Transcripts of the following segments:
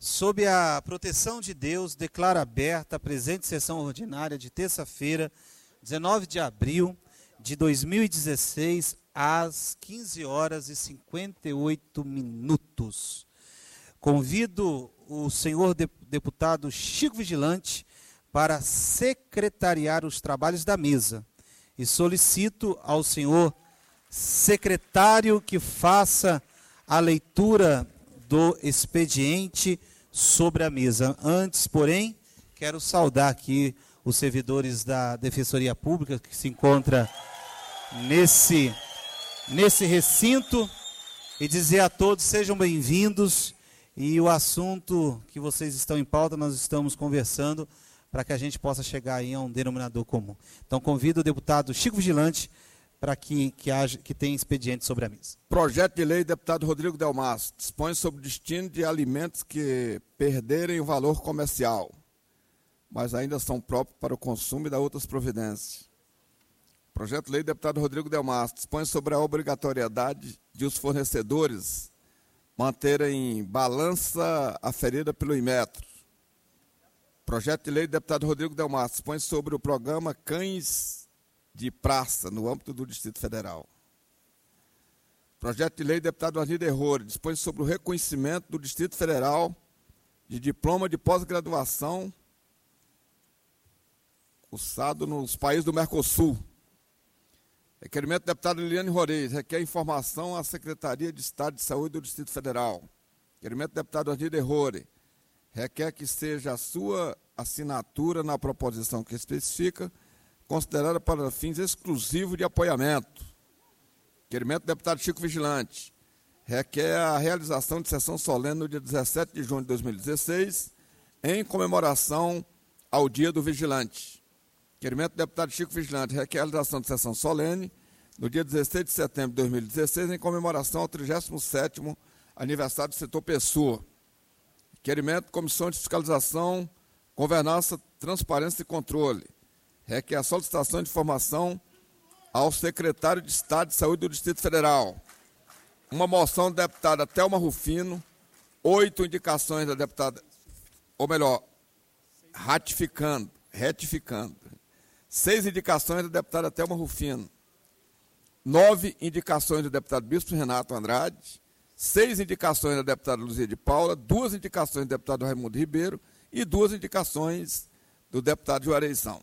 Sob a proteção de Deus, declaro aberta a presente sessão ordinária de terça-feira, 19 de abril de 2016, às 15 horas e 58 minutos. Convido o senhor deputado Chico Vigilante para secretariar os trabalhos da mesa e solicito ao senhor secretário que faça a leitura do expediente sobre a mesa. Antes, porém, quero saudar aqui os servidores da Defensoria Pública que se encontra nesse recinto e dizer a todos, sejam bem-vindos, e o assunto que vocês estão em pauta, nós estamos conversando para que a gente possa chegar aí a um denominador comum. Então, convido o deputado Chico Vigilante para que tenha expediente sobre a mesa. Projeto de lei, deputado Rodrigo Delmas, dispõe sobre o destino de alimentos que perderem o valor comercial, mas ainda são próprios para o consumo e da outras providências. Projeto de lei, deputado Rodrigo Delmas, dispõe sobre a obrigatoriedade de os fornecedores manterem balança aferida pelo Inmetro. Projeto de lei, deputado Rodrigo Delmas, dispõe sobre o programa Cães de Praça, no âmbito do Distrito Federal. Projeto de lei, deputado Arnildo Errore, dispõe sobre o reconhecimento do Distrito Federal de diploma de pós-graduação cursado nos países do Mercosul. Requerimento do deputado Liliane Rores, requer informação à Secretaria de Estado de Saúde do Distrito Federal. Requerimento do deputado Arnildo Errore, requer que seja a sua assinatura na proposição que especifica, considerada para fins exclusivos de apoiamento. Requerimento do deputado Chico Vigilante, requer a realização de sessão solene no dia 17 de junho de 2016, em comemoração ao Dia do Vigilante. Requerimento do deputado Chico Vigilante, requer a realização de sessão solene no dia 16 de setembro de 2016, em comemoração ao 37º aniversário do setor Pessoa. Requerimento, Comissão de Fiscalização, Governança, Transparência e Controle, requer a solicitação de informação ao secretário de Estado de Saúde do Distrito Federal. Uma moção da deputada Thelma Rufino, 8 indicações da deputada, ou melhor, retificando, 6 indicações da deputada Thelma Rufino, 9 indicações do deputado Bispo Renato Andrade, 6 indicações da deputada Luzia de Paula, 2 indicações do deputado Raimundo Ribeiro e 2 indicações do deputado Juarezão.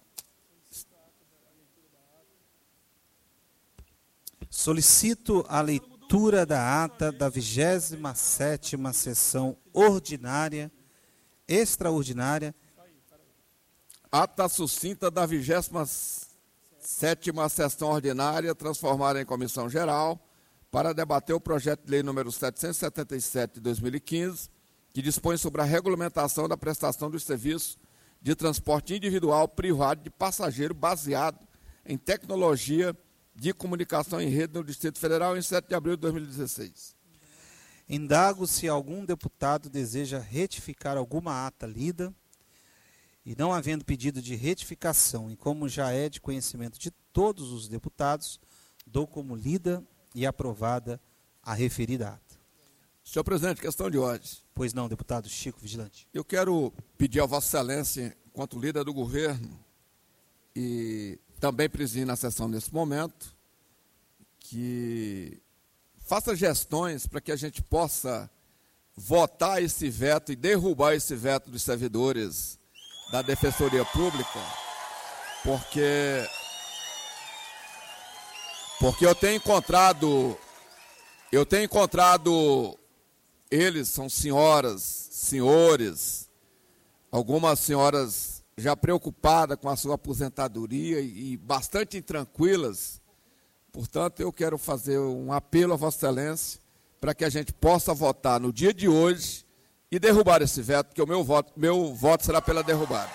Solicito a leitura da ata da 27ª sessão ordinária, extraordinária. Ata sucinta da 27ª sessão ordinária, transformada em comissão geral, para debater o projeto de lei número 777 de 2015, que dispõe sobre a regulamentação da prestação dos serviços de transporte individual privado de passageiro baseado em tecnologia de comunicação em rede no Distrito Federal, em 7 de abril de 2016. Indago se algum deputado deseja retificar alguma ata lida, e não havendo pedido de retificação, e como já é de conhecimento de todos os deputados, dou como lida e aprovada a referida ata. Senhor presidente, questão de ordem. Pois não, deputado Chico Vigilante. Eu quero pedir a Vossa Excelência, enquanto líder do governo, e também presidindo a sessão nesse momento, que faça gestões para que a gente possa votar esse veto e derrubar esse veto dos servidores da Defensoria Pública, porque eu tenho encontrado eles, são senhoras, senhores, algumas senhoras já preocupadas com a sua aposentadoria e bastante intranquilas. Portanto, eu quero fazer um apelo a Vossa Excelência para que a gente possa votar no dia de hoje e derrubar esse veto, porque o meu voto será pela derrubada.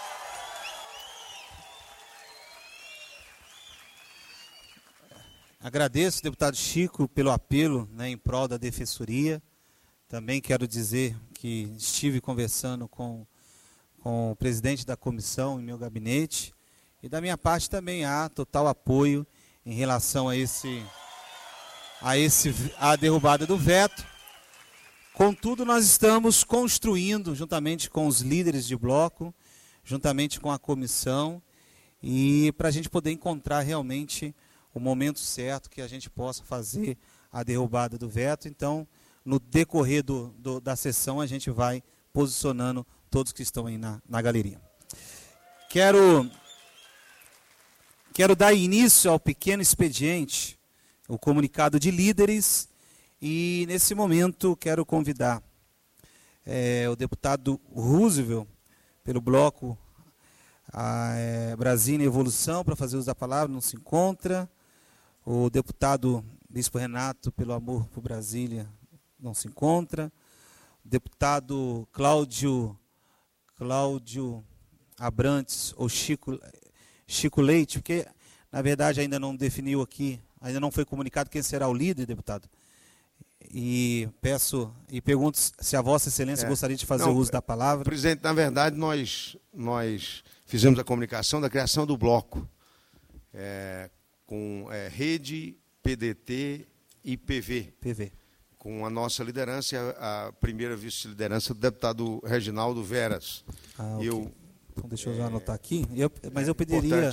Agradeço, deputado Chico, pelo apelo, em prol da Defensoria. Também quero dizer que estive conversando com o presidente da comissão em meu gabinete, e da minha parte também há total apoio em relação a derrubada do veto. Contudo, nós estamos construindo, juntamente com os líderes de bloco, juntamente com a comissão, e para a gente poder encontrar realmente o momento certo que a gente possa fazer a derrubada do veto. Então, no decorrer da sessão, a gente vai posicionando todos que estão aí na galeria. Quero dar início ao pequeno expediente, o comunicado de líderes, e nesse momento quero convidar o deputado Roosevelt, pelo bloco Brasília e Evolução, para fazer uso da palavra, não se encontra. O deputado Bispo Renato, pelo Amor por Brasília, não se encontra. O deputado Cláudio Abrantes, ou Chico Leite, porque na verdade ainda não definiu aqui, ainda não foi comunicado quem será o líder, deputado. E pergunto se a Vossa Excelência gostaria de fazer uso da palavra. Presidente, na verdade, nós fizemos a comunicação da criação do bloco com Rede, PDT e PV. Com a nossa liderança, a primeira vice-liderança do deputado Reginaldo Veras. Okay. Então, deixa eu anotar aqui. Mas eu pediria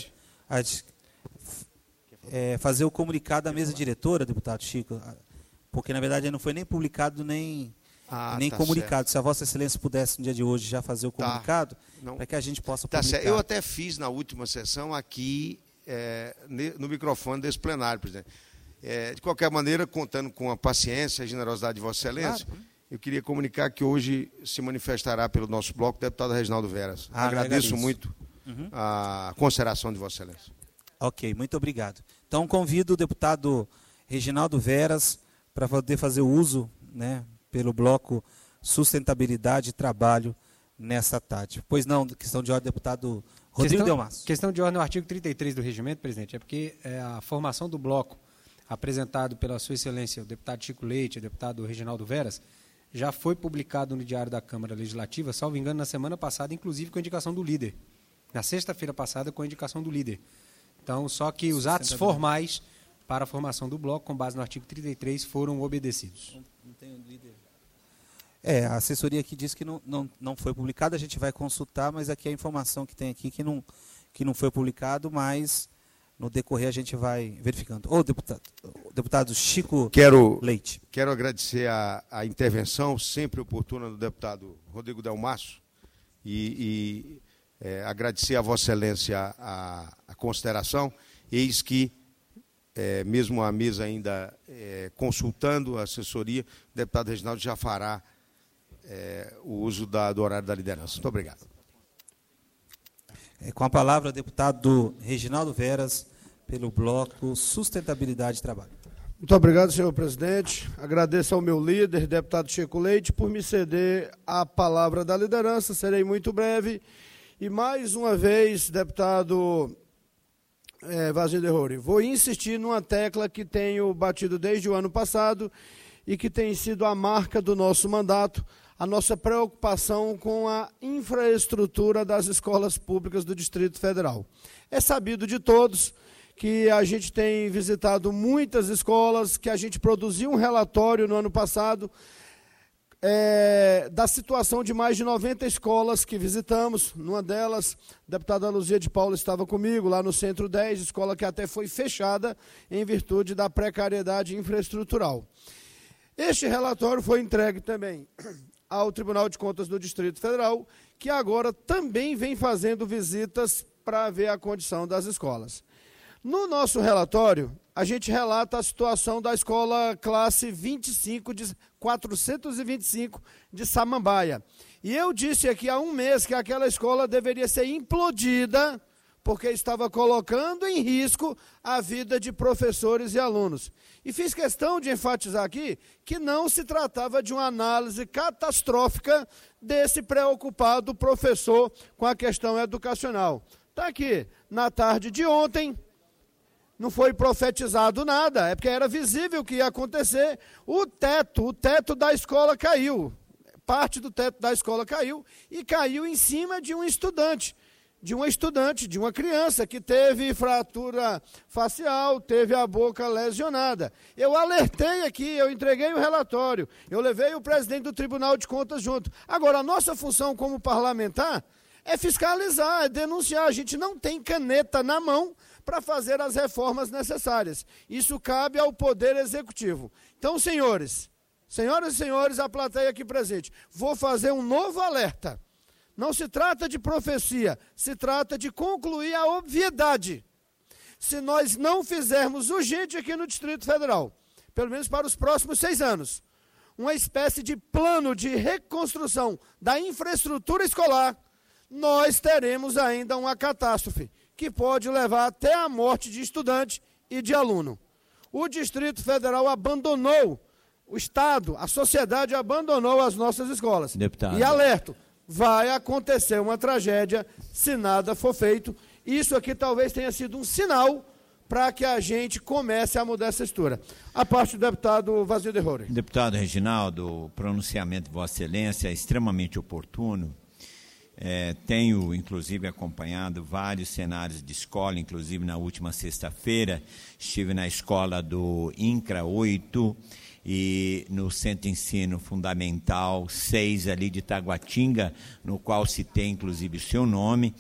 fazer o comunicado da mesa diretora, deputado Chico, porque, na verdade, não foi nem publicado nem comunicado. Certo. Se a Vossa Excelência pudesse, no dia de hoje, já fazer o comunicado, para que a gente possa publicar. Certo. Eu até fiz na última sessão aqui, no microfone desse plenário, presidente. De qualquer maneira, contando com a paciência e a generosidade de Vossa Excelência, eu queria comunicar que hoje se manifestará pelo nosso bloco o deputado Reginaldo Veras. Agradeço muito a consideração de Vossa Excelência. Ok, muito obrigado. Então, convido o deputado Reginaldo Veras para poder fazer o uso, pelo bloco Sustentabilidade e Trabalho nessa tarde. Pois não, questão de ordem, deputado Rodrigo Delmasso. Questão de ordem, no artigo 33 do regimento, presidente, é porque a formação do bloco apresentado pela Sua Excelência, o deputado Chico Leite, o deputado Reginaldo Veras, já foi publicado no Diário da Câmara Legislativa, salvo engano, na semana passada, inclusive com a indicação do líder. Na sexta-feira passada, com a indicação do líder. Então, só que os atos formais para a formação do bloco, com base no artigo 33, foram obedecidos. Não tem um líder. A assessoria aqui diz que não foi publicado, a gente vai consultar, mas aqui a informação que tem aqui que não foi publicado, mas no decorrer a gente vai verificando. Deputado Chico Leite. Quero agradecer a intervenção sempre oportuna do deputado Rodrigo Delmasso e agradecer a Vossa Excelência a consideração. Eis que, mesmo a mesa ainda consultando a assessoria, o deputado Reginaldo já fará o uso do horário da liderança. Muito obrigado. Com a palavra, o deputado Reginaldo Veras, pelo bloco Sustentabilidade e Trabalho. Muito obrigado, senhor presidente. Agradeço ao meu líder, deputado Chico Leite, por me ceder a palavra da liderança. Serei muito breve. E, mais uma vez, deputado Wagner de Roure, vou insistir numa tecla que tenho batido desde o ano passado e que tem sido a marca do nosso mandato, a nossa preocupação com a infraestrutura das escolas públicas do Distrito Federal. É sabido de todos que a gente tem visitado muitas escolas, que a gente produziu um relatório no ano passado da situação de mais de 90 escolas que visitamos. Numa delas, a deputada Luzia de Paula estava comigo, lá no Centro 10, escola que até foi fechada em virtude da precariedade infraestrutural. Este relatório foi entregue também ao Tribunal de Contas do Distrito Federal, que agora também vem fazendo visitas para ver a condição das escolas. No nosso relatório, a gente relata a situação da escola classe 425 de Samambaia. E eu disse aqui há um mês que aquela escola deveria ser implodida, porque estava colocando em risco a vida de professores e alunos. E fiz questão de enfatizar aqui que não se tratava de uma análise catastrófica desse preocupado professor com a questão educacional. Está aqui, na tarde de ontem, não foi profetizado nada, é porque era visível o que ia acontecer. O teto da escola caiu, parte do teto da escola caiu, e caiu em cima de um estudante. de uma estudante, de uma criança que teve fratura facial, teve a boca lesionada. Eu alertei aqui, eu entreguei o relatório, eu levei o presidente do Tribunal de Contas junto. Agora, a nossa função como parlamentar é fiscalizar, é denunciar. A gente não tem caneta na mão para fazer as reformas necessárias. Isso cabe ao Poder Executivo. Então, senhoras e senhores, a plateia aqui presente, vou fazer um novo alerta. Não se trata de profecia, se trata de concluir a obviedade. Se nós não fizermos urgente aqui no Distrito Federal, pelo menos para os próximos 6 anos, uma espécie de plano de reconstrução da infraestrutura escolar, nós teremos ainda uma catástrofe que pode levar até a morte de estudante e de aluno. O Distrito Federal abandonou, o Estado, a sociedade abandonou as nossas escolas. Deputado. E alerto, vai acontecer uma tragédia se nada for feito. Isso aqui talvez tenha sido um sinal para que a gente comece a mudar essa estrutura. A parte do deputado Vazio de Roure. Deputado Reginaldo, o pronunciamento de Vossa Excelência é extremamente oportuno. Tenho, inclusive, acompanhado vários cenários de escola, inclusive na última sexta-feira, estive na escola do INCRA 8 e no Centro de Ensino Fundamental 6 ali de Taguatinga, no qual citei, inclusive, o seu nome,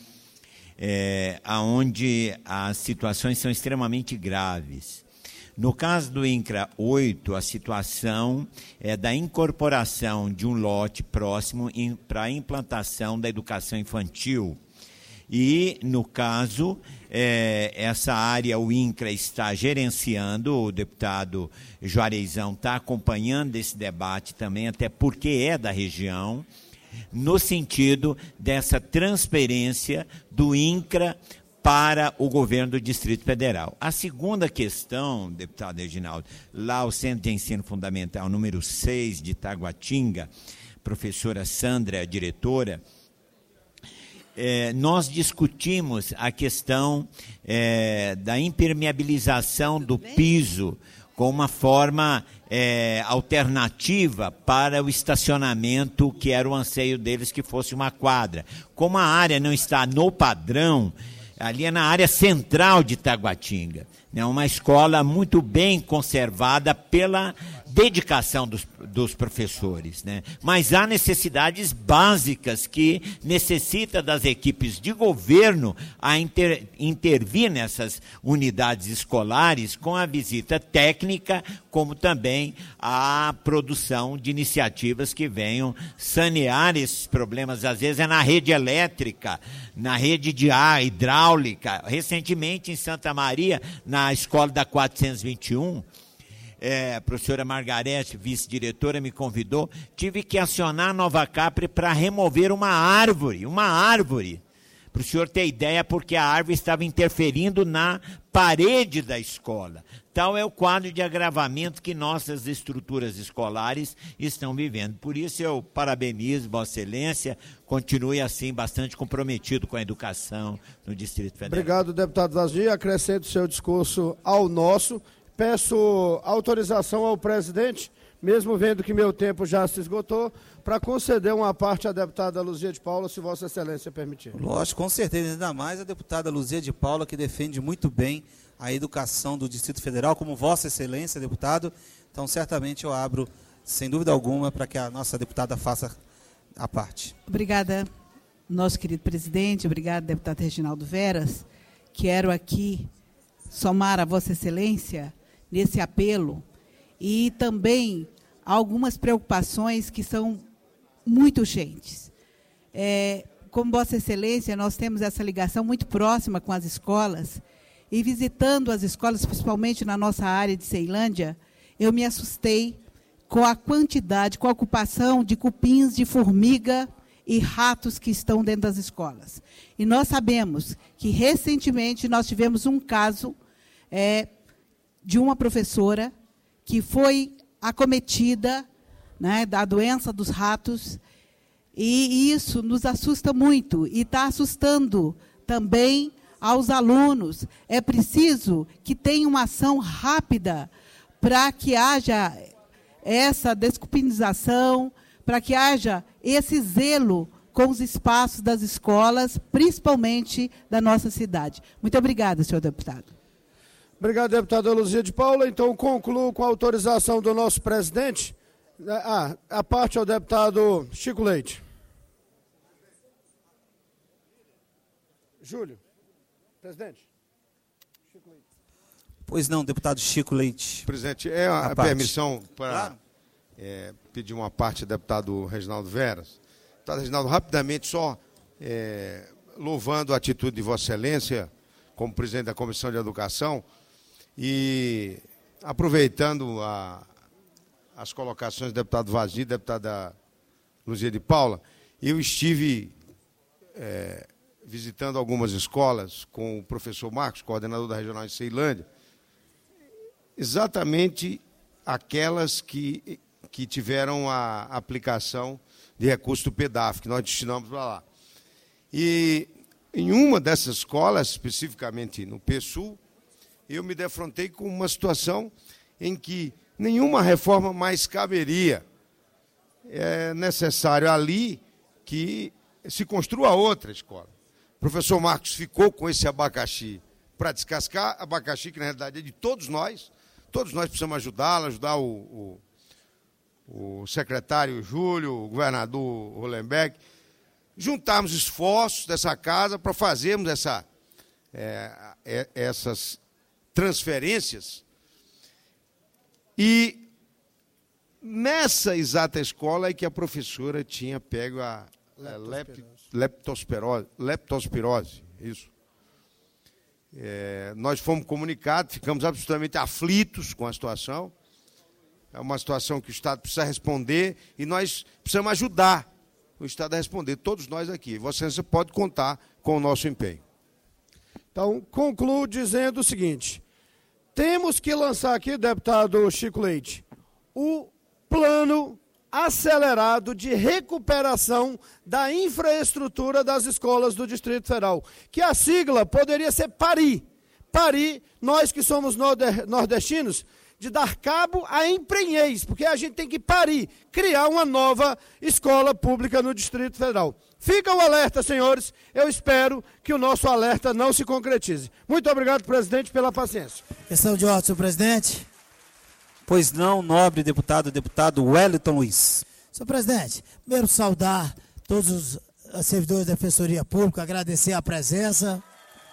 onde as situações são extremamente graves. No caso do INCRA 8, a situação é da incorporação de um lote próximo para a implantação da educação infantil. E, no caso, essa área o INCRA está gerenciando, o deputado Juareizão está acompanhando esse debate também, até porque é da região, no sentido dessa transferência do INCRA para o governo do Distrito Federal. A segunda questão, deputado Reginaldo, lá o Centro de Ensino Fundamental número 6 de Taguatinga, professora Sandra, a diretora, nós discutimos a questão da impermeabilização do piso com uma forma alternativa para o estacionamento, que era o anseio deles que fosse uma quadra. Como a área não está no padrão, ali é na área central de Taguatinga, né, uma escola muito bem conservada pela dedicação dos professores, né? Mas há necessidades básicas que necessita das equipes de governo a intervir nessas unidades escolares com a visita técnica, como também a produção de iniciativas que venham sanear esses problemas. Às vezes é na rede elétrica, na rede de ar, hidráulica. Recentemente em Santa Maria, na escola da 421, a professora Margarete, vice-diretora, me convidou, tive que acionar a Nova Capri para remover uma árvore, para o senhor ter ideia, porque a árvore estava interferindo na parede da escola. Tal é o quadro de agravamento que nossas estruturas escolares estão vivendo. Por isso eu parabenizo Vossa Excelência, continue assim bastante comprometido com a educação no Distrito Federal. Obrigado, deputado Vazio. Acrescento o seu discurso ao nosso. Peço autorização ao presidente, mesmo vendo que meu tempo já se esgotou, para conceder uma parte à deputada Luzia de Paula, se Vossa Excelência permitir. Lógico, com certeza, ainda mais a deputada Luzia de Paula, que defende muito bem a educação do Distrito Federal, como Vossa Excelência, deputado. Então, certamente eu abro, sem dúvida alguma, para que a nossa deputada faça a parte. Obrigada, nosso querido presidente, obrigado, deputado Reginaldo Veras. Quero aqui somar a Vossa Excelência nesse apelo e também algumas preocupações que são muito urgentes. Como Vossa Excelência, nós temos essa ligação muito próxima com as escolas e visitando as escolas, principalmente na nossa área de Ceilândia, eu me assustei com a quantidade, com a ocupação de cupins, de formiga e ratos que estão dentro das escolas. E nós sabemos que recentemente nós tivemos um caso de uma professora que foi acometida, né, da doença dos ratos, e isso nos assusta muito, e está assustando também aos alunos. É preciso que tenha uma ação rápida para que haja essa descupinização, para que haja esse zelo com os espaços das escolas, principalmente da nossa cidade. Muito obrigada, senhor deputado. Obrigado, deputada Luzia de Paula. Então, concluo com a autorização do nosso presidente. A parte ao deputado Chico Leite. Júlio, presidente. Chico Leite. Pois não, deputado Chico Leite. Presidente, a permissão para pedir uma parte ao deputado Reginaldo Veras. Deputado Reginaldo, rapidamente, só louvando a atitude de Vossa Excelência como presidente da Comissão de Educação e aproveitando as colocações do deputado Vazio, deputada Luzia de Paula, eu estive visitando algumas escolas com o professor Marcos, coordenador da Regional de Ceilândia, exatamente aquelas que tiveram a aplicação de recurso do PEDAF, que nós destinamos para lá. E em uma dessas escolas, especificamente no PSUL, eu me defrontei com uma situação em que nenhuma reforma mais caberia. É necessário ali que se construa outra escola. O professor Marcos ficou com esse abacaxi para descascar, abacaxi que na realidade é de todos nós precisamos ajudá-lo, ajudar o secretário Júlio, o governador Hollenbeck, juntarmos esforços dessa casa para fazermos essas transferências. E nessa exata escola é que a professora tinha pego a leptospirose, isso. Nós fomos comunicados, ficamos absolutamente aflitos com a situação. É uma situação que o Estado precisa responder e nós precisamos ajudar o Estado a responder, todos nós aqui. Vossa Excelência pode contar com o nosso empenho. Então, concluo dizendo o seguinte: temos que lançar aqui, deputado Chico Leite, o plano acelerado de recuperação da infraestrutura das escolas do Distrito Federal, que a sigla poderia ser PARI. PARI, nós que somos nordestinos, de dar cabo à emprenhez, porque a gente tem que parir, criar uma nova escola pública no Distrito Federal. Fica o alerta, senhores, eu espero que o nosso alerta não se concretize. Muito obrigado, presidente, pela paciência. Questão de ordem, senhor presidente. Pois não, nobre deputado Wellington Luiz. Senhor presidente, primeiro saudar todos os servidores da Defensoria Pública, agradecer a presença,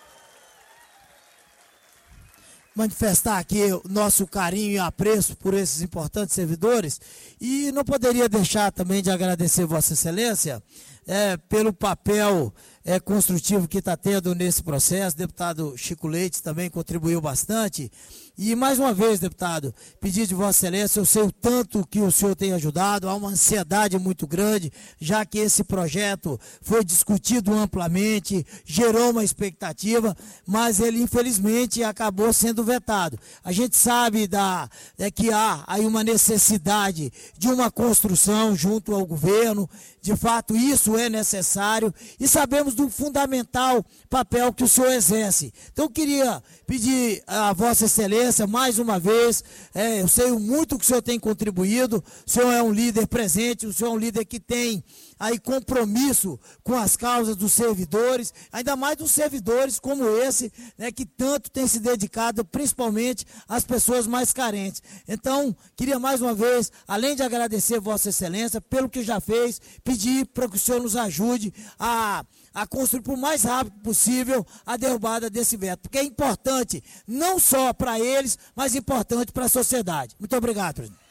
manifestar aqui o nosso carinho e apreço por esses importantes servidores e não poderia deixar também de agradecer Vossa Excelência pelo papel construtivo que está tendo nesse processo. O deputado Chico Leite também contribuiu bastante. E, mais uma vez, deputado, pedir de Vossa Excelência, eu sei o tanto que o senhor tem ajudado, há uma ansiedade muito grande, já que esse projeto foi discutido amplamente, gerou uma expectativa, mas ele, infelizmente, acabou sendo vetado. A gente sabe que há aí uma necessidade de uma construção junto ao governo, de fato isso é necessário, e sabemos do fundamental papel que o senhor exerce. Então, eu queria pedir a Vossa Excelência, mais uma vez, eu sei muito que o senhor tem contribuído, o senhor é um líder presente, o senhor é um líder que tem aí compromisso com as causas dos servidores, ainda mais dos servidores como esse, né, que tanto tem se dedicado principalmente às pessoas mais carentes. Então, queria mais uma vez, além de agradecer Vossa Excelência pelo que já fez, pedir para que o senhor nos ajude a construir por mais rápido possível a derrubada desse veto, porque é importante não só para eles, mas importante para a sociedade. Muito obrigado, presidente.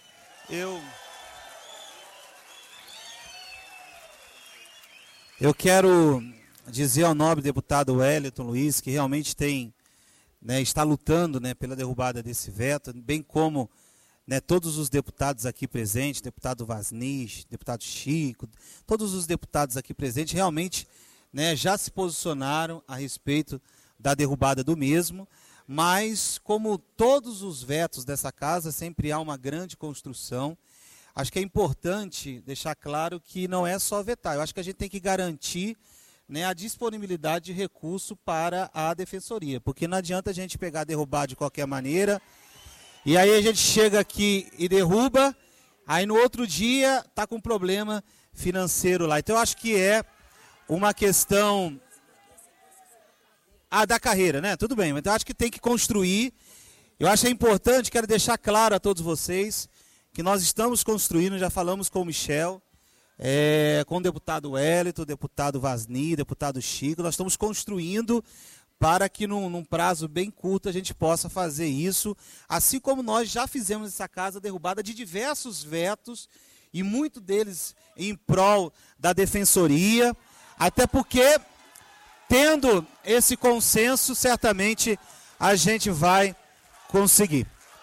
Eu quero dizer ao nobre deputado Wellington Luiz que realmente está lutando, pela derrubada desse veto, bem como todos os deputados aqui presentes, deputado Vasnis, deputado Chico, todos os deputados aqui presentes realmente já se posicionaram a respeito da derrubada do mesmo, mas como todos os vetos dessa casa, sempre há uma grande construção. Acho que é importante deixar claro que não é só vetar, eu acho que a gente tem que garantir a disponibilidade de recurso para a defensoria, porque não adianta a gente pegar, derrubar de qualquer maneira, e aí a gente chega aqui e derruba, aí no outro dia está com problema financeiro lá. Então eu acho que é uma questão da carreira, né? Tudo bem, mas eu acho que tem que construir. Eu acho importante, quero deixar claro a todos vocês que nós estamos construindo, já falamos com o Michel, com o deputado Wellington, o deputado Vasni, o deputado Chico, nós estamos construindo para que num prazo bem curto a gente possa fazer isso, assim como nós já fizemos essa casa derrubada de diversos vetos, e muito deles em prol da defensoria, até porque, tendo esse consenso, certamente a gente vai conseguir.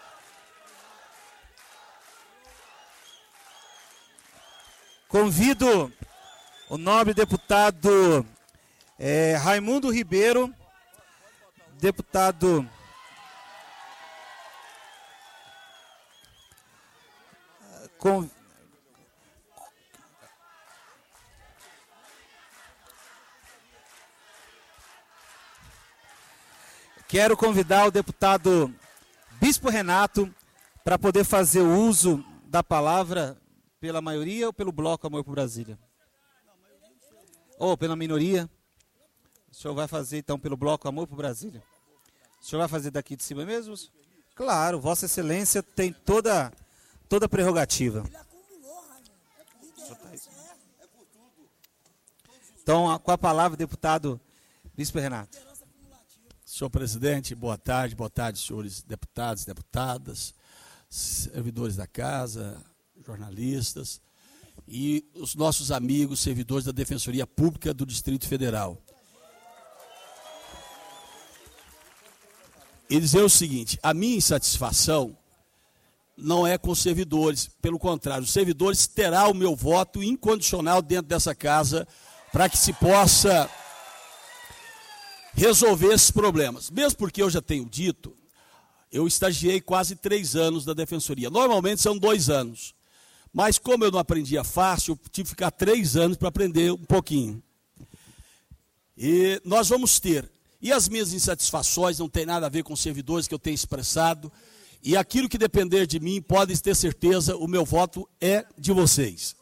Convido o nobre deputado Raimundo Ribeiro, deputado Quero convidar o deputado Bispo Renato para poder fazer o uso da palavra pela maioria ou pelo bloco Amor por Brasília? Ou pela minoria? O senhor vai fazer então pelo bloco Amor por Brasília? O senhor vai fazer daqui de cima mesmo? Claro, Vossa Excelência tem toda a prerrogativa. Então, com a palavra, deputado Bispo Renato. Senhor presidente, boa tarde, senhores deputados, deputadas, servidores da casa, jornalistas e os nossos amigos, servidores da Defensoria Pública do Distrito Federal. E dizer o seguinte, a minha insatisfação não é com os servidores, pelo contrário, os servidores terão o meu voto incondicional dentro dessa casa para que se possa resolver esses problemas. Mesmo porque eu já tenho dito, eu estagiei quase 3 anos da Defensoria. Normalmente são 2 anos. Mas como eu não aprendia fácil, eu tive que ficar 3 anos para aprender um pouquinho. E nós vamos ter. E as minhas insatisfações não têm nada a ver com os servidores que eu tenho expressado. E aquilo que depender de mim, podem ter certeza, o meu voto é de vocês.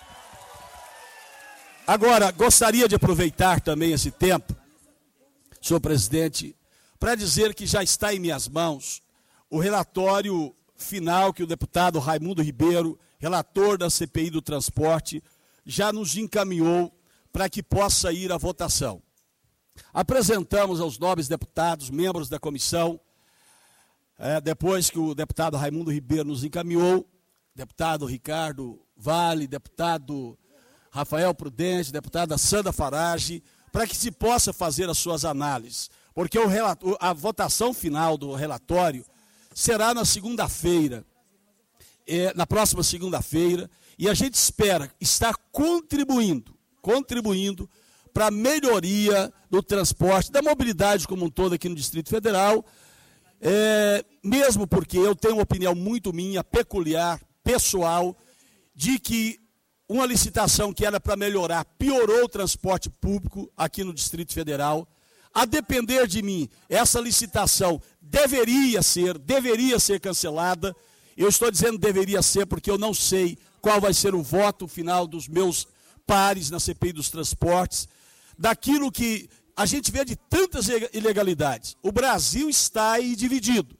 Agora, gostaria de aproveitar também esse tempo, senhor presidente, para dizer que já está em minhas mãos o relatório final que o deputado Raimundo Ribeiro, relator da CPI do transporte, já nos encaminhou para que possa ir à votação. Apresentamos aos nobres deputados, membros da comissão, depois que o deputado Raimundo Ribeiro nos encaminhou, deputado Ricardo Vale, deputado Rafael Prudente, deputada Sandra Farage, para que se possa fazer as suas análises. Porque a votação final do relatório será na segunda-feira, na próxima segunda-feira, e a gente espera estar contribuindo para a melhoria do transporte, da mobilidade como um todo aqui no Distrito Federal, mesmo porque eu tenho uma opinião muito minha, peculiar, pessoal, de que uma licitação que era para melhorar, piorou o transporte público aqui no Distrito Federal. A depender de mim, essa licitação deveria ser cancelada. Eu estou dizendo deveria ser porque eu não sei qual vai ser o voto final dos meus pares na CPI dos transportes. Daquilo que a gente vê de tantas ilegalidades. O Brasil está aí dividido.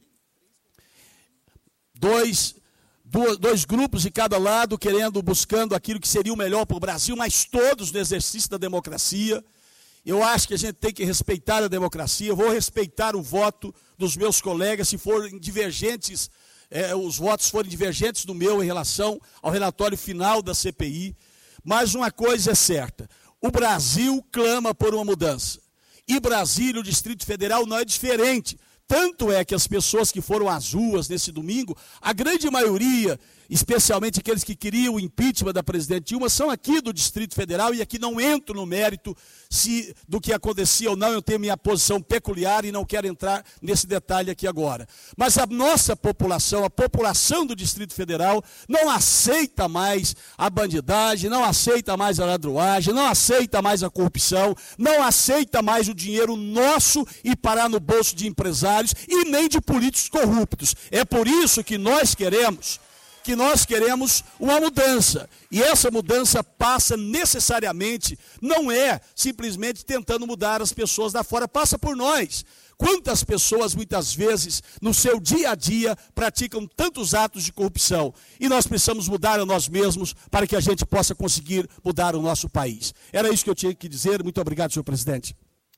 Dois grupos de cada lado buscando aquilo que seria o melhor para o Brasil, mas todos no exercício da democracia. Eu acho que a gente tem que respeitar a democracia. Eu vou respeitar o voto dos meus colegas, se forem divergentes, os votos forem divergentes do meu em relação ao relatório final da CPI. Mas uma coisa é certa, o Brasil clama por uma mudança. E Brasília, o Distrito Federal, não é diferente. Tanto é que as pessoas que foram às ruas nesse domingo, a grande maioria, especialmente aqueles que queriam o impeachment da presidente Dilma, são aqui do Distrito Federal, e aqui não entro no mérito do que acontecia ou não, eu tenho minha posição peculiar e não quero entrar nesse detalhe aqui agora. Mas a nossa população, a população do Distrito Federal, não aceita mais a bandidagem, não aceita mais a ladruagem, não aceita mais a corrupção, não aceita mais o dinheiro nosso e parar no bolso de empresários e nem de políticos corruptos. É por isso que nós queremos que nós queremos uma mudança. E essa mudança passa necessariamente, não é simplesmente tentando mudar as pessoas da fora, passa por nós. Quantas pessoas, muitas vezes, no seu dia a dia, praticam tantos atos de corrupção? E nós precisamos mudar a nós mesmos para que a gente possa conseguir mudar o nosso país. Era isso que eu tinha que dizer. Muito obrigado, senhor presidente.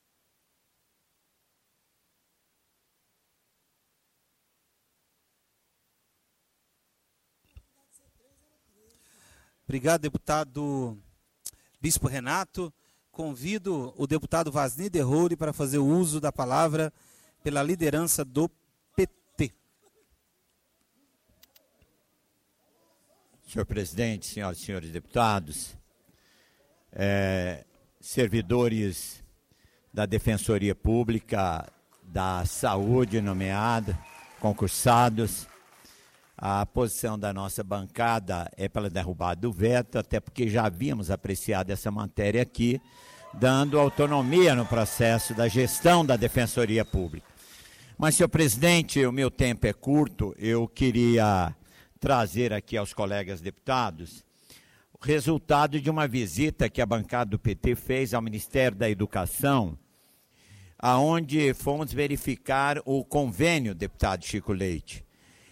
Obrigado, deputado Bispo Renato. Convido o deputado Vasni Derrori para fazer o uso da palavra pela liderança do PT. Senhor presidente, senhoras e senhores deputados, servidores da Defensoria Pública, da Saúde nomeada, concursados, a posição da nossa bancada é pela derrubada do veto, até porque já havíamos apreciado essa matéria aqui, dando autonomia no processo da gestão da Defensoria Pública. Mas, senhor presidente, o meu tempo é curto, eu queria trazer aqui aos colegas deputados o resultado de uma visita que a bancada do PT fez ao Ministério da Educação, aonde fomos verificar o convênio, deputado Chico Leite,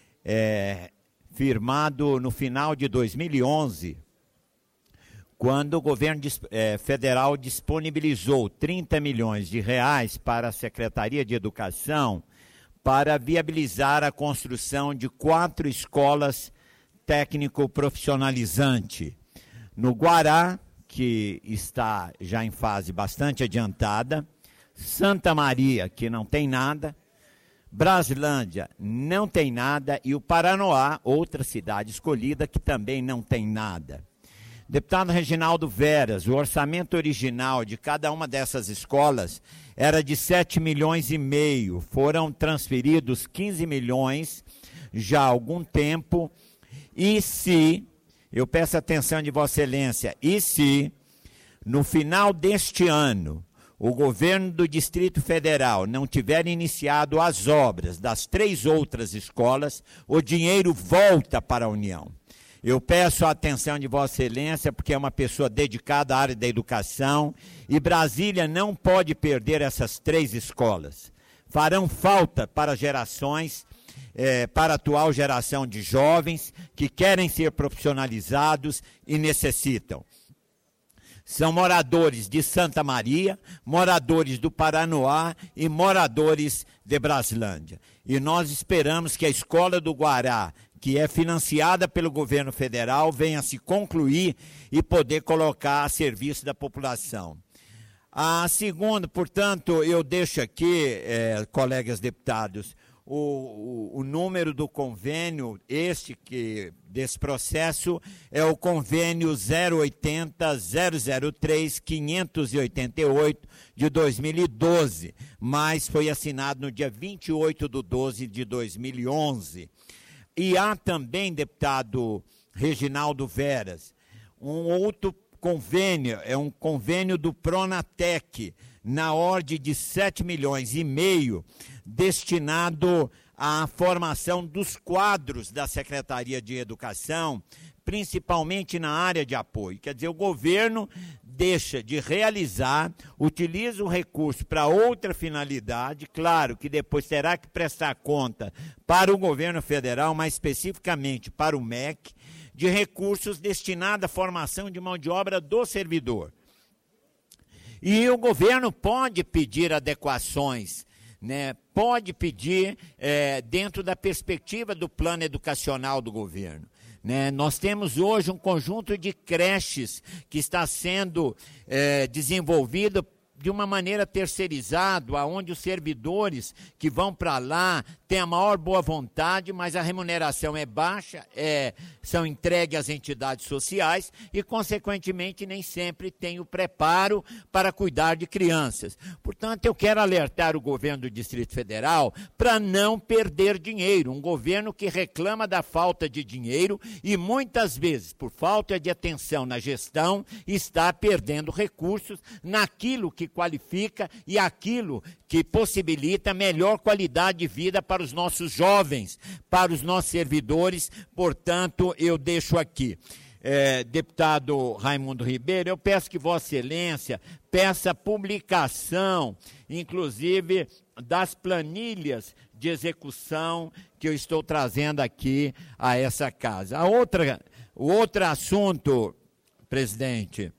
firmado no final de 2011, quando o governo federal disponibilizou 30 milhões de reais para a Secretaria de Educação para viabilizar a construção de 4 escolas técnico-profissionalizantes. No Guará, que está já em fase bastante adiantada, Santa Maria, que não tem nada, Braslândia não tem nada e o Paranoá, outra cidade escolhida, que também não tem nada. Deputado Reginaldo Veras, o orçamento original de cada uma dessas escolas era de 7 milhões e meio, foram transferidos 15 milhões já há algum tempo, e se, eu peço a atenção de Vossa Excelência, e se no final deste ano o governo do Distrito Federal não tiver iniciado as obras das 3 outras escolas, o dinheiro volta para a União. Eu peço a atenção de Vossa Excelência, porque é uma pessoa dedicada à área da educação, e Brasília não pode perder essas 3 escolas. Farão falta para gerações, para a atual geração de jovens que querem ser profissionalizados e necessitam. São moradores de Santa Maria, moradores do Paranoá e moradores de Braslândia. E nós esperamos que a Escola do Guará, que é financiada pelo governo federal, venha se concluir e poder colocar a serviço da população. A segunda, portanto, eu deixo aqui, colegas deputados, o número do convênio, desse processo, é o convênio 080-003-588 de 2012, mas foi assinado no dia 28 de 12 de 2011. E há também, deputado Reginaldo Veras, um outro convênio, é um convênio do Pronatec, na ordem de 7 milhões e meio, destinado à formação dos quadros da Secretaria de Educação, principalmente na área de apoio. Quer dizer, o governo deixa de realizar, utiliza o recurso para outra finalidade, claro que depois terá que prestar conta para o governo federal, mais especificamente para o MEC, de recursos destinados à formação de mão de obra do servidor. E o governo pode pedir adequações, né? Pode pedir dentro da perspectiva do plano educacional do governo. Né? Nós temos hoje um conjunto de creches que está sendo desenvolvido de uma maneira terceirizada, onde os servidores que vão para lá têm a maior boa vontade, mas a remuneração é baixa, são entregues às entidades sociais e, consequentemente, nem sempre têm o preparo para cuidar de crianças. Portanto, eu quero alertar o governo do Distrito Federal para não perder dinheiro, um governo que reclama da falta de dinheiro e, muitas vezes, por falta de atenção na gestão, está perdendo recursos naquilo que qualifica e aquilo que possibilita melhor qualidade de vida para os nossos jovens, para os nossos servidores. Portanto, eu deixo aqui. Deputado Raimundo Ribeiro, eu peço que Vossa Excelência peça publicação, inclusive, das planilhas de execução que eu estou trazendo aqui a essa casa. O outro assunto, presidente,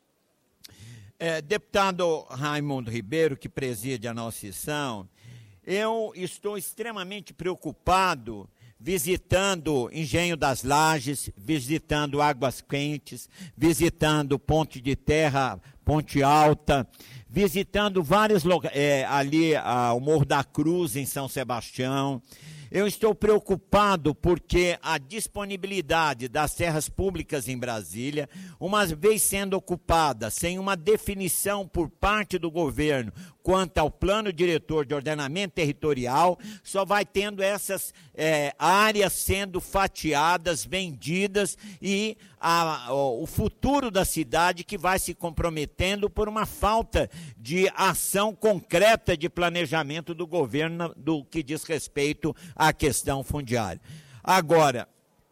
deputado Raimundo Ribeiro, que preside a nossa sessão, eu estou extremamente preocupado visitando Engenho das Lajes, visitando Águas Quentes, visitando Ponte de Terra, Ponte Alta, visitando vários lugares, ali o Morro da Cruz, em São Sebastião. Eu estou preocupado porque a disponibilidade das terras públicas em Brasília, uma vez sendo ocupada, sem uma definição por parte do governo quanto ao plano diretor de ordenamento territorial, só vai tendo essas áreas sendo fatiadas, vendidas e o futuro da cidade que vai se comprometendo por uma falta de ação concreta de planejamento do governo do que diz respeito à questão fundiária. Agora,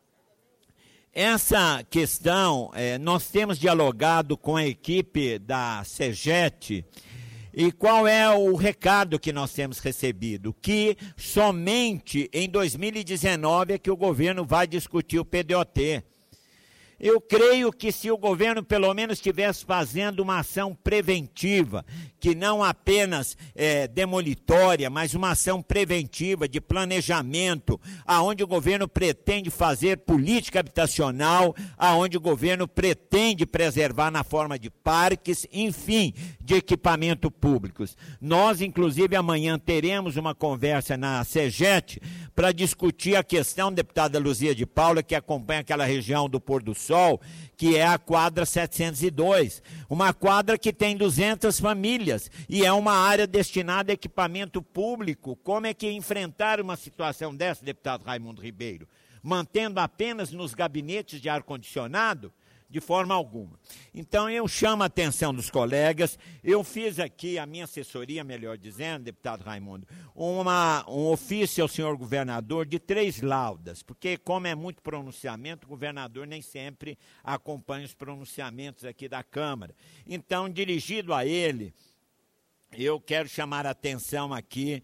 essa questão, nós temos dialogado com a equipe da CEGET. E qual é o recado que nós temos recebido? Que somente em 2019 é que o governo vai discutir o PDOT. Eu creio que se o governo pelo menos estivesse fazendo uma ação preventiva, que não apenas demolitória, mas uma ação preventiva de planejamento, aonde o governo pretende fazer política habitacional, aonde o governo pretende preservar na forma de parques, enfim, de equipamento públicos. Nós, inclusive, amanhã teremos uma conversa na CEGET para discutir a questão, deputada Luzia de Paula, que acompanha aquela região do Pôr do Sol, que é a quadra 702, uma quadra que tem 200 famílias e é uma área destinada a equipamento público. Como é que enfrentar uma situação dessa, deputado Raimundo Ribeiro? Mantendo apenas nos gabinetes de ar-condicionado? De forma alguma. Então, eu chamo a atenção dos colegas, eu fiz aqui a minha assessoria, melhor dizendo, deputado Raimundo, um ofício ao senhor governador de 3 laudas, porque como é muito pronunciamento, o governador nem sempre acompanha os pronunciamentos aqui da Câmara. Então, dirigido a ele, eu quero chamar a atenção aqui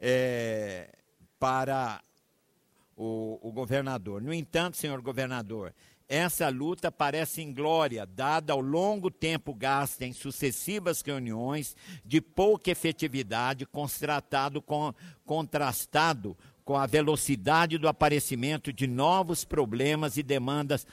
para o governador. No entanto, senhor governador, essa luta parece inglória, dada ao longo tempo gasto em sucessivas reuniões de pouca efetividade, contrastado com a velocidade do aparecimento de novos problemas e demandas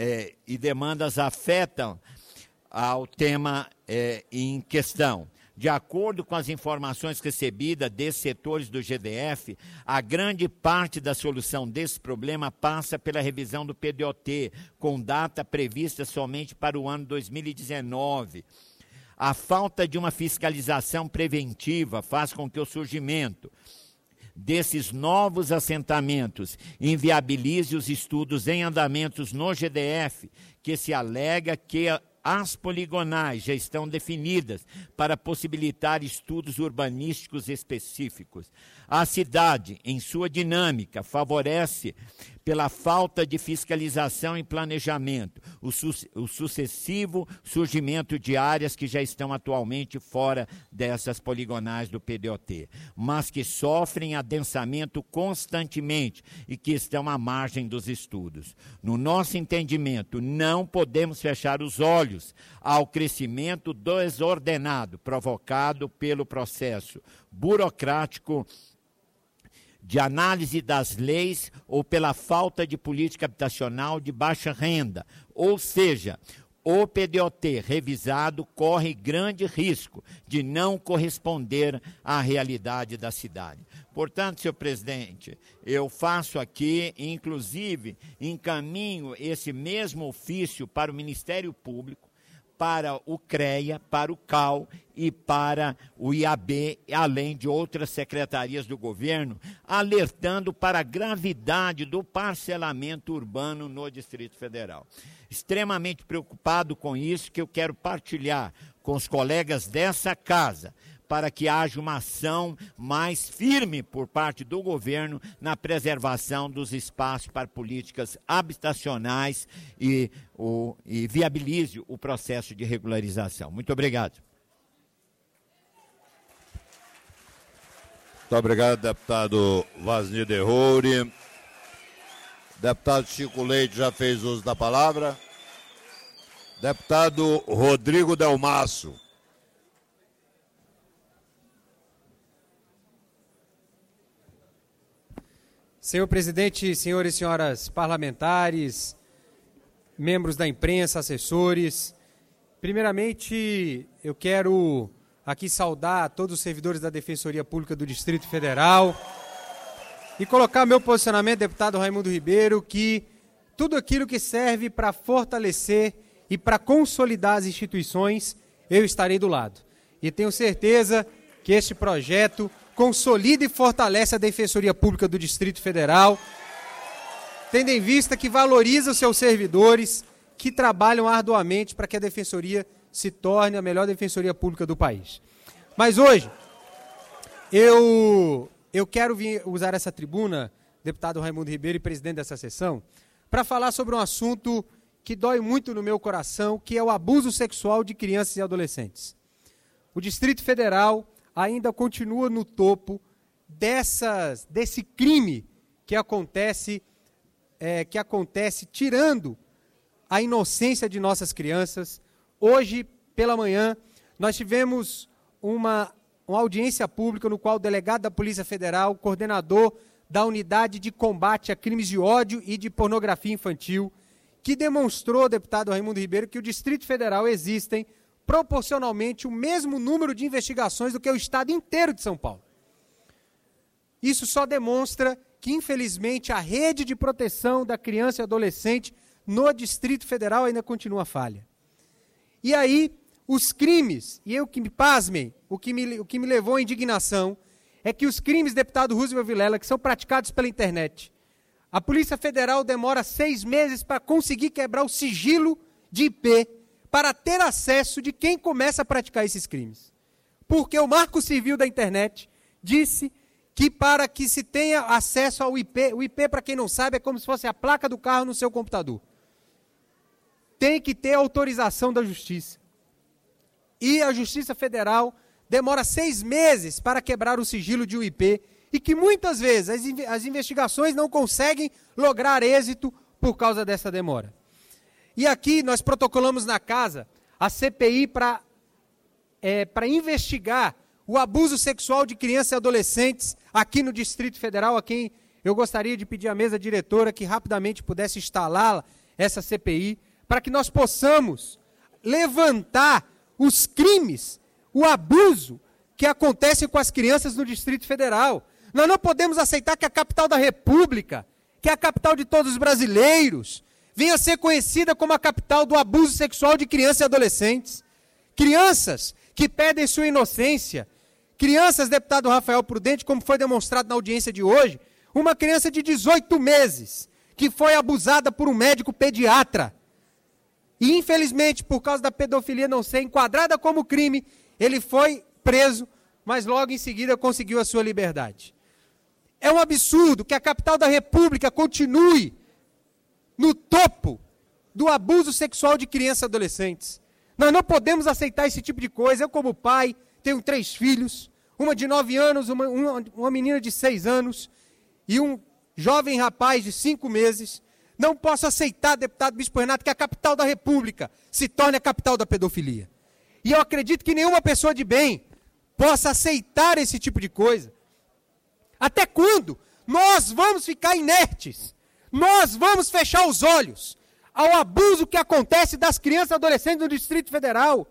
afetam ao tema em questão. De acordo com as informações recebidas desses setores do GDF, a grande parte da solução desse problema passa pela revisão do PDOT, com data prevista somente para o ano 2019. A falta de uma fiscalização preventiva faz com que o surgimento desses novos assentamentos inviabilize os estudos em andamentos no GDF, que se alega que as poligonais já estão definidas para possibilitar estudos urbanísticos específicos. A cidade, em sua dinâmica, favorece pela falta de fiscalização e planejamento, o sucessivo surgimento de áreas que já estão atualmente fora dessas poligonais do PDOT, mas que sofrem adensamento constantemente e que estão à margem dos estudos. No nosso entendimento, não podemos fechar os olhos ao crescimento desordenado provocado pelo processo burocrático de análise das leis ou pela falta de política habitacional de baixa renda. Ou seja, o PDOT revisado corre grande risco de não corresponder à realidade da cidade. Portanto, senhor presidente, eu faço aqui, inclusive, encaminho esse mesmo ofício para o Ministério Público, para o CREA, para o CAL e para o IAB, além de outras secretarias do governo, alertando para a gravidade do parcelamento urbano no Distrito Federal. Extremamente preocupado com isso, que eu quero partilhar com os colegas dessa casa, para que haja uma ação mais firme por parte do governo na preservação dos espaços para políticas habitacionais e viabilize o processo de regularização. Muito obrigado. Muito obrigado, deputado Vasnir Derrouri. Deputado Chico Leite já fez uso da palavra. Deputado Rodrigo Delmasso. Senhor presidente, senhores e senhoras parlamentares, membros da imprensa, assessores, primeiramente eu quero aqui saudar todos os servidores da Defensoria Pública do Distrito Federal e colocar meu posicionamento, deputado Raimundo Ribeiro, que tudo aquilo que serve para fortalecer e para consolidar as instituições, eu estarei do lado. E tenho certeza que este projeto consolida e fortalece a Defensoria Pública do Distrito Federal, tendo em vista que valoriza os seus servidores que trabalham arduamente para que a Defensoria se torne a melhor Defensoria Pública do país. Mas hoje, eu quero usar essa tribuna, deputado Raimundo Ribeiro e presidente dessa sessão, para falar sobre um assunto que dói muito no meu coração, que é o abuso sexual de crianças e adolescentes. O Distrito Federal ainda continua no topo desse crime que acontece tirando a inocência de nossas crianças. Hoje, pela manhã, nós tivemos uma audiência pública no qual o delegado da Polícia Federal, coordenador da Unidade de Combate a Crimes de Ódio e de Pornografia Infantil, que demonstrou, deputado Raimundo Ribeiro, que o Distrito Federal existem proporcionalmente o mesmo número de investigações do que o estado inteiro de São Paulo. Isso só demonstra que, infelizmente, a rede de proteção da criança e adolescente no Distrito Federal ainda continua falha. E aí, os crimes, e eu que me pasmem, o que me levou à indignação, é que os crimes, deputado Roosevelt Vilela, que são praticados pela internet, a Polícia Federal demora 6 meses para conseguir quebrar o sigilo de IP, para ter acesso de quem começa a praticar esses crimes. Porque o Marco Civil da internet disse que para que se tenha acesso ao IP, o IP, para quem não sabe, é como se fosse a placa do carro no seu computador. Tem que ter autorização da Justiça. E a Justiça Federal demora 6 meses para quebrar o sigilo de um IP e que muitas vezes as investigações não conseguem lograr êxito por causa dessa demora. E aqui nós protocolamos na casa a CPI para investigar o abuso sexual de crianças e adolescentes aqui no Distrito Federal, a quem eu gostaria de pedir à mesa diretora que rapidamente pudesse instalar essa CPI, para que nós possamos levantar os crimes, o abuso que acontece com as crianças no Distrito Federal. Nós não podemos aceitar que a capital da República, que é a capital de todos os brasileiros, venha a ser conhecida como a capital do abuso sexual de crianças e adolescentes. Crianças que perdem sua inocência. Crianças, deputado Rafael Prudente, como foi demonstrado na audiência de hoje, uma criança de 18 meses, que foi abusada por um médico pediatra. E, infelizmente, por causa da pedofilia não ser enquadrada como crime, ele foi preso, mas logo em seguida conseguiu a sua liberdade. É um absurdo que a capital da República continue no topo do abuso sexual de crianças e adolescentes. Nós não podemos aceitar esse tipo de coisa. Eu, como pai, tenho 3 filhos, uma de 9 anos, uma menina de 6 anos e um jovem rapaz de 5 meses. Não posso aceitar, deputado Bispo Renato, que a capital da República se torne a capital da pedofilia. E eu acredito que nenhuma pessoa de bem possa aceitar esse tipo de coisa. Até quando nós vamos ficar inertes? Nós vamos fechar os olhos ao abuso que acontece das crianças e adolescentes no Distrito Federal?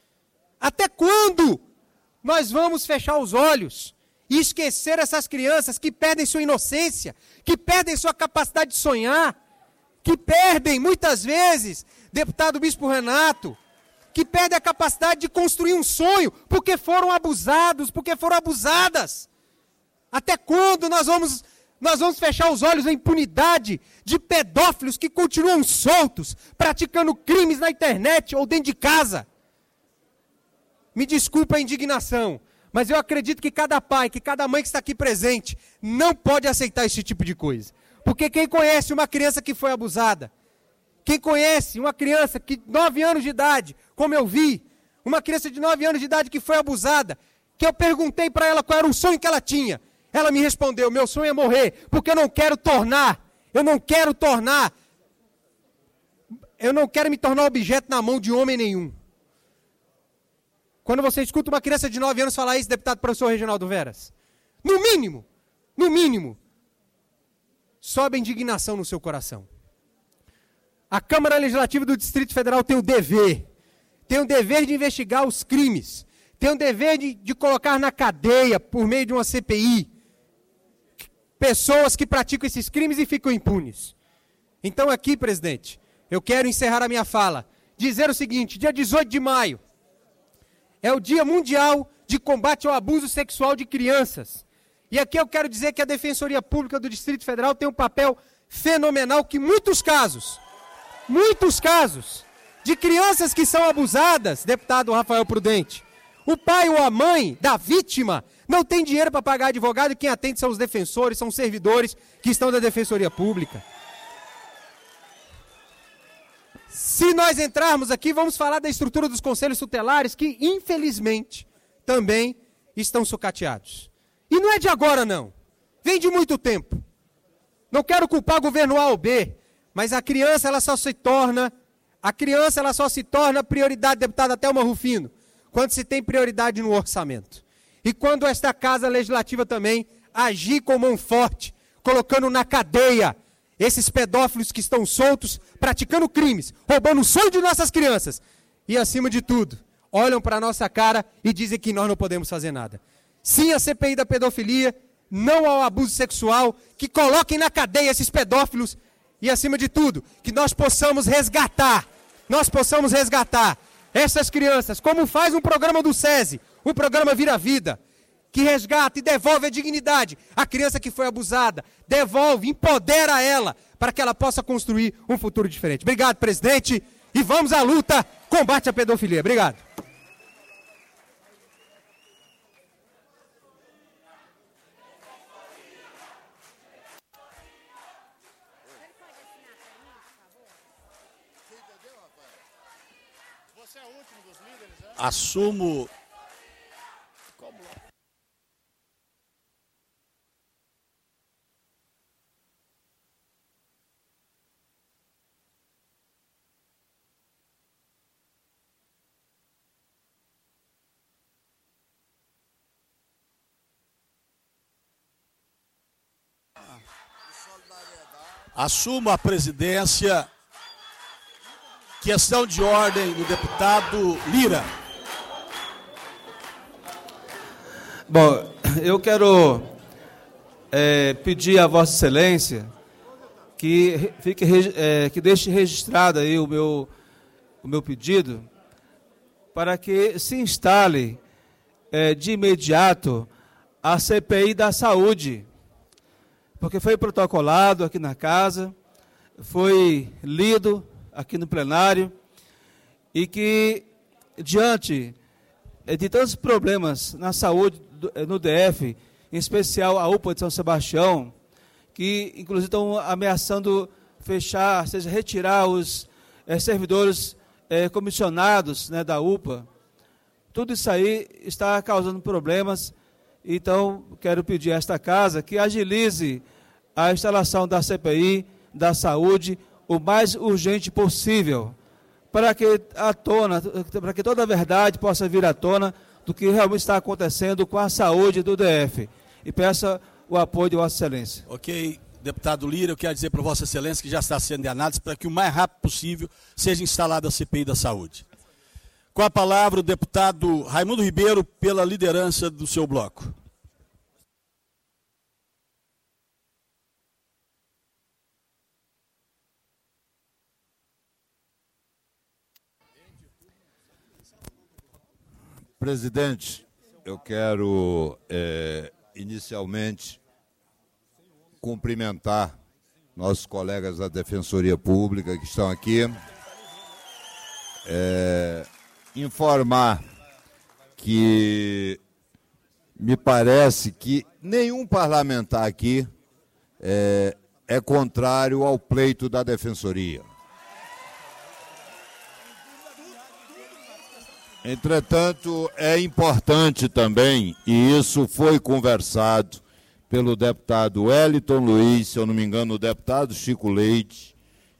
Até quando nós vamos fechar os olhos e esquecer essas crianças que perdem sua inocência, que perdem sua capacidade de sonhar, que perdem, muitas vezes, deputado Bispo Renato, que perdem a capacidade de construir um sonho, porque foram abusados, porque foram abusadas? Até quando nós vamos fechar os olhos à impunidade de pedófilos que continuam soltos, praticando crimes na internet ou dentro de casa? me desculpa a indignação, mas eu acredito que cada pai, que cada mãe que está aqui presente, não pode aceitar esse tipo de coisa. Porque quem conhece uma criança que foi abusada, quem conhece uma criança que 9 anos de idade, como eu vi, uma criança de 9 anos de idade que foi abusada, que eu perguntei para ela qual era o sonho que ela tinha. Ela me respondeu, meu sonho é morrer, porque eu não quero me tornar objeto na mão de homem nenhum. Quando você escuta uma criança de 9 anos falar isso, deputado professor Reginaldo Veras, no mínimo, sobe a indignação no seu coração. A Câmara Legislativa do Distrito Federal tem o dever de investigar os crimes, tem o dever de colocar na cadeia, por meio de uma CPI, pessoas que praticam esses crimes e ficam impunes. Então aqui, presidente, eu quero encerrar a minha fala, dizer o seguinte, dia 18 de maio, é o Dia Mundial de Combate ao Abuso Sexual de Crianças. E aqui eu quero dizer que a Defensoria Pública do Distrito Federal tem um papel fenomenal que muitos casos de crianças que são abusadas, deputado Rafael Prudente, o pai ou a mãe da vítima não tem dinheiro para pagar advogado e quem atende são os defensores, são os servidores que estão da Defensoria Pública. Se nós entrarmos aqui, vamos falar da estrutura dos conselhos tutelares que, infelizmente, também estão sucateados. E não é de agora, não. Vem de muito tempo. Não quero culpar o governo A ou B, mas a criança ela só se torna prioridade, deputada Thelma Rufino, quando se tem prioridade no orçamento. E quando esta Casa Legislativa também agir com mão forte, colocando na cadeia esses pedófilos que estão soltos, praticando crimes, roubando o sonho de nossas crianças. E, acima de tudo, olham para a nossa cara e dizem que nós não podemos fazer nada. Sim à CPI da pedofilia, não ao abuso sexual, que coloquem na cadeia esses pedófilos e, acima de tudo, que nós possamos resgatar essas crianças, como faz um programa do SESI, o programa Vira Vida, que resgata e devolve a dignidade à criança que foi abusada, devolve, empodera ela, para que ela possa construir um futuro diferente. Obrigado, presidente, e vamos à luta, combate à pedofilia. Obrigado. Assumo. Assumo a presidência. Questão de ordem do deputado Lira. Bom, eu quero pedir a Vossa Excelência que deixe registrado aí o meu pedido para que se instale de imediato a CPI da saúde, porque foi protocolado aqui na casa, foi lido aqui no plenário, e que, diante de tantos problemas na saúde no DF, em especial a UPA de São Sebastião, que inclusive estão ameaçando fechar, ou seja, retirar os servidores comissionados, né, da UPA, tudo isso aí está causando problemas. Então, quero pedir a esta casa que agilize a instalação da CPI da saúde o mais urgente possível, para que toda a verdade possa vir à tona do que realmente está acontecendo com a saúde do DF. E peço o apoio de Vossa Excelência. Ok, deputado Lira, eu quero dizer para Vossa Excelência que já está sendo de análise para que o mais rápido possível seja instalada a CPI da saúde. Com a palavra o deputado Raimundo Ribeiro, pela liderança do seu bloco. Presidente, eu quero inicialmente cumprimentar nossos colegas da Defensoria Pública que estão aqui, informar que me parece que nenhum parlamentar aqui é contrário ao pleito da Defensoria. Entretanto, é importante também, e isso foi conversado pelo deputado Wellington Luiz, se eu não me engano, o deputado Chico Leite,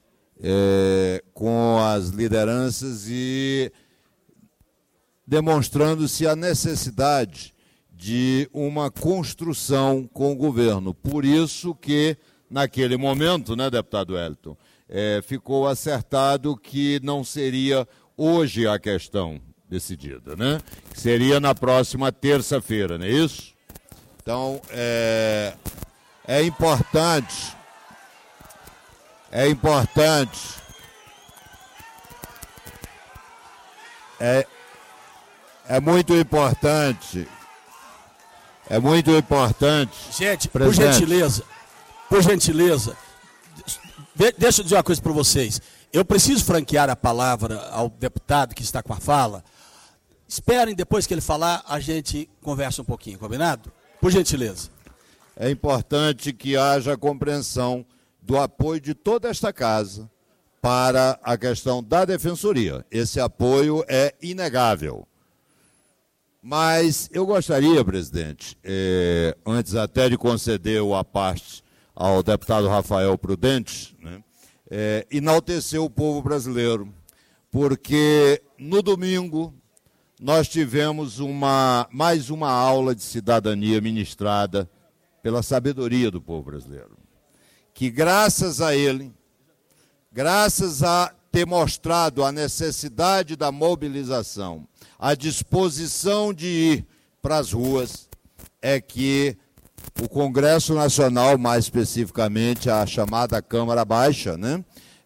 com as lideranças e demonstrando-se a necessidade de uma construção com o governo. Por isso que, naquele momento, né, deputado Wellington, ficou acertado que não seria hoje a questão decidida, né? Que seria na próxima terça-feira, não é isso? Então, é importante, é muito importante. Gente, presidente. por gentileza, deixa eu dizer uma coisa para vocês. Eu preciso franquear a palavra ao deputado que está com a fala. Esperem, depois que ele falar, a gente conversa um pouquinho, combinado? Por gentileza. É importante que haja compreensão do apoio de toda esta casa para a questão da Defensoria. Esse apoio é inegável. Mas eu gostaria, presidente, antes até de conceder a parte ao deputado Rafael Prudente, né, enaltecer o povo brasileiro, porque no domingo nós tivemos mais uma aula de cidadania ministrada pela sabedoria do povo brasileiro, que graças a ele, graças a ter mostrado a necessidade da mobilização, a disposição de ir para as ruas, é que o Congresso Nacional, mais especificamente a chamada Câmara Baixa, né,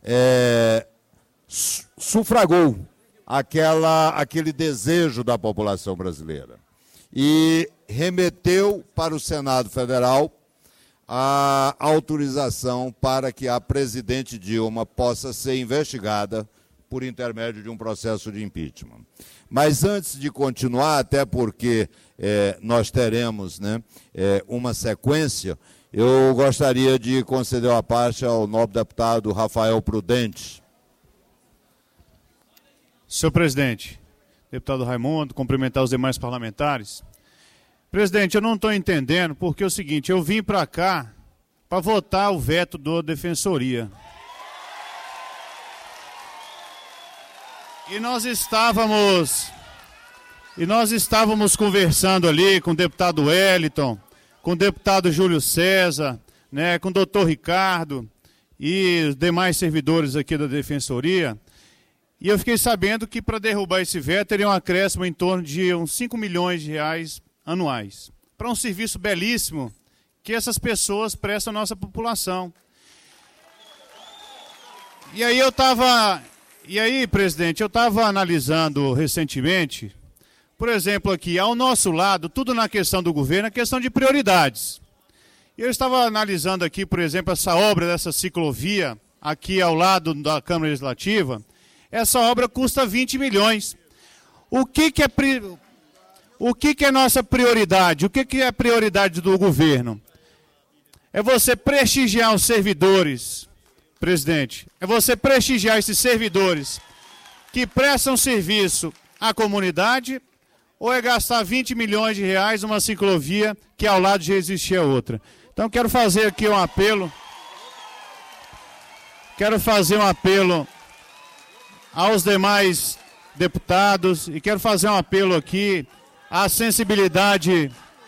sufragou aquele desejo da população brasileira e remeteu para o Senado Federal a autorização para que a presidente Dilma possa ser investigada por intermédio de um processo de impeachment. Mas antes de continuar, até porque nós teremos, né, uma sequência, eu gostaria de conceder a parte ao nobre deputado Rafael Prudente. Senhor presidente, deputado Raimundo, cumprimentar os demais parlamentares. Presidente, eu não estou entendendo, porque é o seguinte, eu vim para cá para votar o veto da Defensoria. E nós estávamos conversando ali com o deputado Wellington, com o deputado Júlio César, né, com o doutor Ricardo e os demais servidores aqui da Defensoria. E eu fiquei sabendo que para derrubar esse veto teria um acréscimo em torno de uns 5 milhões de reais anuais, para um serviço belíssimo que essas pessoas prestam à nossa população. E aí, presidente, eu estava analisando recentemente, por exemplo, aqui, ao nosso lado, tudo na questão do governo, é questão de prioridades. Eu estava analisando aqui, por exemplo, essa obra dessa ciclovia, aqui ao lado da Câmara Legislativa. Essa obra custa 20 milhões. O que é nossa prioridade? O que é a prioridade do governo? É você prestigiar os servidores, presidente. É você prestigiar esses servidores que prestam serviço à comunidade, ou é gastar 20 milhões de reais numa ciclovia que ao lado já existia outra? Então quero fazer aqui um apelo. Quero fazer um apelo aos demais deputados e quero fazer um apelo aqui à sensibilidade.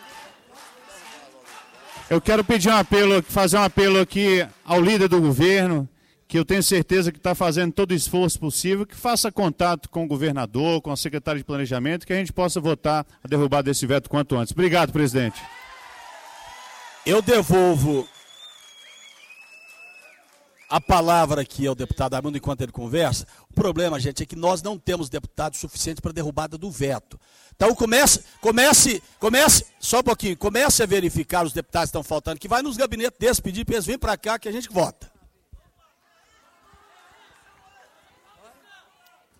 Eu quero fazer um apelo aqui ao líder do governo, que eu tenho certeza que está fazendo todo o esforço possível, que faça contato com o governador, com a secretária de planejamento, que a gente possa votar a derrubar desse veto quanto antes. Obrigado, presidente. Eu devolvo a palavra aqui ao deputado Armando enquanto ele conversa. O problema, gente, é que nós não temos deputados suficientes para a derrubada do veto. Então comece, só um pouquinho, comece a verificar os deputados que estão faltando, que vai nos gabinetes desses pedir para eles virem para cá que a gente vota.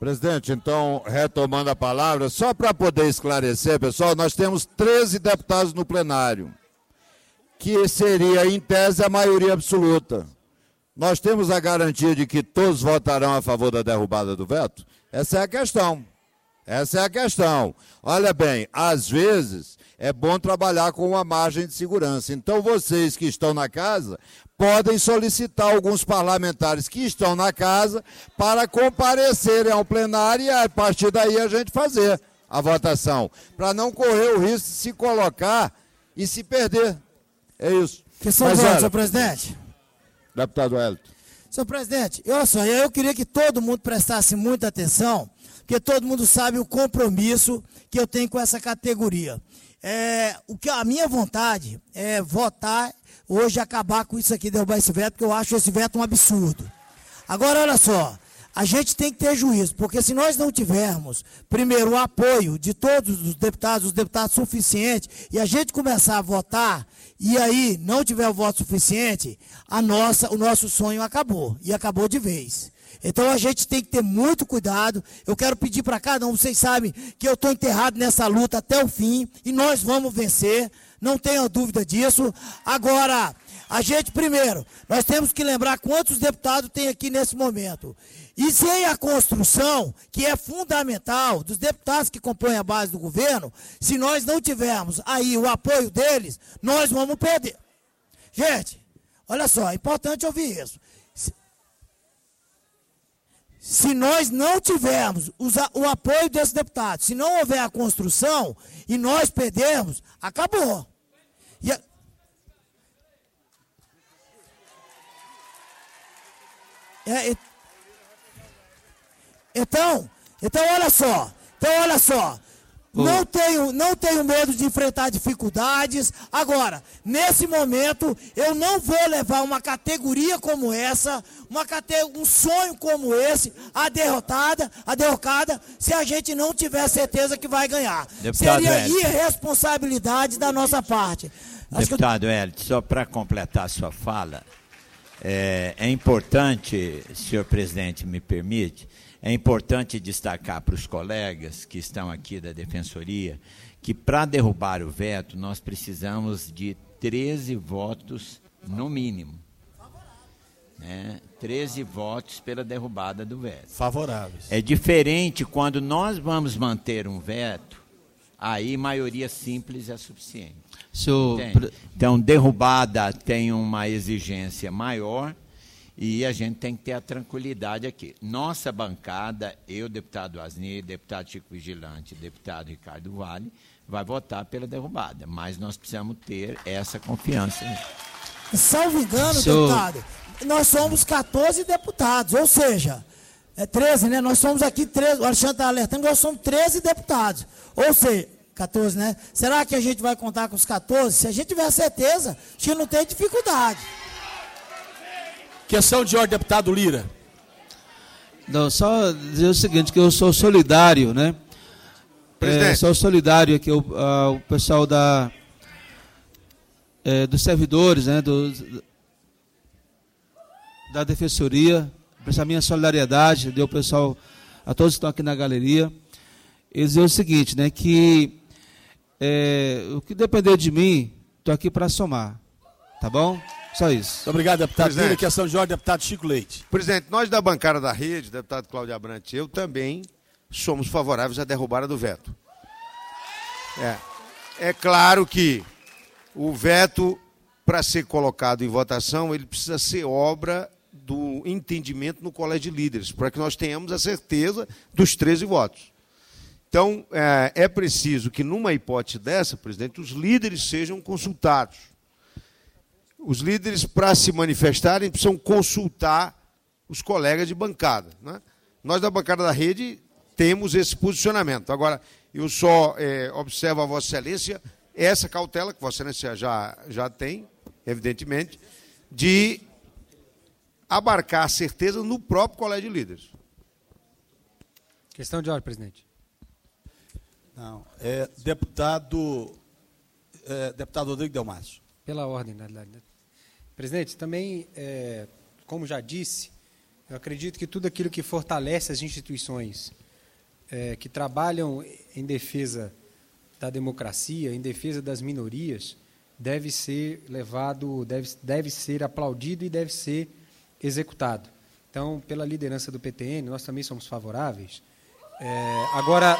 Presidente, então, retomando a palavra, só para poder esclarecer, pessoal, nós temos 13 deputados no plenário, que seria, em tese, a maioria absoluta. Nós temos a garantia de que todos votarão a favor da derrubada do veto? Essa é a questão. Essa é a questão. Olha bem, às vezes é bom trabalhar com uma margem de segurança. Então, vocês que estão na casa podem solicitar alguns parlamentares que estão na casa para comparecerem ao plenário e, a partir daí, a gente fazer a votação, para não correr o risco de se colocar e se perder. É isso. Senhor presidente. Deputado Wellington. Senhor presidente, olha só, eu queria que todo mundo prestasse muita atenção, porque todo mundo sabe o compromisso que eu tenho com essa categoria. A minha vontade é votar hoje, acabar com isso aqui, derrubar esse veto, porque eu acho esse veto um absurdo. Agora, olha só, a gente tem que ter juízo, porque se nós não tivermos, primeiro, o apoio de todos os deputados suficientes, e a gente começar a votar, e aí não tiver o voto suficiente, o nosso sonho acabou, e acabou de vez. Então a gente tem que ter muito cuidado. Eu quero pedir para cada um, vocês sabem que eu estou enterrado nessa luta até o fim, e nós vamos vencer, não tenha dúvida disso. Agora, a gente, primeiro, nós temos que lembrar quantos deputados tem aqui nesse momento. E sem a construção, que é fundamental, dos deputados que compõem a base do governo, se nós não tivermos aí o apoio deles, nós vamos perder. Gente, olha só, é importante ouvir isso. Se nós não tivermos o apoio desses deputados, se não houver a construção e nós perdermos, acabou. Então, olha só. Não tenho medo de enfrentar dificuldades. Agora, nesse momento, eu não vou levar uma categoria como essa, um sonho como esse, a derrocada, se a gente não tiver certeza que vai ganhar. Deputado Seria irresponsabilidade da nossa parte. Deputado Wellington, só para completar a sua fala, é importante, senhor presidente, me permite, é importante destacar para os colegas que estão aqui da Defensoria que, para derrubar o veto, nós precisamos de 13 votos no mínimo. 13 votos pela derrubada do veto. Favoráveis. É diferente quando nós vamos manter um veto, aí maioria simples é suficiente. Então, derrubada tem uma exigência maior, e a gente tem que ter a tranquilidade aqui. Nossa bancada, eu, deputado Asni, deputado Chico Vigilante, deputado Ricardo Vale, vai votar pela derrubada, mas nós precisamos ter essa confiança. Salvo engano, deputado, nós somos 14 deputados, ou seja, 13, né? Nós somos aqui 13, o Alexandre está alertando, nós somos 13 deputados, ou seja, 14, né? Será que a gente vai contar com os 14? Se a gente tiver certeza, a gente não tem dificuldade. Questão de ordem, deputado Lira. Não, só dizer o seguinte, que eu sou solidário, né? Sou solidário aqui ao pessoal dos servidores, né? Da Defensoria, prestar minha solidariedade, deu pessoal, a todos que estão aqui na galeria, e dizer o seguinte, né? Que o que depender de mim, estou aqui para somar, tá bom? Só isso. Muito obrigado, deputado Lira. Questão de ordem, deputado Chico Leite. Presidente, nós da bancada da rede, deputado Cláudio Abrantes, eu também somos favoráveis à derrubada do veto. É claro que o veto, para ser colocado em votação, ele precisa ser obra do entendimento no colégio de líderes, para que nós tenhamos a certeza dos 13 votos. Então, é preciso que, numa hipótese dessa, presidente, os líderes sejam consultados. Os líderes, para se manifestarem, precisam consultar os colegas de bancada, né? Nós, da bancada da rede, temos esse posicionamento. Agora, eu só observo a Vossa Excelência essa cautela, que Vossa Excelência já tem, evidentemente, de abarcar a certeza no próprio colégio de líderes. Questão de ordem, presidente. Não, deputado Rodrigo Delmasso. Pela ordem, na realidade. Presidente, também, como já disse, Eu acredito que tudo aquilo que fortalece as instituições que trabalham em defesa da democracia, em defesa das minorias, deve ser levado, deve ser aplaudido e deve ser executado. Então, pela liderança do PTN, nós também somos favoráveis. Agora,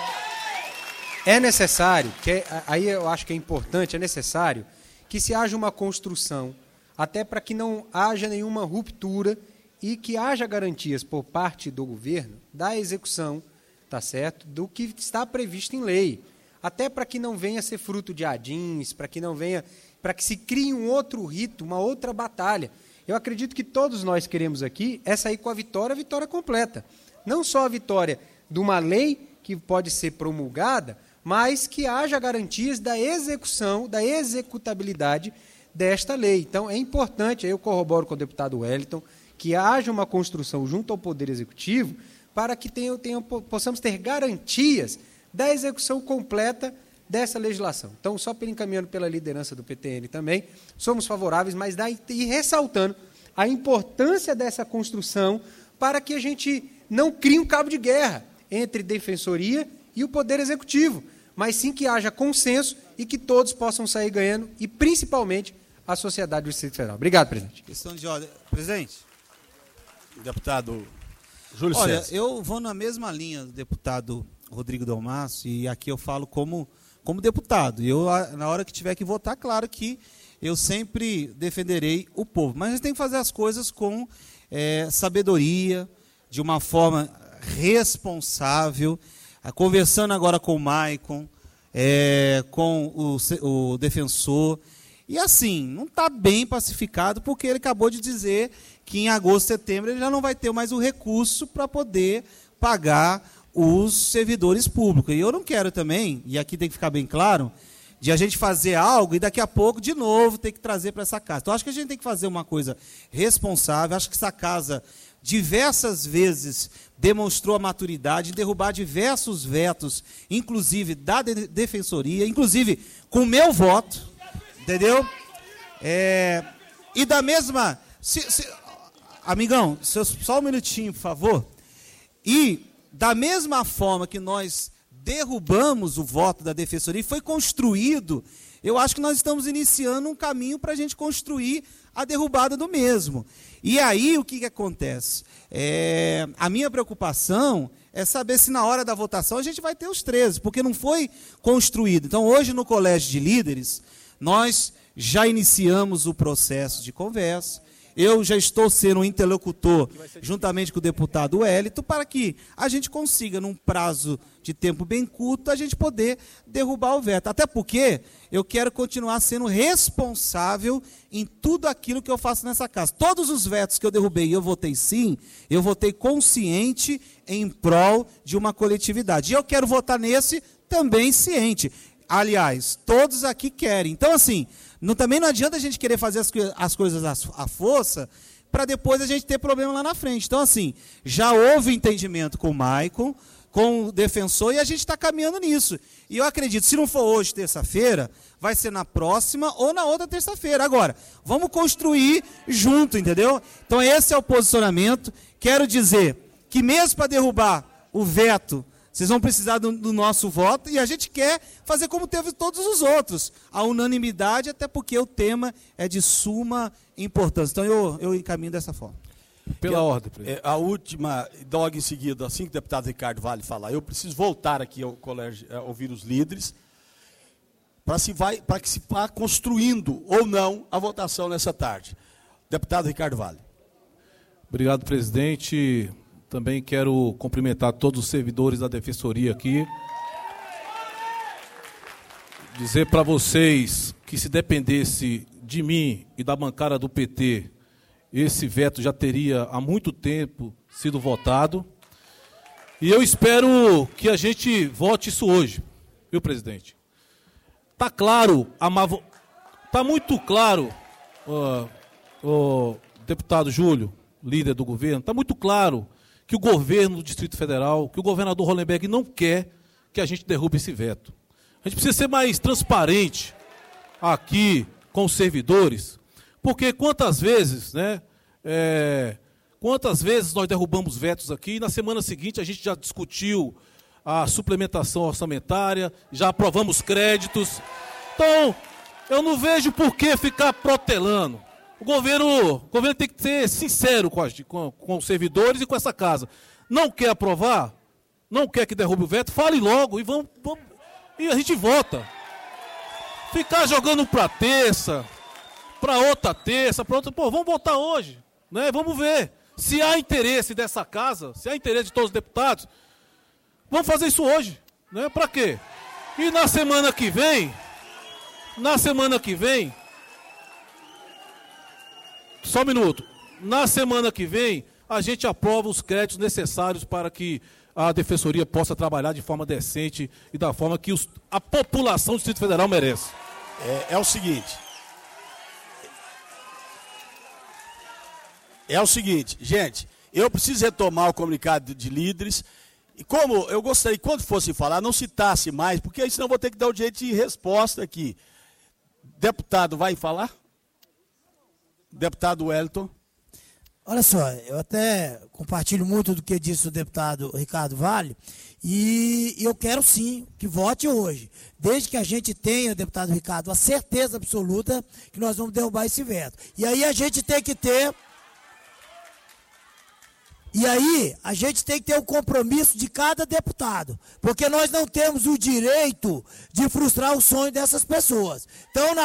é necessário, aí eu acho que é importante, é necessário que se haja uma construção, até para que não haja nenhuma ruptura e que haja garantias por parte do governo da execução, tá certo, do que está previsto em lei, até para que não venha a ser fruto de adins, para que se crie um outro rito, uma outra batalha. Eu acredito que todos nós queremos aqui é sair com a vitória completa. Não só a vitória de uma lei que pode ser promulgada, mas que haja garantias da execução, da executabilidade desta lei. Então, é importante, aí eu corroboro com o deputado Wellington, que haja uma construção junto ao Poder Executivo para que possamos ter garantias da execução completa dessa legislação. Então, só encaminhando pela liderança do PTN também, somos favoráveis, mas e ressaltando a importância dessa construção para que a gente não crie um cabo de guerra entre Defensoria e o Poder Executivo, mas sim que haja consenso e que todos possam sair ganhando, e principalmente a sociedade do Distrito Federal. Obrigado, presidente. Questão de ordem. Presidente. Deputado Júlio Olha, César. eu vou na mesma linha do deputado Rodrigo Dalmasso, e aqui eu falo como deputado. Eu, na hora que tiver que votar, claro que eu sempre defenderei o povo. Mas a gente tem que fazer as coisas com sabedoria, de uma forma responsável, conversando agora com o Maicon, com o defensor. E assim, não está bem pacificado, porque ele acabou de dizer que em agosto, setembro, ele já não vai ter mais o recurso para poder pagar os servidores públicos. E eu não quero também, e aqui tem que ficar bem claro, de a gente fazer algo e daqui a pouco, de novo, ter que trazer para essa casa. Então, acho que a gente tem que fazer uma coisa responsável. Acho que essa casa, diversas vezes, demonstrou a maturidade em derrubar diversos vetos, inclusive da Defensoria, inclusive com o meu voto, entendeu? E da mesma... Amigão, só um minutinho, por favor. E da mesma forma que nós derrubamos o voto da Defensoria e foi construído, eu acho que nós estamos iniciando um caminho para a gente construir a derrubada do mesmo. E aí, o que acontece? A minha preocupação é saber se na hora da votação a gente vai ter os 13, porque não foi construído. Então, hoje no Colégio de Líderes, nós já iniciamos o processo de conversa. Eu já estou sendo um interlocutor, juntamente com o deputado Wellington, para que a gente consiga, num prazo de tempo bem curto, a gente poder derrubar o veto. Até porque eu quero continuar sendo responsável em tudo aquilo que eu faço nessa casa. Todos os vetos que eu derrubei e eu votei sim, eu votei consciente em prol de uma coletividade. E eu quero votar nesse também ciente. Aliás, todos aqui querem. Então, assim... também não adianta a gente querer fazer as coisas à força para depois a gente ter problema lá na frente. Então, assim, já houve entendimento com o Maicon, com o defensor, e a gente está caminhando nisso. E eu acredito, se não for hoje, terça-feira, vai ser na próxima ou na outra terça-feira. Agora, vamos construir junto, entendeu? Então, esse é o posicionamento. Quero dizer que mesmo para derrubar o veto, vocês vão precisar do nosso voto, e a gente quer fazer como teve todos os outros, a unanimidade, até porque o tema é de suma importância. Então, eu encaminho dessa forma. Pela ordem, presidente. A última, logo em seguida, assim que o deputado Ricardo Vale falar, eu preciso voltar aqui ao colégio, ouvir os líderes, para que se vá construindo ou não a votação nessa tarde. Deputado Ricardo Vale. Obrigado, presidente. Também quero cumprimentar todos os servidores da Defensoria aqui. Dizer para vocês que se dependesse de mim e da bancada do PT, esse veto já teria há muito tempo sido votado. E eu espero que a gente vote isso hoje, viu, presidente? Está claro, está muito claro, o deputado Júlio, líder do governo, está muito claro que o governo do Distrito Federal, que o governador Hollenberg não quer que a gente derrube esse veto. A gente precisa ser mais transparente aqui com os servidores, porque quantas vezes, né, Quantas vezes nós derrubamos vetos aqui e na semana seguinte a gente já discutiu a suplementação orçamentária, já aprovamos créditos. Então, eu não vejo por que ficar protelando. O governo tem que ser sincero com os servidores e com essa casa. Não quer aprovar? Não quer que derrube o veto? Fale logo e vamos e a gente vota. Ficar jogando para terça, para outra terça, para outra... Pô, vamos votar hoje, né? Vamos ver. Se há interesse dessa casa, se há interesse de todos os deputados, vamos fazer isso hoje, né? Para quê? E na semana que vem, só um minuto, na semana que vem, a gente aprova os créditos necessários para que a Defensoria possa trabalhar de forma decente e da forma que a população do Distrito Federal merece. É o seguinte, gente, eu preciso retomar o comunicado de líderes, e como eu gostaria que quando fosse falar, não citasse mais, porque aí senão eu vou ter que dar o direito de resposta aqui. Deputado, vai falar? Deputado Wellington. Olha só, eu até compartilho muito do que disse o deputado Ricardo Vale, e eu quero sim que vote hoje, desde que a gente tenha, deputado Ricardo, a certeza absoluta que nós vamos derrubar esse veto. E aí a gente tem que ter o compromisso de cada deputado, porque nós não temos o direito de frustrar o sonho dessas pessoas. Então,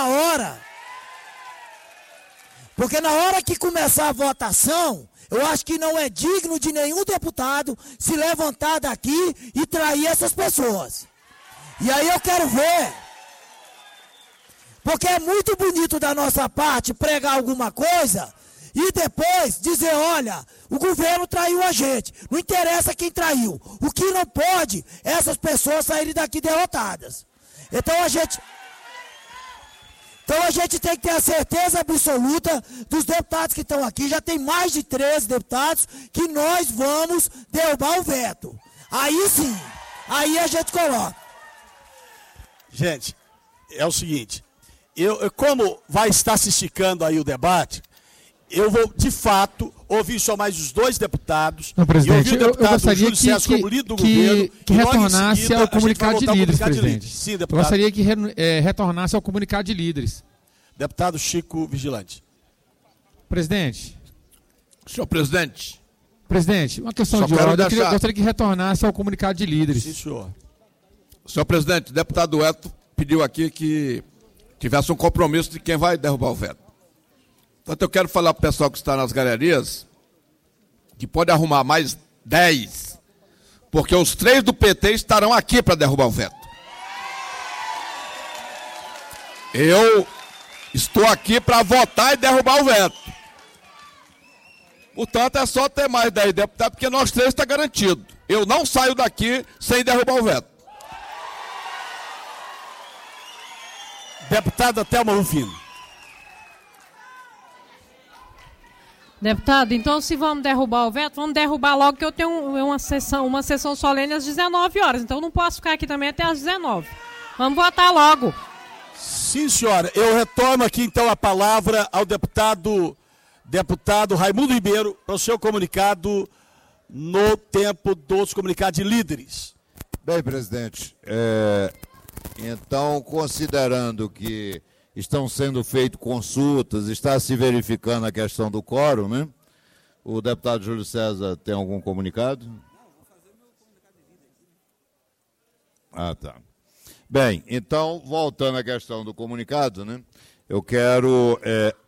porque na hora que começar a votação, eu acho que não é digno de nenhum deputado se levantar daqui e trair essas pessoas. E aí eu quero ver, porque é muito bonito da nossa parte pregar alguma coisa e depois dizer, olha, o governo traiu a gente. Não interessa quem traiu. O que não pode é essas pessoas saírem daqui derrotadas. Então a gente tem que ter a certeza absoluta dos deputados que estão aqui. Já tem mais de 13 deputados que nós vamos derrubar o veto. Aí sim, aí a gente coloca. Gente, é o seguinte, como vai estar se esticando aí o debate, eu vou, de fato, ouvir só mais os dois deputados. Não, presidente, e ouvir o deputado eu gostaria Júlio César como líder do governo. Que retornasse seguida, ao comunicado de líderes, presidente. Sim, eu deputado. gostaria que retornasse ao comunicado de líderes. Deputado Chico Vigilante. Presidente. Senhor presidente. Presidente, uma questão de ordem. Eu gostaria que retornasse ao comunicado de líderes. Sim, senhor. Senhor presidente, o deputado Eto pediu aqui que tivesse um compromisso de quem vai derrubar o veto. Portanto, eu quero falar para o pessoal que está nas galerias que pode arrumar mais 10, porque os 3 do PT estarão aqui para derrubar o veto. Eu estou aqui para votar e derrubar o veto. Portanto, é só ter mais 10 deputados, porque nós 3 está garantido. Eu não saio daqui sem derrubar o veto. Deputada Thelma Rufino. Deputado, então se vamos derrubar o veto, vamos derrubar logo, que eu tenho uma sessão solene às 19 horas. Então não posso ficar aqui também até às 19. Vamos votar logo. Sim, senhora. Eu retorno aqui então a palavra ao deputado Raimundo Ribeiro para o seu comunicado no tempo dos comunicados de líderes. Bem, presidente, então, considerando que estão sendo feitas consultas, está se verificando a questão do quórum, né? O deputado Júlio César tem algum comunicado? Ah, tá. Bem, então, voltando à questão do comunicado, né? Eu quero...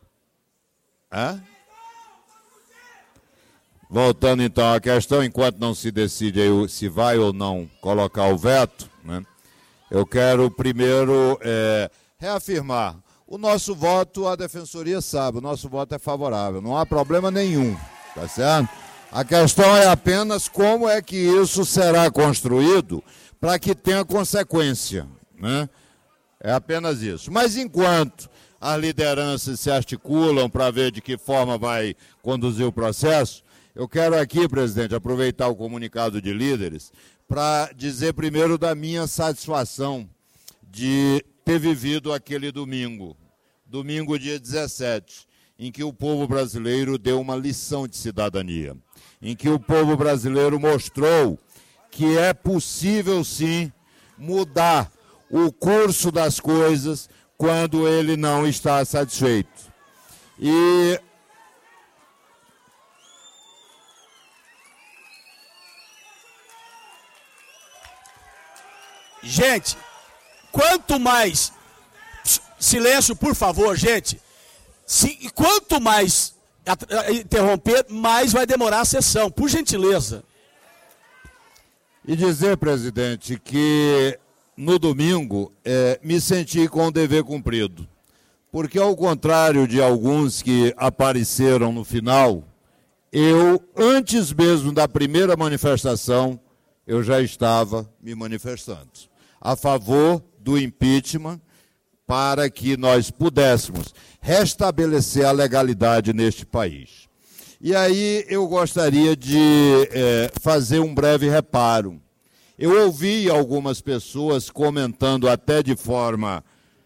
Voltando então à questão, enquanto não se decide aí se vai ou não colocar o veto, né? Eu quero primeiro reafirmar, o nosso voto, a Defensoria sabe, o nosso voto é favorável, não há problema nenhum, tá certo? A questão é apenas como é que isso será construído para que tenha consequência, né? É apenas isso. Mas enquanto as lideranças se articulam para ver de que forma vai conduzir o processo, eu quero aqui, presidente, aproveitar o comunicado de líderes para dizer primeiro da minha satisfação de ter vivido aquele domingo dia 17, em que o povo brasileiro deu uma lição de cidadania, em que o povo brasileiro mostrou que é possível, sim, mudar o curso das coisas quando ele não está satisfeito. E gente, quanto mais... Silêncio, por favor, gente. Quanto mais interromper, mais vai demorar a sessão, por gentileza. E dizer, presidente, que no domingo me senti com o dever cumprido. Porque, ao contrário de alguns que apareceram no final, eu, antes mesmo da primeira manifestação, eu já estava me manifestando a favor do impeachment, para que nós pudéssemos restabelecer a legalidade neste país. E aí eu gostaria de fazer um breve reparo. Eu ouvi algumas pessoas comentando até de forma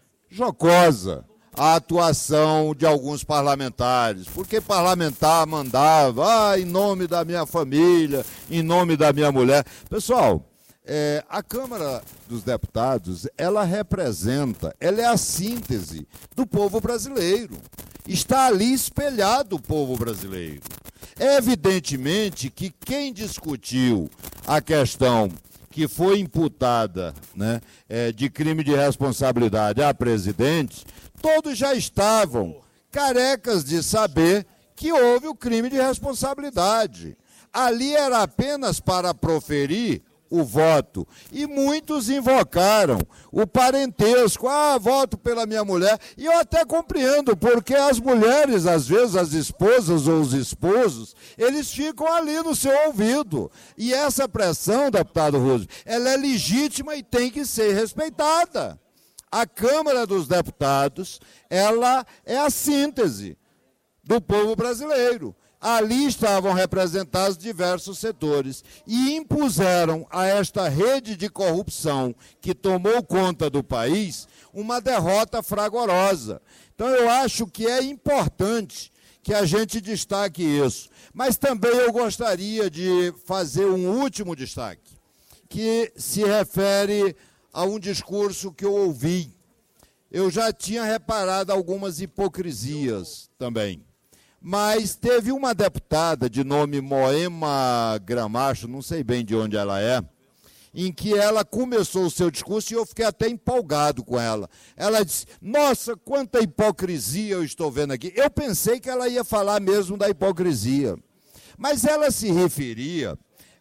jocosa a atuação de alguns parlamentares, porque parlamentar mandava, em nome da minha família, em nome da minha mulher. Pessoal, a Câmara dos Deputados, ela representa, ela é a síntese do povo brasileiro. Está ali espelhado o povo brasileiro. Evidentemente que quem discutiu a questão que foi imputada, né, de crime de responsabilidade à presidente, todos já estavam carecas de saber que houve o crime de responsabilidade. Ali era apenas para proferir o voto. E muitos invocaram o parentesco. Voto pela minha mulher. E eu até compreendo, porque as mulheres, às vezes, as esposas ou os esposos, eles ficam ali no seu ouvido. E essa pressão, deputado Rose, ela é legítima e tem que ser respeitada. A Câmara dos Deputados, ela é a síntese do povo brasileiro. Ali estavam representados diversos setores e impuseram a esta rede de corrupção que tomou conta do país uma derrota fragorosa. Então eu acho que é importante que a gente destaque isso. Mas também eu gostaria de fazer um último destaque, que se refere a um discurso que eu ouvi. Eu já tinha reparado algumas hipocrisias também. Mas teve uma deputada de nome Moema Gramacho, não sei bem de onde ela é, em que ela começou o seu discurso e eu fiquei até empolgado com ela. Ela disse, nossa, quanta hipocrisia eu estou vendo aqui. Eu pensei que ela ia falar mesmo da hipocrisia. Mas ela se referia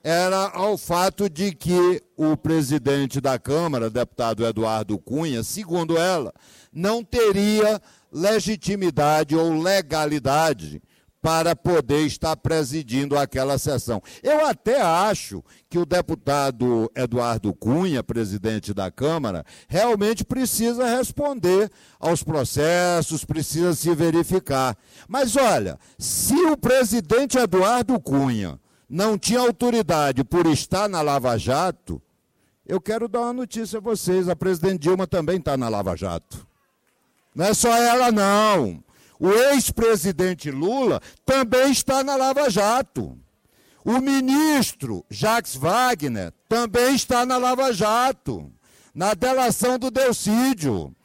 ao fato de que o presidente da Câmara, deputado Eduardo Cunha, segundo ela, não teria legitimidade ou legalidade para poder estar presidindo aquela sessão. Eu até acho que o deputado Eduardo Cunha, presidente da Câmara, realmente precisa responder aos processos, precisa se verificar. Mas olha, se o presidente Eduardo Cunha não tinha autoridade por estar na Lava Jato, eu quero dar uma notícia a vocês, a presidente Dilma também está na Lava Jato. Não é só ela, não. O ex-presidente Lula também está na Lava Jato. O ministro Jacques Wagner também está na Lava Jato, na delação do Delcídio.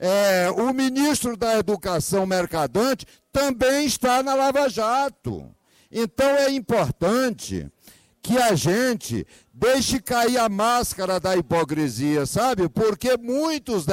O ministro da Educação Mercadante também está na Lava Jato. Então é importante que a gente deixe cair a máscara da hipocrisia, sabe? Porque muitos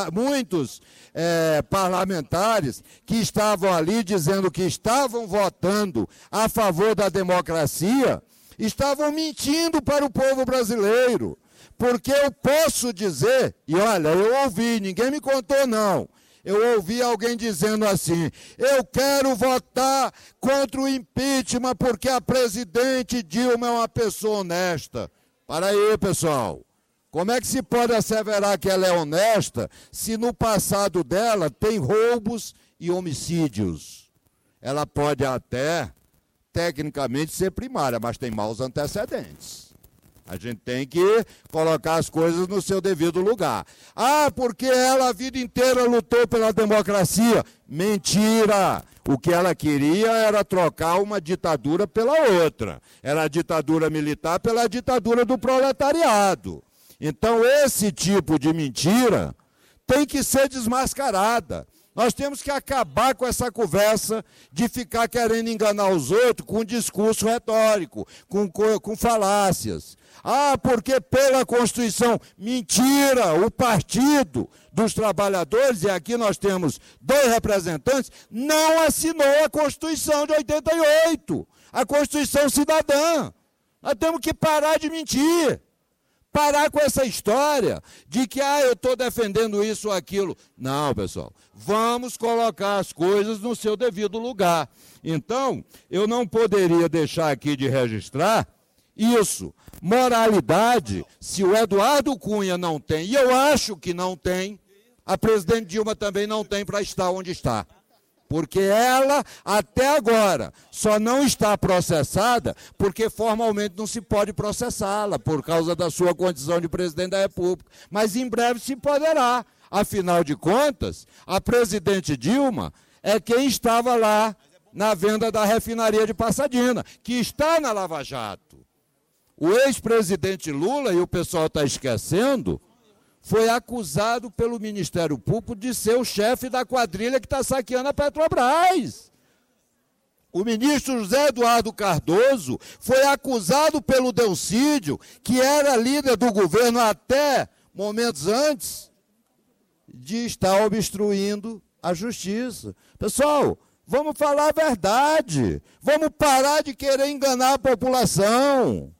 parlamentares que estavam ali dizendo que estavam votando a favor da democracia, estavam mentindo para o povo brasileiro. Porque eu posso dizer, e olha, eu ouvi, ninguém me contou não, eu ouvi alguém dizendo assim, eu quero votar contra o impeachment porque a presidente Dilma é uma pessoa honesta. Para aí, pessoal. Como é que se pode asseverar que ela é honesta se no passado dela tem roubos e homicídios? Ela pode até, tecnicamente, ser primária, mas tem maus antecedentes. A gente tem que colocar as coisas no seu devido lugar. Porque ela a vida inteira lutou pela democracia. Mentira! O que ela queria era trocar uma ditadura pela outra. Era a ditadura militar pela ditadura do proletariado. Então, esse tipo de mentira tem que ser desmascarada. Nós temos que acabar com essa conversa de ficar querendo enganar os outros com discurso retórico, com falácias. Ah, porque pela Constituição, mentira, o Partido dos Trabalhadores, e aqui nós temos 2 representantes, não assinou a Constituição de 88, a Constituição Cidadã. Nós temos que parar de mentir. Parar com essa história de que eu estou defendendo isso ou aquilo. Não, pessoal, vamos colocar as coisas no seu devido lugar. Então, eu não poderia deixar aqui de registrar isso. Moralidade, se o Eduardo Cunha não tem, e eu acho que não tem, a presidente Dilma também não tem para estar onde está. Porque ela, até agora, só não está processada porque formalmente não se pode processá-la por causa da sua condição de presidente da República. Mas em breve se poderá. Afinal de contas, a presidente Dilma é quem estava lá na venda da refinaria de Passadina, que está na Lava Jato. O ex-presidente Lula, e o pessoal está esquecendo, foi acusado pelo Ministério Público de ser o chefe da quadrilha que está saqueando a Petrobras. O ministro José Eduardo Cardoso foi acusado pelo Delcídio, que era líder do governo até momentos antes, de estar obstruindo a justiça. Pessoal, vamos falar a verdade. Vamos parar de querer enganar a população.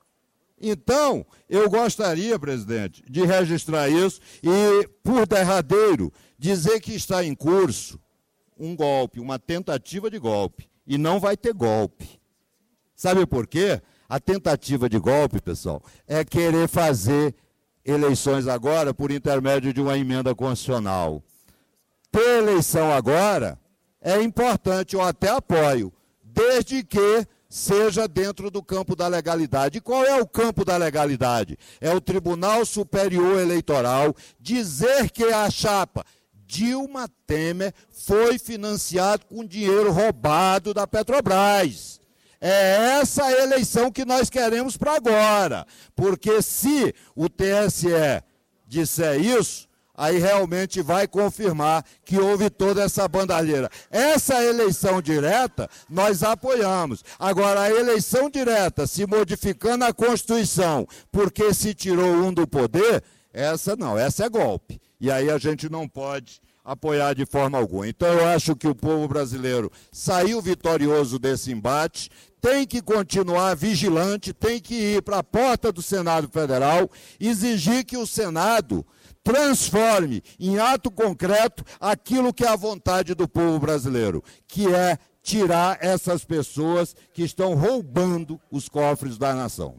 Então, eu gostaria, presidente, de registrar isso e, por derradeiro, dizer que está em curso um golpe, uma tentativa de golpe. E não vai ter golpe. Sabe por quê? A tentativa de golpe, pessoal, é querer fazer eleições agora por intermédio de uma emenda constitucional. Ter eleição agora é importante, eu até apoio, desde que seja dentro do campo da legalidade. E qual é o campo da legalidade? É o Tribunal Superior Eleitoral dizer que a chapa Dilma Temer foi financiada com dinheiro roubado da Petrobras. É essa a eleição que nós queremos para agora. Porque se o TSE disser isso, aí realmente vai confirmar que houve toda essa bandalheira. Essa eleição direta, nós apoiamos. Agora, a eleição direta, se modificando a Constituição, porque se tirou um do poder, essa não, essa é golpe. E aí a gente não pode apoiar de forma alguma. Então, eu acho que o povo brasileiro saiu vitorioso desse embate, tem que continuar vigilante, tem que ir para a porta do Senado Federal, exigir que o Senado transforme em ato concreto aquilo que é a vontade do povo brasileiro, que é tirar essas pessoas que estão roubando os cofres da nação.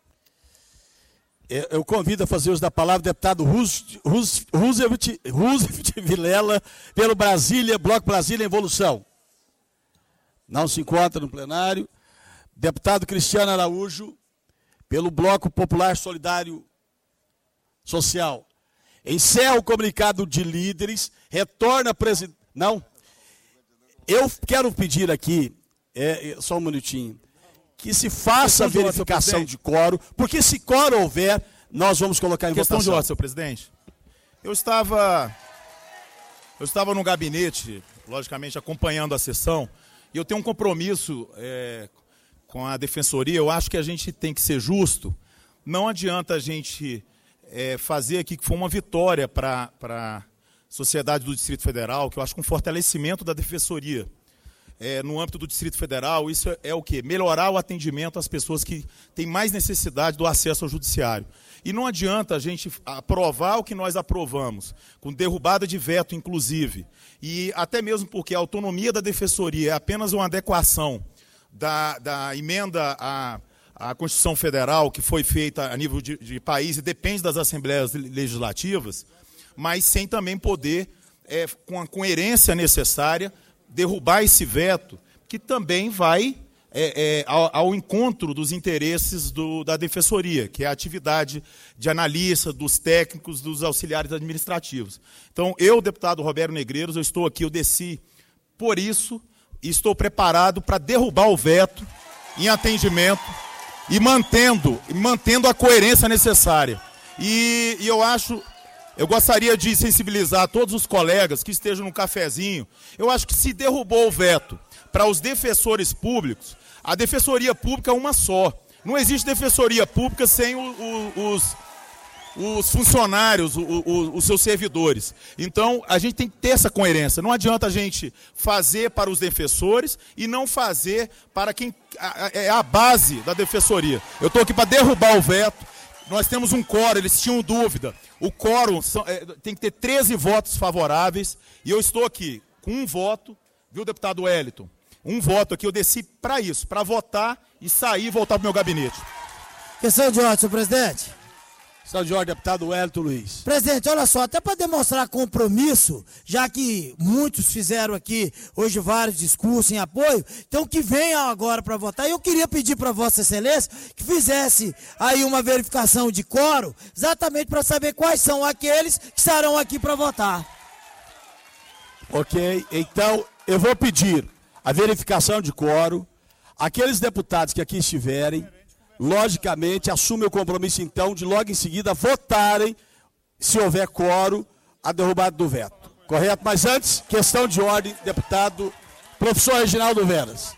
Eu convido a fazer uso da palavra o deputado Roosevelt Vilela, pelo Brasília, Bloco Brasília em Evolução. Não se encontra no plenário. Deputado Cristiano Araújo, pelo Bloco Popular Solidário Social. Encerra o comunicado de líderes, retorna a presidência. Não. Eu quero pedir aqui, só um minutinho, que se faça a verificação de quórum, porque se quórum houver, nós vamos colocar em votação. Questão de ordem, senhor presidente. Eu estava no gabinete, logicamente, acompanhando a sessão, e eu tenho um compromisso com a defensoria. Eu acho que a gente tem que ser justo. Não adianta a gente fazer aqui que foi uma vitória para a sociedade do Distrito Federal, que eu acho que um fortalecimento da defensoria. No âmbito do Distrito Federal, isso é o quê? Melhorar o atendimento às pessoas que têm mais necessidade do acesso ao judiciário. E não adianta a gente aprovar o que nós aprovamos, com derrubada de veto, inclusive, e até mesmo porque a autonomia da defensoria é apenas uma adequação da emenda à Constituição Federal, que foi feita a nível de país e depende das assembleias legislativas, mas sem também poder, com a coerência necessária, derrubar esse veto, que também vai ao encontro dos interesses da defensoria, que é a atividade de analista, dos técnicos, dos auxiliares administrativos. Então, eu, deputado Roberto Negreiros, eu estou aqui, eu desci por isso, e estou preparado para derrubar o veto em atendimento e mantendo a coerência necessária. E eu gostaria de sensibilizar todos os colegas que estejam no cafezinho. Eu acho que se derrubou o veto para os defensores públicos, a defensoria pública é uma só. Não existe defensoria pública sem os funcionários, os seus servidores. Então, a gente tem que ter essa coerência. Não adianta a gente fazer para os defensores e não fazer para quem é a base da defensoria. Eu estou aqui para derrubar o veto. Nós temos um quórum, eles tinham dúvida. O quórum tem que ter 13 votos favoráveis. E eu estou aqui com um voto, viu, deputado Wellington? Um voto aqui, eu desci para isso, para votar e sair e voltar para o meu gabinete. Questão de ordem, senhor presidente. Questão de ordem, deputado Wellington Luiz. Presidente, olha só, até para demonstrar compromisso, já que muitos fizeram aqui hoje vários discursos em apoio, então que venham agora para votar. Eu queria pedir para Vossa Excelência que fizesse aí uma verificação de quórum, exatamente para saber quais são aqueles que estarão aqui para votar. Ok, então eu vou pedir a verificação de quórum. Aqueles deputados que aqui estiverem, logicamente, assumem o compromisso, então, de logo em seguida votarem, se houver quórum, a derrubada do veto. Correto? Mas antes, questão de ordem, deputado professor Reginaldo Veras.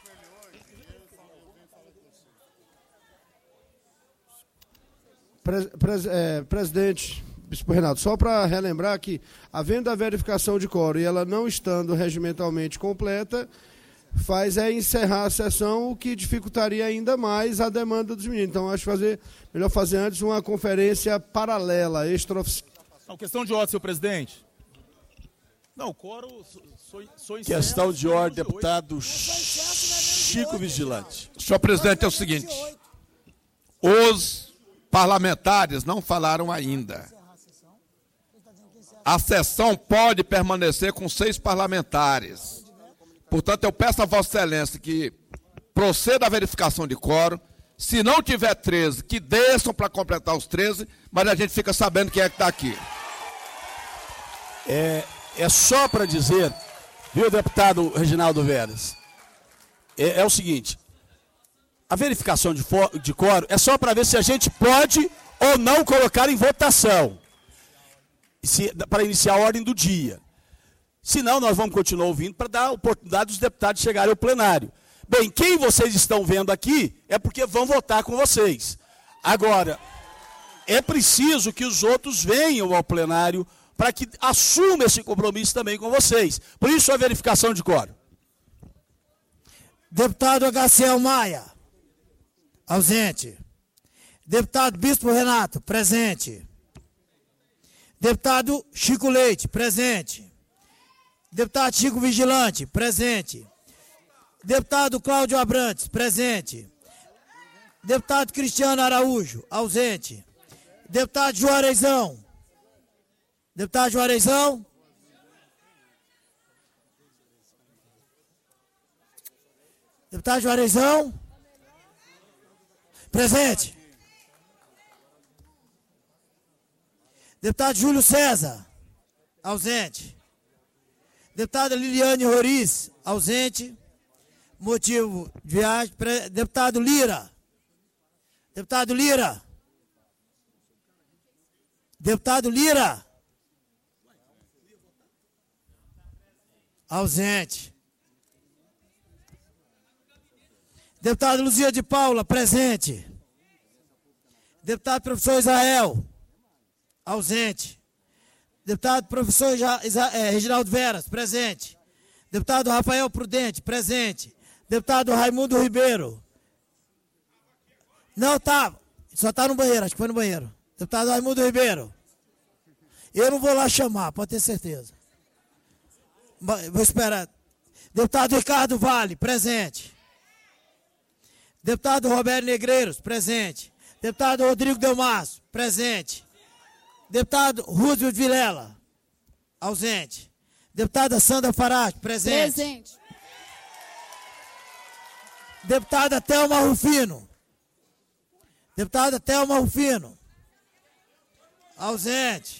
Presidente, Bispo Renato, só para relembrar que, havendo a verificação de quórum e ela não estando regimentalmente completa, faz encerrar a sessão, o que dificultaria ainda mais a demanda dos meninos. Então, acho melhor fazer antes uma conferência paralela, extraoficial. Não, questão de ordem, senhor presidente. Não, o quórum... Questão de ordem, deputado Chico Vigilante. Senhor presidente, é o seguinte. Os parlamentares não falaram ainda. A sessão pode permanecer com 6 parlamentares. Portanto, eu peço a Vossa Excelência que proceda a verificação de quórum. Se não tiver 13, que desçam para completar os 13, mas a gente fica sabendo quem é que está aqui. É só para dizer, viu, deputado Reginaldo Veras, é o seguinte, a verificação de quórum é só para ver se a gente pode ou não colocar em votação, para iniciar a ordem do dia. Senão, nós vamos continuar ouvindo para dar a oportunidade dos deputados chegarem ao plenário. Bem, quem vocês estão vendo aqui é porque vão votar com vocês. Agora, é preciso que os outros venham ao plenário para que assumam esse compromisso também com vocês. Por isso, a verificação de quórum. Deputado HCL Maia, ausente. Deputado Bispo Renato, presente. Deputado Chico Leite, presente. Deputado Chico Vigilante, presente. Deputado Cláudio Abrantes, presente. Deputado Cristiano Araújo, ausente. Deputado Juarezão. Deputado Juarezão. Deputado Juarezão. Presente. Deputado Júlio César, ausente. Deputada Liliane Roriz, ausente. Motivo de viagem. Deputado Lira. Deputado Lira. Deputado Lira. Ausente. Deputado Luzia de Paula, presente. Deputado professor Israel, ausente. Deputado professor Reginaldo Veras, presente. Deputado Rafael Prudente, presente. Deputado Raimundo Ribeiro. Não, tá. Só está no banheiro, acho que foi no banheiro. Deputado Raimundo Ribeiro. Eu não vou lá chamar, pode ter certeza. Vou esperar. Deputado Ricardo Vale, presente. Deputado Roberto Negreiros, presente. Deputado Rodrigo Delmasso, presente. Deputado Roosevelt Vilela, ausente. Deputada Sandra Farage, presente. Presente. Deputada Thelma Rufino. Deputada Thelma Rufino, ausente.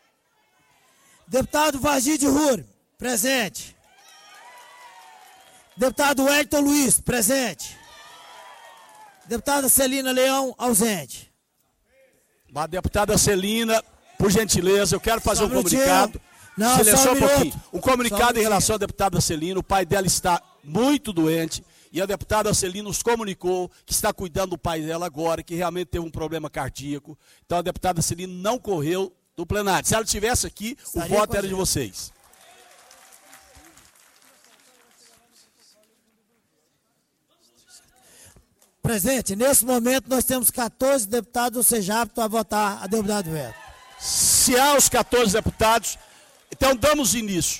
Deputado Vagide Ruri, presente. Deputado Wellington Luiz, presente. Deputada Celina Leão, ausente. A deputada Celina, por gentileza, eu quero fazer um minutinho. comunicado. Não, Silêncio só um um pouquinho. minuto. Um comunicado em relação à deputada Celina. O pai dela está muito doente e a deputada Celina nos comunicou que está cuidando do pai dela agora, que realmente teve um problema cardíaco. Então a deputada Celina não correu do plenário. Se ela estivesse aqui, o voto era de vocês. Presidente, nesse momento nós temos 14 deputados, ou seja, aptos a votar a deputada veto. Se há os 14 deputados, então damos início.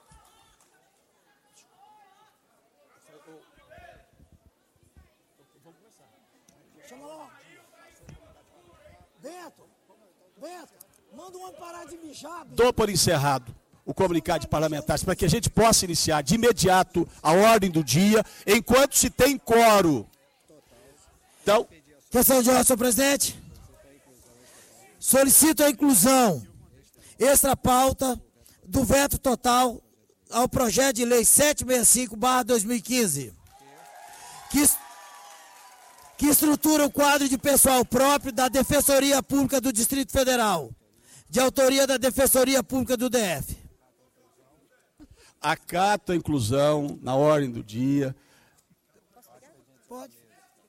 Beto, manda um homem parar de mijar. Dou por encerrado o comunicado de parlamentares para que a gente possa iniciar de imediato a ordem do dia, enquanto se tem quórum. Então, questão de ordem, senhor presidente. Solicito a inclusão extra pauta do veto total ao projeto de lei 765/2015, que estrutura o quadro de pessoal próprio da Defensoria Pública do Distrito Federal, de autoria da Defensoria Pública do DF. Acato a inclusão na ordem do dia. Pode.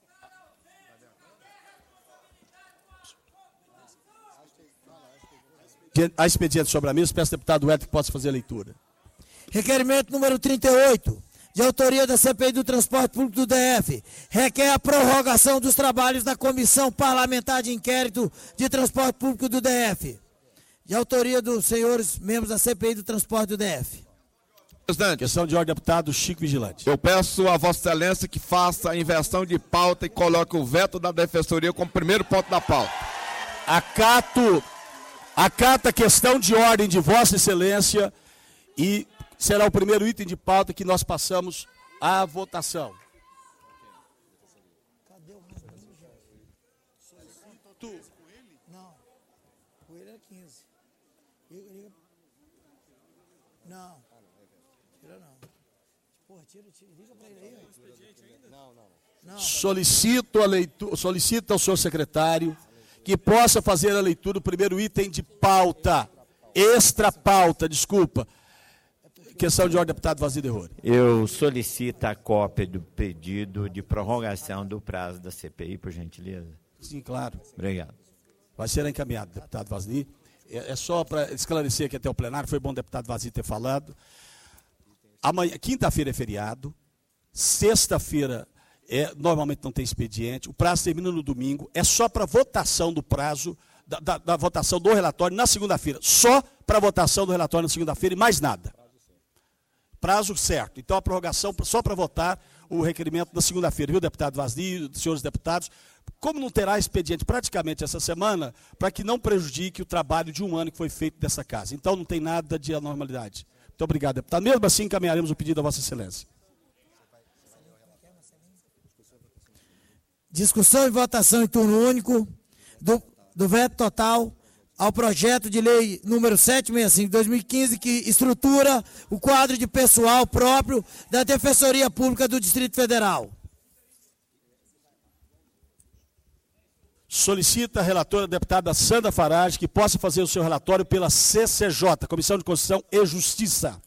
Há expediente sobre a mesa, peço ao deputado Wellington que possa fazer a leitura. Requerimento número 38, de autoria da CPI do Transporte Público do DF, requer a prorrogação dos trabalhos da Comissão Parlamentar de Inquérito de Transporte Público do DF, de autoria dos senhores membros da CPI do Transporte do DF. Presidente, questão de ordem, deputado Chico Vigilante. Eu peço a Vossa Excelência que faça a inversão de pauta e coloque o veto da Defensoria como primeiro ponto da pauta. Acato a questão de ordem de Vossa Excelência e será o primeiro item de pauta que nós passamos à votação. Cadê o Não, com ele é 15. Não, tira não. Porra, liga pra ele aí. Não. Solicito ao senhor secretário que possa fazer a leitura do primeiro item de pauta, extra pauta, desculpa. Questão de ordem, deputado Vazir Derrore. Eu solicito a cópia do pedido de prorrogação do prazo da CPI, por gentileza. Sim, claro. Obrigado. Vai ser encaminhado, deputado Vazir. É só para esclarecer aqui até o plenário, foi bom o deputado Vazir ter falado. Amanhã, quinta-feira é feriado, sexta-feira normalmente não tem expediente, o prazo termina no domingo, é só para votação do prazo, da votação do relatório na segunda-feira, só para votação do relatório na segunda-feira e mais nada. Prazo certo. Então a prorrogação só para votar o requerimento na segunda-feira, viu, deputado Vazir, senhores deputados, como não terá expediente praticamente essa semana, para que não prejudique o trabalho de um ano que foi feito dessa casa. Então não tem nada de anormalidade. Muito obrigado, deputado. Mesmo assim, encaminharemos o pedido a Vossa Excelência. Discussão e votação em turno único do veto total ao projeto de lei número 765/2015, que estrutura o quadro de pessoal próprio da Defensoria Pública do Distrito Federal. Solicita a relatora deputada Sandra Farage que possa fazer o seu relatório pela CCJ, Comissão de Constituição e Justiça.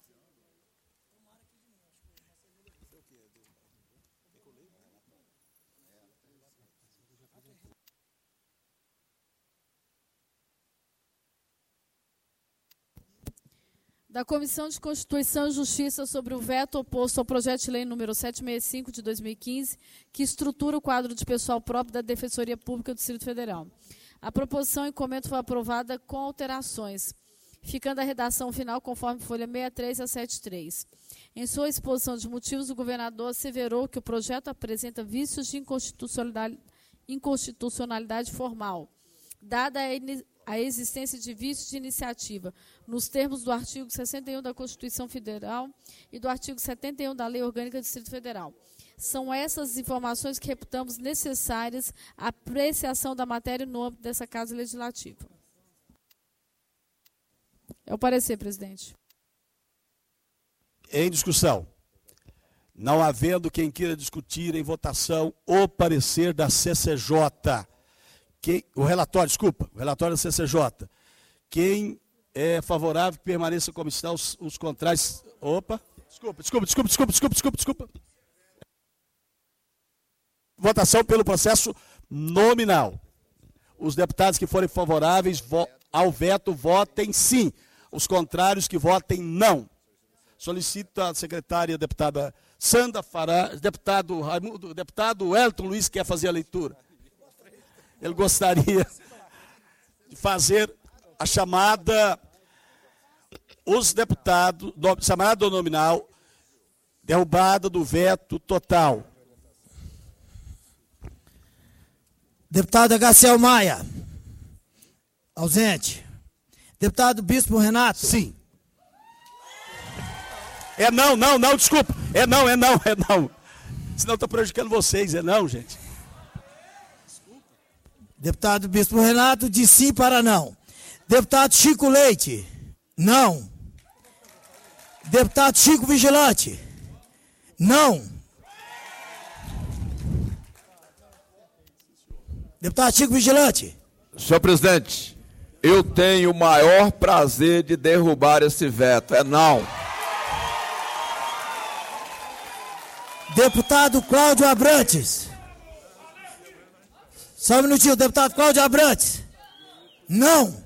Da Comissão de Constituição e Justiça sobre o veto oposto ao projeto de lei número 765 de 2015, que estrutura o quadro de pessoal próprio da Defensoria Pública do Distrito Federal. A proposição em comento foi aprovada com alterações, ficando a redação final conforme folha 63 a 73. Em sua exposição de motivos, o governador asseverou que o projeto apresenta vícios de inconstitucionalidade formal, dada a existência de vícios de iniciativa, nos termos do artigo 61 da Constituição Federal e do artigo 71 da Lei Orgânica do Distrito Federal. São essas informações que reputamos necessárias à apreciação da matéria no âmbito dessa Casa Legislativa. É o parecer, presidente. Em discussão. Não havendo quem queira discutir em votação o parecer da CCJ. O relatório da CCJ. Quem é favorável que permaneça como estão os contrários. Opa, desculpa. Votação pelo processo nominal. Os deputados que forem favoráveis ao veto votem sim. Os contrários que votem não. Solicito a secretária, deputada Sandra Fará, deputado Raimundo, deputado Elton Luiz quer fazer a leitura. Ele gostaria de fazer a chamada, os deputados, chamada nominal, derrubada do veto total. Deputado Agaciel Maia. Ausente. Deputado Bispo Renato. Sim. Não, desculpa. É não. Senão estou prejudicando vocês. É não, gente. Deputado Bispo Renato, de sim para não. Deputado Chico Leite. Não. Deputado Chico Vigilante. Não. Deputado Chico Vigilante. Senhor presidente, eu tenho o maior prazer de derrubar esse veto. É não. Deputado Cláudio Abrantes. Só um minutinho, deputado Cláudio Abrantes. Não.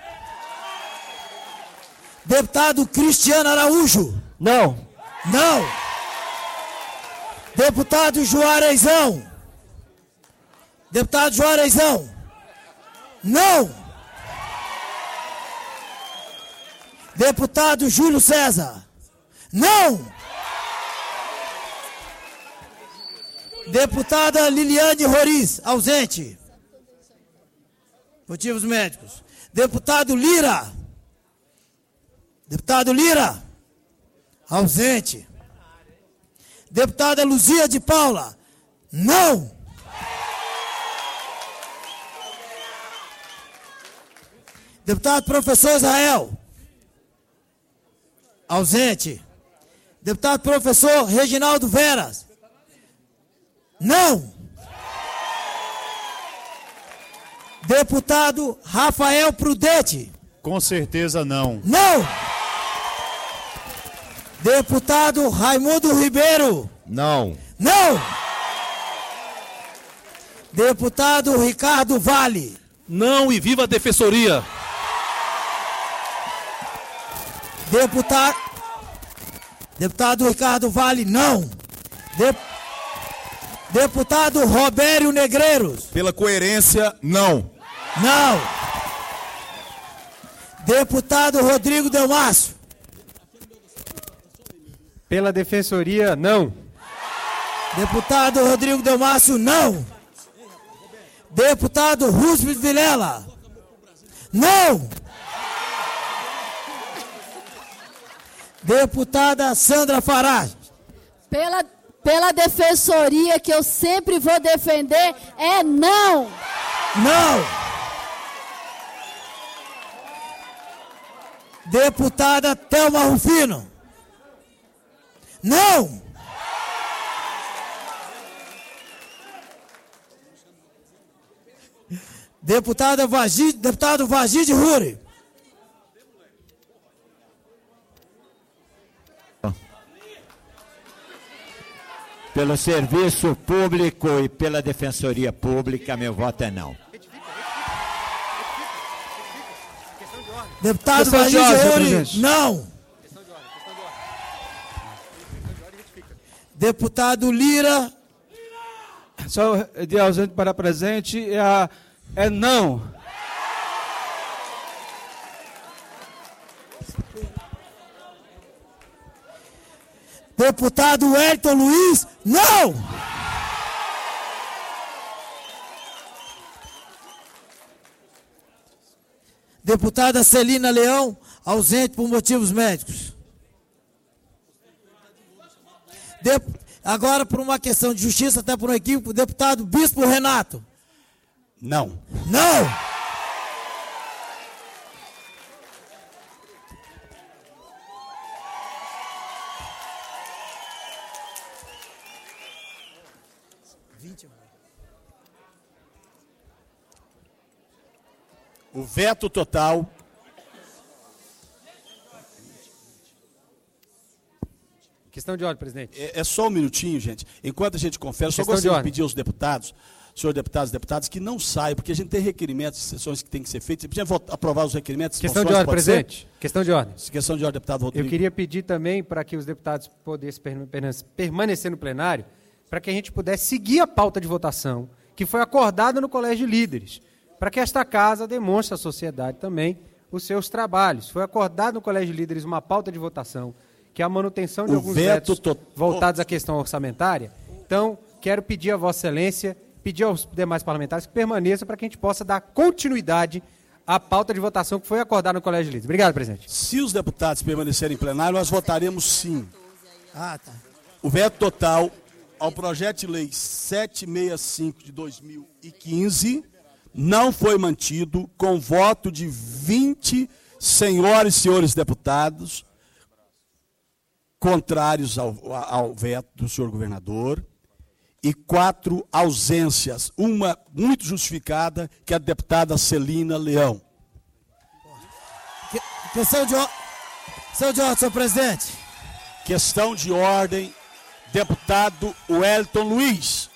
Deputado Cristiano Araújo. Não. Não. Deputado Juarezão. Deputado Juarezão. Não. Deputado Júlio César. Não. Deputada Liliane Roriz, ausente. Motivos médicos. Deputado Lira. Deputado Lira, ausente. Deputada Luzia de Paula, não. Deputado Professor Israel, ausente. Deputado Professor Reginaldo Veras, não. Deputado Rafael Prudente. Com certeza não. Não. Deputado Raimundo Ribeiro. Não. Não. Deputado Ricardo Vale. Não, e viva a Defensoria. Deputado Ricardo Vale, não. Deputado Robério Negreiros. Pela coerência, não. Não. Deputado Rodrigo Delmasso. Pela Defensoria, não. Deputado Rodrigo Delmasso, não. Deputado Rússio Vilela. Não. Deputada Sandra Fará. Pela Defensoria, que eu sempre vou defender, é não. Não. Deputada Thelma Rufino. Não. Deputado Vagide Ruri. Pelo serviço público e pela Defensoria Pública, meu voto é não. Deputado Vagide Ruri, não. Deputado Lira. Só de ausente para presente é não. Deputado Elton Luiz, não! Deputada Celina Leão, ausente por motivos médicos. Agora, por uma questão de justiça, até por um equívoco, o deputado Bispo Renato. Não. Não! O veto total. Questão de ordem, presidente. É só um minutinho, gente. Enquanto a gente confere, só gostaria de pedir aos deputados, senhores deputados e deputadas, que não saiam, porque a gente tem requerimentos de sessões que têm que ser feitas. Você precisa aprovar os requerimentos? Questão de ordem, presidente. Questão de ordem. Questão de ordem, deputado Rodrigo. Eu queria pedir também para que os deputados pudessem permanecer no plenário, para que a gente pudesse seguir a pauta de votação, que foi acordada no Colégio de Líderes, para que esta casa demonstre à sociedade também os seus trabalhos. Foi acordado no Colégio de Líderes uma pauta de votação, que é a manutenção de alguns vetos voltados à questão orçamentária. Então, quero pedir a Vossa Excelência, pedir aos demais parlamentares que permaneçam para que a gente possa dar continuidade à pauta de votação que foi acordada no Colégio de Líderes. Obrigado, presidente. Se os deputados permanecerem em plenário, nós votaremos sim. Tá. O veto total ao projeto de lei 765 de 2015 não foi mantido, com voto de 20 senhoras e senhores deputados contrários ao veto do senhor governador e 4 ausências, uma muito justificada, que é a deputada Celina Leão. Questão de ordem, senhor presidente. Questão de ordem, deputado Wellington Luiz.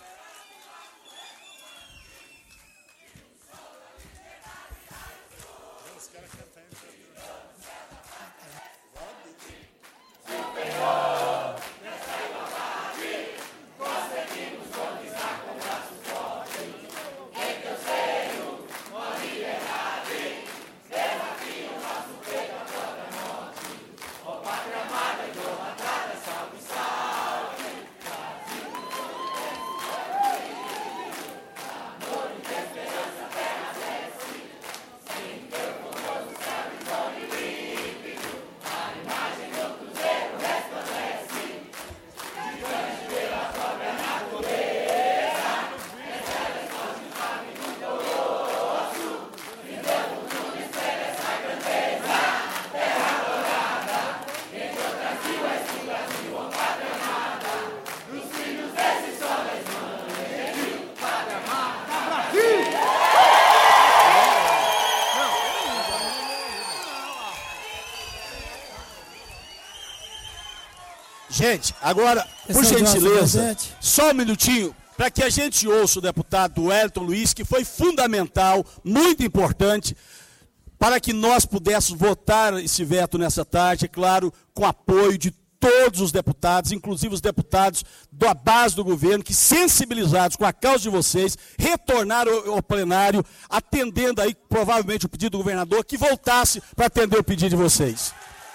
Gente, agora, por gentileza, só um minutinho, para que a gente ouça o deputado Wellington Luiz, que foi fundamental, muito importante, para que nós pudéssemos votar esse veto nessa tarde, é claro, com apoio de todos os deputados, inclusive os deputados da base do governo, que sensibilizados com a causa de vocês, retornaram ao plenário, atendendo aí, provavelmente, o pedido do governador, que voltasse para atender o pedido de vocês.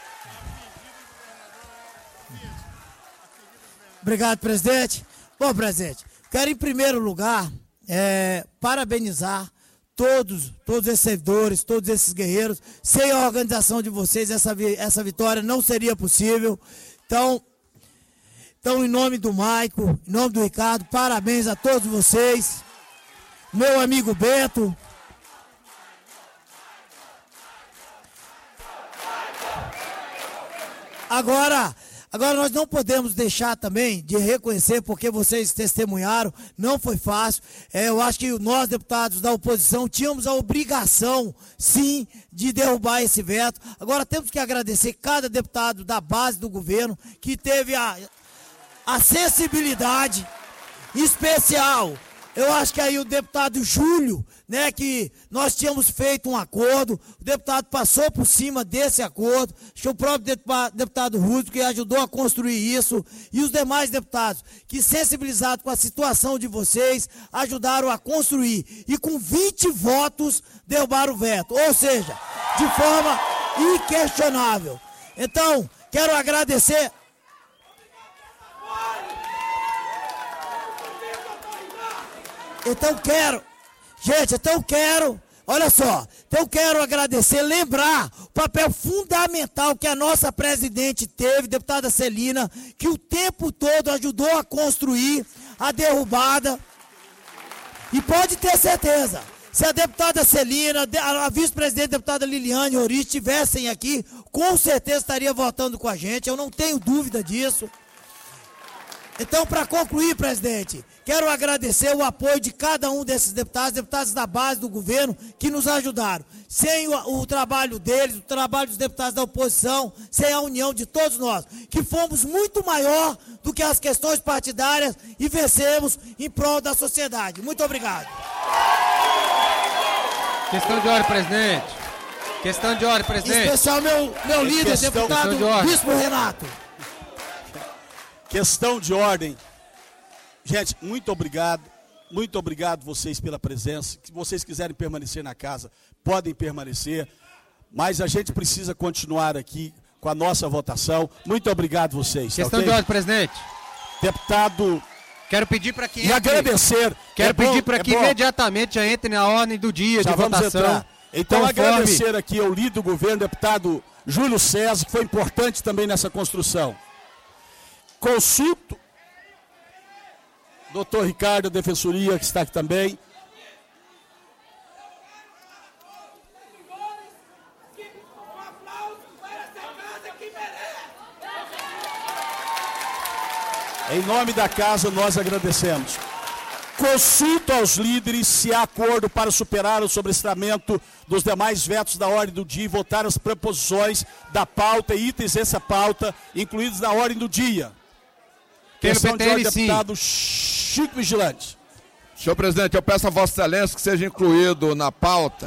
Obrigado, presidente. Bom, presidente, quero em primeiro lugar parabenizar todos esses servidores, todos esses guerreiros. Sem a organização de vocês, essa vitória não seria possível. Então, em nome do Maico, em nome do Ricardo, parabéns a todos vocês. Meu amigo Beto. Agora nós não podemos deixar também de reconhecer, porque vocês testemunharam, não foi fácil. Eu acho que nós, deputados da oposição, tínhamos a obrigação, sim, de derrubar esse veto. Agora temos que agradecer cada deputado da base do governo que teve a sensibilidade especial. Eu acho que aí o deputado Júlio, né, que nós tínhamos feito um acordo, o deputado passou por cima desse acordo, acho que o próprio deputado Rúdio que ajudou a construir isso, e os demais deputados que, sensibilizados com a situação de vocês, ajudaram a construir, e com 20 votos derrubaram o veto, ou seja, de forma inquestionável. Então, quero agradecer... Olha só, eu quero agradecer, lembrar o papel fundamental que a nossa presidente teve, deputada Celina, que o tempo todo ajudou a construir a derrubada. E pode ter certeza, se a deputada Celina, a vice-presidente deputada Liliane Roriz estivessem aqui, com certeza estaria votando com a gente, eu não tenho dúvida disso. Então, para concluir, presidente, quero agradecer o apoio de cada um desses deputados da base do governo, que nos ajudaram. Sem o trabalho deles, o trabalho dos deputados da oposição, sem a união de todos nós, que fomos muito maior do que as questões partidárias e vencemos em prol da sociedade. Muito obrigado. Questão de ordem, presidente. Questão de ordem, presidente. Em especial meu líder, deputado Bispo Renato. Questão de ordem. Gente, muito obrigado vocês pela presença. Se vocês quiserem permanecer na casa, podem permanecer, mas a gente precisa continuar aqui com a nossa votação. Muito obrigado vocês. Questão de ordem, presidente. Deputado... Quero pedir para que... E agradecer. Quero pedir para que imediatamente já entre na ordem do dia já de votação. Entrar. Então, agradecer aqui ao líder do governo, deputado Júlio César, que foi importante também nessa construção. Consulto, doutor Ricardo, da Defensoria, que está aqui também. Em nome da casa, nós agradecemos. Consulto aos líderes se há acordo para superar o sobrestamento dos demais vetos da ordem do dia e votar as proposições da pauta e itens dessa pauta, incluídos na ordem do dia. Questão de ordem, deputado Chico Vigilante. Senhor presidente, eu peço a Vossa Excelência que seja incluído na pauta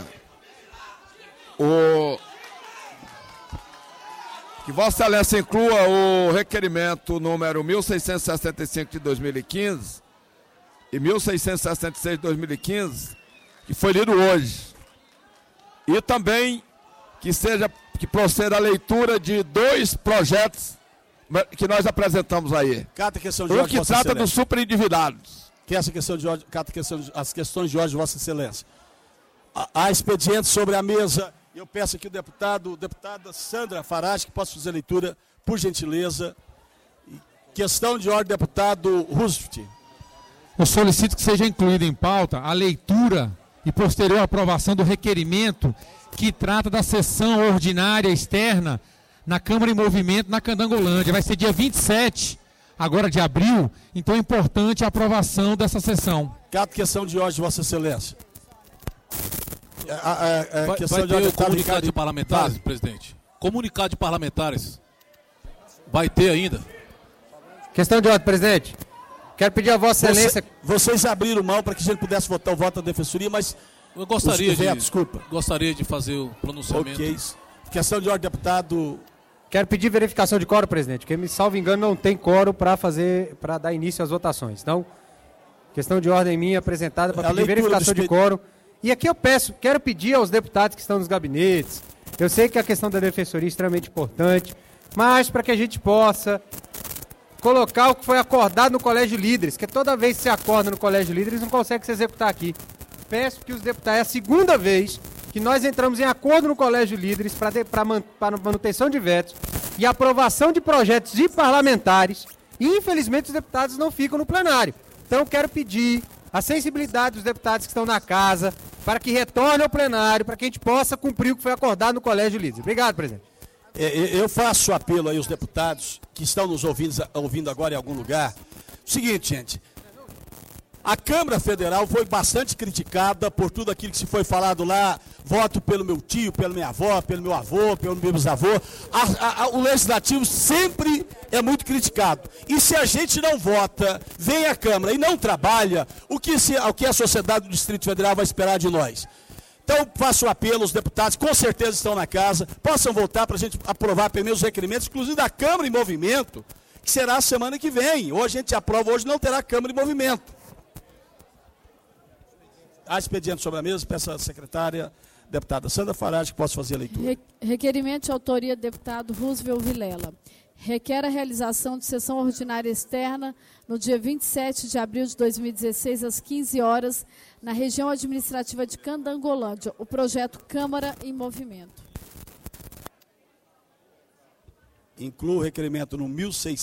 que Vossa Excelência inclua o requerimento número 1665 de 2015 e 1666 de 2015, que foi lido hoje. E também que proceda a leitura de 2 projetos que nós apresentamos aí. Cata a questão de ordem, que trata dos superendividados. Que essa questão de ordem, cata as questões de ordem de Vossa Excelência. Há expedientes sobre a mesa. Eu peço aqui o deputada Sandra Farage, que possa fazer a leitura, por gentileza. Questão de ordem, deputado Roosevelt. Eu solicito que seja incluída em pauta a leitura e posterior aprovação do requerimento que trata da sessão ordinária externa na Câmara em Movimento, na Candangolândia. Vai ser dia 27, agora de abril, então é importante a aprovação dessa sessão. Cata questão de ordem de Vossa Excelência. Vai ter o comunicado de parlamentares, presidente? Comunicado de parlamentares. Vai ter ainda. Questão de ordem, presidente. Quero pedir a Vossa Excelência... Vocês abriram mão para que a gente pudesse votar o voto da Defensoria, mas... Eu gostaria de fazer o pronunciamento. Ok. Questão de ordem, deputado... Quero pedir verificação de quórum, presidente, porque, me salvo engano, não tem quórum para dar início às votações. Então, questão de ordem minha apresentada para pedir verificação de quórum. E aqui eu quero pedir aos deputados que estão nos gabinetes, eu sei que a questão da Defensoria é extremamente importante, mas para que a gente possa colocar o que foi acordado no Colégio de Líderes, que toda vez que se acorda no Colégio de Líderes não consegue se executar aqui. Peço que os deputados, é a segunda vez que nós entramos em acordo no Colégio de Líderes para manutenção de vetos e aprovação de projetos de parlamentares, e infelizmente os deputados não ficam no plenário. Então eu quero pedir a sensibilidade dos deputados que estão na casa para que retornem ao plenário, para que a gente possa cumprir o que foi acordado no Colégio de Líderes. Obrigado, presidente. Eu faço apelo aí aos deputados que estão nos ouvindo agora em algum lugar. Seguinte, gente, a Câmara Federal foi bastante criticada por tudo aquilo que se foi falado lá, voto pelo meu tio, pela minha avó, pelo meu avô, pelo meu bisavô. O Legislativo sempre é muito criticado. E se a gente não vota, vem à Câmara e não trabalha, o que a sociedade do Distrito Federal vai esperar de nós? Então, faço um apelo aos deputados, com certeza estão na casa, possam voltar para a gente aprovar primeiro os requerimentos, inclusive da Câmara em Movimento, que será a semana que vem. Hoje a gente aprova, hoje não terá Câmara em Movimento. Há expediente sobre a mesa, peço à secretária, deputada Sandra Farage, que possa fazer a leitura. Requerimento de autoria do deputado Roosevelt Vilela. Requer a realização de sessão ordinária externa no dia 27 de abril de 2016, às 15 horas, na região administrativa de Candangolândia, o projeto Câmara em Movimento. Inclui o requerimento no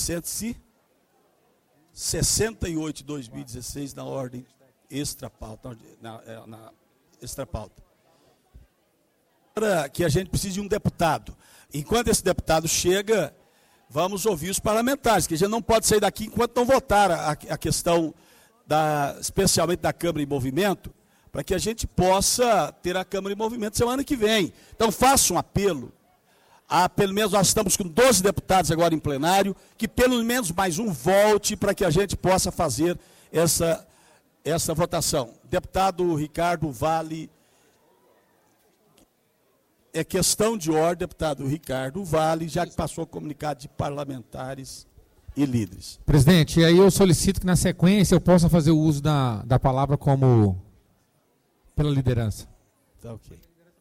1668 de 2016, na ordem extra-pauta. Na extra-pauta. Para que a gente precise de um deputado. Enquanto esse deputado chega, vamos ouvir os parlamentares, que a gente não pode sair daqui enquanto não votar a questão, especialmente da Câmara em Movimento, para que a gente possa ter a Câmara em Movimento semana que vem. Então, faço um apelo. Pelo menos nós estamos com 12 deputados agora em plenário, que pelo menos mais um volte para que a gente possa fazer essa votação. Deputado Ricardo Vale, é questão de ordem, deputado Ricardo Vale, já que passou o comunicado de parlamentares e líderes. Presidente, e aí eu solicito que na sequência eu possa fazer o uso da palavra como pela liderança. Tá ok.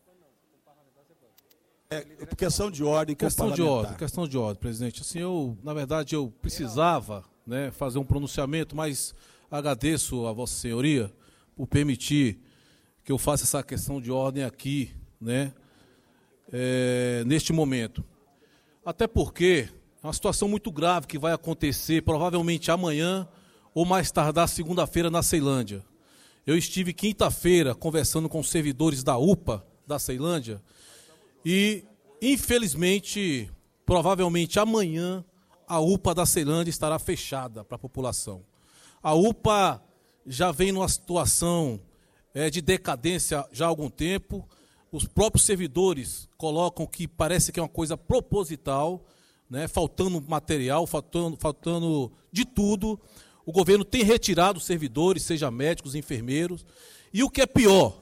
Questão de ordem. Questão de ordem, presidente. Assim, na verdade, eu precisava, né, fazer um pronunciamento, mas agradeço a Vossa Senhoria por permitir que eu faça essa questão de ordem aqui, né, neste momento. Até porque é uma situação muito grave que vai acontecer provavelmente amanhã ou mais tardar segunda-feira na Ceilândia. Eu estive quinta-feira conversando com os servidores da UPA da Ceilândia e, infelizmente, provavelmente amanhã, a UPA da Ceilândia estará fechada para a população. A UPA já vem numa situação de decadência já há algum tempo. Os próprios servidores colocam que parece que é uma coisa proposital, né, faltando material, faltando de tudo. O governo tem retirado os servidores, seja médicos, enfermeiros. E o que é pior,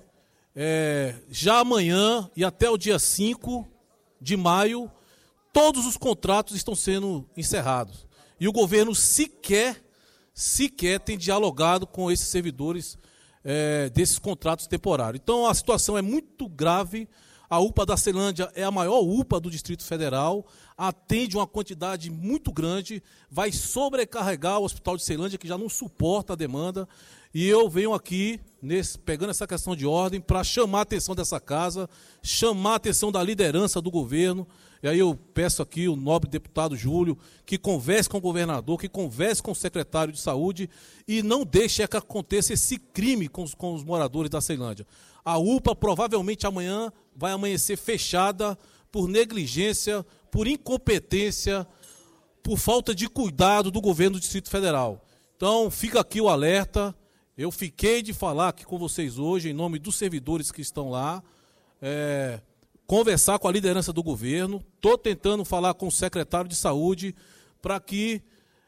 já amanhã e até o dia 5 de maio, todos os contratos estão sendo encerrados. E o governo sequer tem dialogado com esses servidores desses contratos temporários. Então a situação é muito grave. A UPA da Ceilândia é a maior UPA do Distrito Federal, atende uma quantidade muito grande, vai sobrecarregar o Hospital de Ceilândia, que já não suporta a demanda. E eu venho aqui, pegando essa questão de ordem, para chamar a atenção dessa casa, chamar a atenção da liderança do governo. E aí eu peço aqui o nobre deputado Júlio, que converse com o governador, que converse com o secretário de saúde e não deixe que aconteça esse crime com os moradores da Ceilândia. A UPA provavelmente amanhã vai amanhecer fechada por negligência, por incompetência, por falta de cuidado do governo do Distrito Federal. Então, fica aqui o alerta. Eu fiquei de falar aqui com vocês hoje, em nome dos servidores que estão lá, conversar com a liderança do governo. Estou tentando falar com o secretário de saúde para que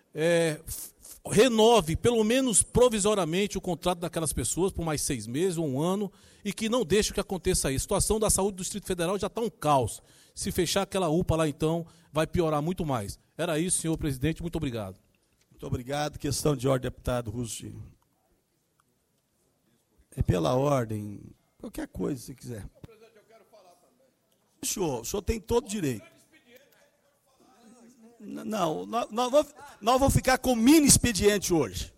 renove, pelo menos provisoriamente, o contrato daquelas pessoas por mais 6 meses ou 1 ano e que não deixe que aconteça isso. A situação da saúde do Distrito Federal já está um caos. Se fechar aquela UPA lá, então, vai piorar muito mais. Era isso, senhor presidente. Muito obrigado. Muito obrigado. Questão de ordem, deputado Russo. É pela ordem. Qualquer coisa, se quiser. O senhor tem todo direito. Não, nós vamos ficar com mini expediente hoje.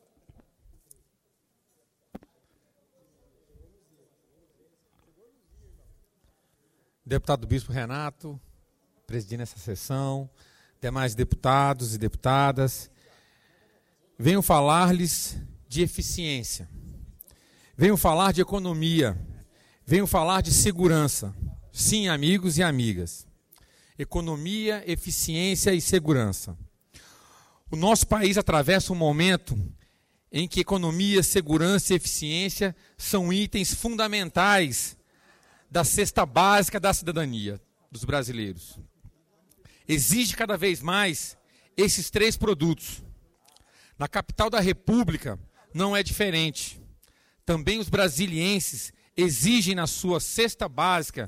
Deputado Bispo Renato, presidindo essa sessão, demais deputados e deputadas, venho falar-lhes de eficiência, venho falar de economia, venho falar de segurança. Sim, amigos e amigas. Economia, eficiência e segurança. O nosso país atravessa um momento em que economia, segurança e eficiência são itens fundamentais da cesta básica da cidadania dos brasileiros. Exige cada vez mais esses 3 produtos. Na capital da República não é diferente. Também os brasilienses exigem na sua cesta básica,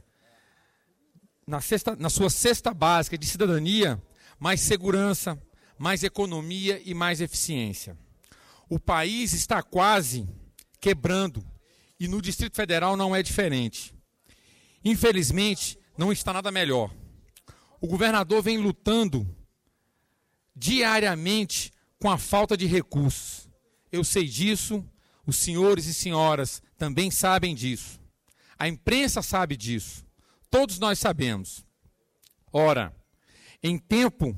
na sua cesta básica de cidadania, mais segurança, mais economia e mais eficiência. O país está quase quebrando e no Distrito Federal não é diferente. Infelizmente, não está nada melhor. O governador vem lutando diariamente com a falta de recursos. Eu sei disso, os senhores e senhoras também sabem disso. A imprensa sabe disso. Todos nós sabemos. Ora, em tempo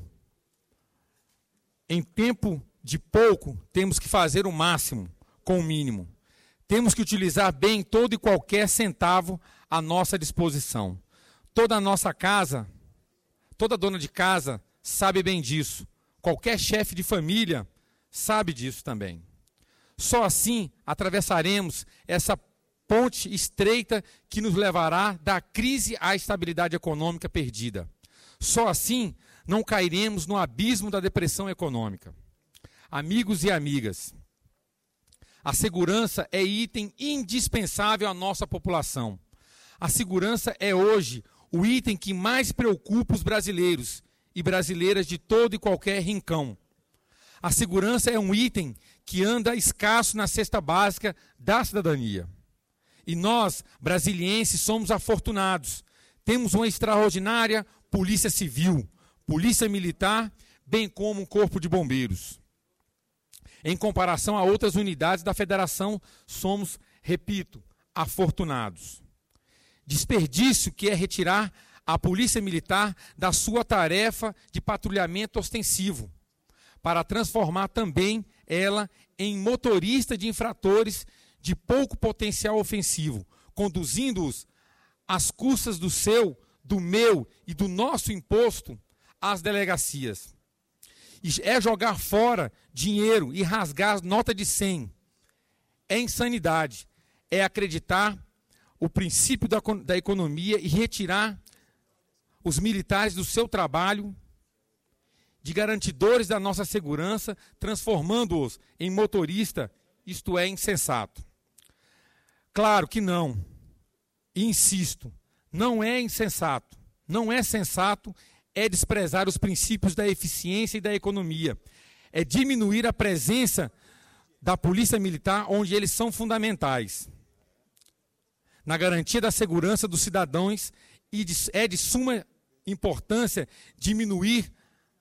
de pouco, temos que fazer o máximo com o mínimo. Temos que utilizar bem todo e qualquer centavo à nossa disposição. Toda a nossa casa, toda dona de casa sabe bem disso. Qualquer chefe de família sabe disso também. Só assim atravessaremos essa ponte estreita que nos levará da crise à estabilidade econômica perdida. Só assim não cairemos no abismo da depressão econômica. Amigos e amigas, a segurança é item indispensável à nossa população. A segurança é hoje o item que mais preocupa os brasileiros e brasileiras de todo e qualquer rincão. A segurança é um item que anda escasso na cesta básica da cidadania. E nós, brasilienses, somos afortunados. Temos uma extraordinária polícia civil, polícia militar, bem como um corpo de bombeiros. Em comparação a outras unidades da federação, somos, repito, afortunados. Desperdício que é retirar a polícia militar da sua tarefa de patrulhamento ostensivo, para transformar também ela em motorista de infratores de pouco potencial ofensivo, conduzindo-os às custas do seu, do meu e do nosso imposto às delegacias. É jogar fora dinheiro e rasgar nota de 100. É insanidade. É acreditar o princípio da economia e retirar os militares do seu trabalho de garantidores da nossa segurança, transformando-os em motorista, isto é, insensato. Claro que não. E insisto, não é insensato, não é sensato, é desprezar os princípios da eficiência e da economia. É diminuir a presença da polícia militar onde eles são fundamentais. Na garantia da segurança dos cidadãos, e é de suma importância diminuir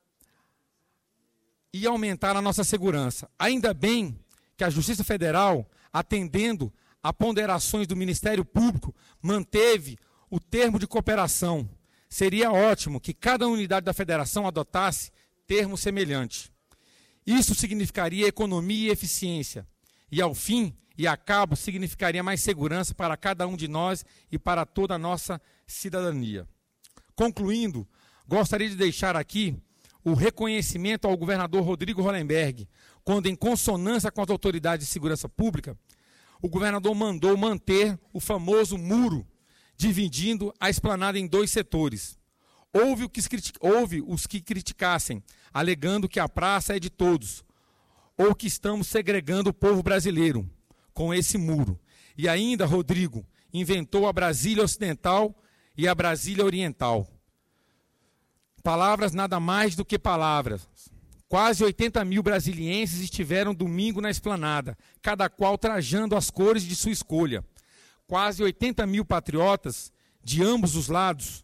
e aumentar a nossa segurança. Ainda bem que a Justiça Federal, atendendo a ponderações do Ministério Público, manteve o termo de cooperação. Seria ótimo que cada unidade da federação adotasse termo semelhante. Isso significaria economia e eficiência. E ao fim e a cabo significaria mais segurança para cada um de nós e para toda a nossa cidadania. Concluindo, gostaria de deixar aqui o reconhecimento ao governador Rodrigo Hollenberg, quando, em consonância com as autoridades de segurança pública, o governador mandou manter o famoso muro, dividindo a esplanada em 2 setores. Houve os que criticassem, alegando que a praça é de todos, ou que estamos segregando o povo brasileiro com esse muro. E ainda, Rodrigo inventou a Brasília Ocidental e a Brasília Oriental. Palavras nada mais do que palavras. Quase 80 mil brasilienses estiveram domingo na esplanada, cada qual trajando as cores de sua escolha. Quase 80 mil patriotas de ambos os lados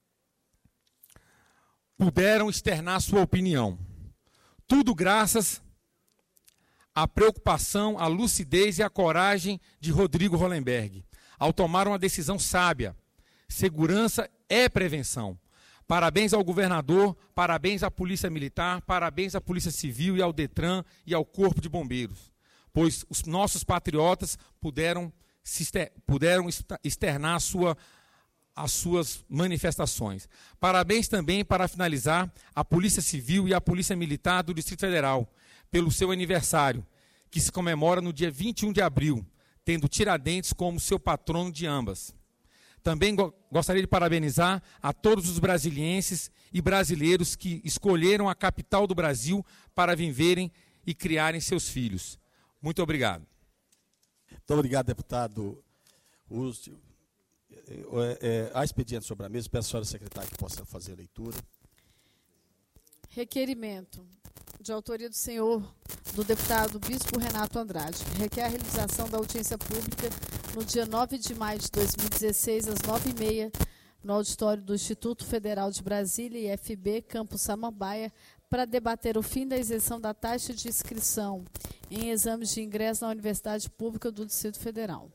puderam externar sua opinião. Tudo graças à preocupação, à lucidez e à coragem de Rodrigo Hollenberg, ao tomar uma decisão sábia. Segurança é prevenção. Parabéns ao governador, parabéns à Polícia Militar, parabéns à Polícia Civil e ao Detran e ao Corpo de Bombeiros, pois os nossos patriotas puderam externar as suas manifestações. Parabéns também, para finalizar, à Polícia Civil e à Polícia Militar do Distrito Federal, pelo seu aniversário, que se comemora no dia 21 de abril, tendo Tiradentes como seu patrono de ambas. Também gostaria de parabenizar a todos os brasilienses e brasileiros que escolheram a capital do Brasil para viverem e criarem seus filhos. Muito obrigado. Muito obrigado, deputado Úcio. Há expediente sobre a mesa. Peço à senhora secretária que possa fazer a leitura. Requerimento de autoria do senhor, do deputado Bispo Renato Andrade. Requer a realização da audiência pública no dia 9 de maio de 2016, às 9h30, no auditório do Instituto Federal de Brasília, IFB, Campus Samambaia, para debater o fim da isenção da taxa de inscrição em exames de ingresso na Universidade Pública do Distrito Federal.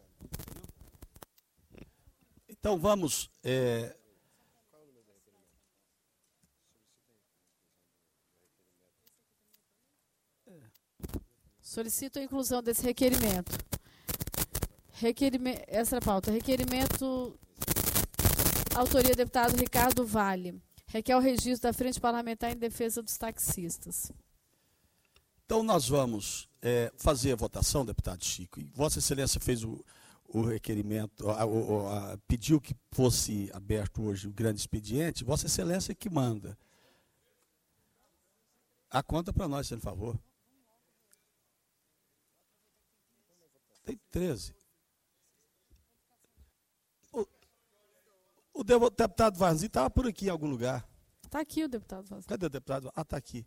Então, vamos... Solicito a inclusão desse requerimento. Extra pauta. Requerimento, autoria do deputado Ricardo Vale. requer o registro da Frente Parlamentar em Defesa dos Taxistas. Então, nós vamos fazer a votação, deputado Chico. E Vossa Excelência fez o requerimento, pediu que fosse aberto hoje o grande expediente. Vossa Excelência que manda. A conta para nós, por favor. Tem 13. O deputado Vazio estava por aqui em algum lugar. Está aqui o deputado Vazio. Cadê o deputado? Ah, está aqui.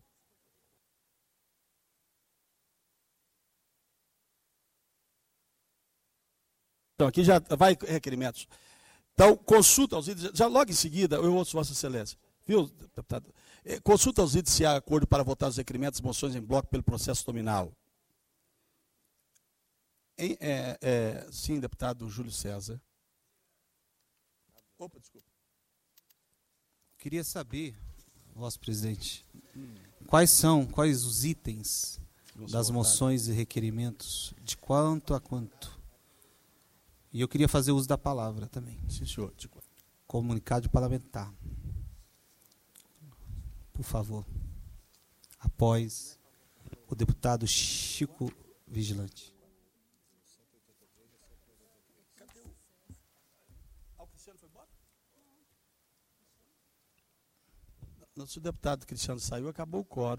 Então, aqui já vai requerimentos. Então, consulta aos itens, já logo em seguida, eu ouço Vossa Excelência. Viu, deputado? Consulta aos itens se há acordo para votar os requerimentos e moções em bloco pelo processo nominal. Sim, deputado Júlio César. Opa, desculpa. Queria saber, vosso presidente, quais os itens das moções e requerimentos, de quanto a quanto? E eu queria fazer uso da palavra também. Sim, senhor. Comunicado parlamentar. Por favor. Após o deputado Chico Vigilante. Nosso deputado Cristiano saiu, acabou o quórum.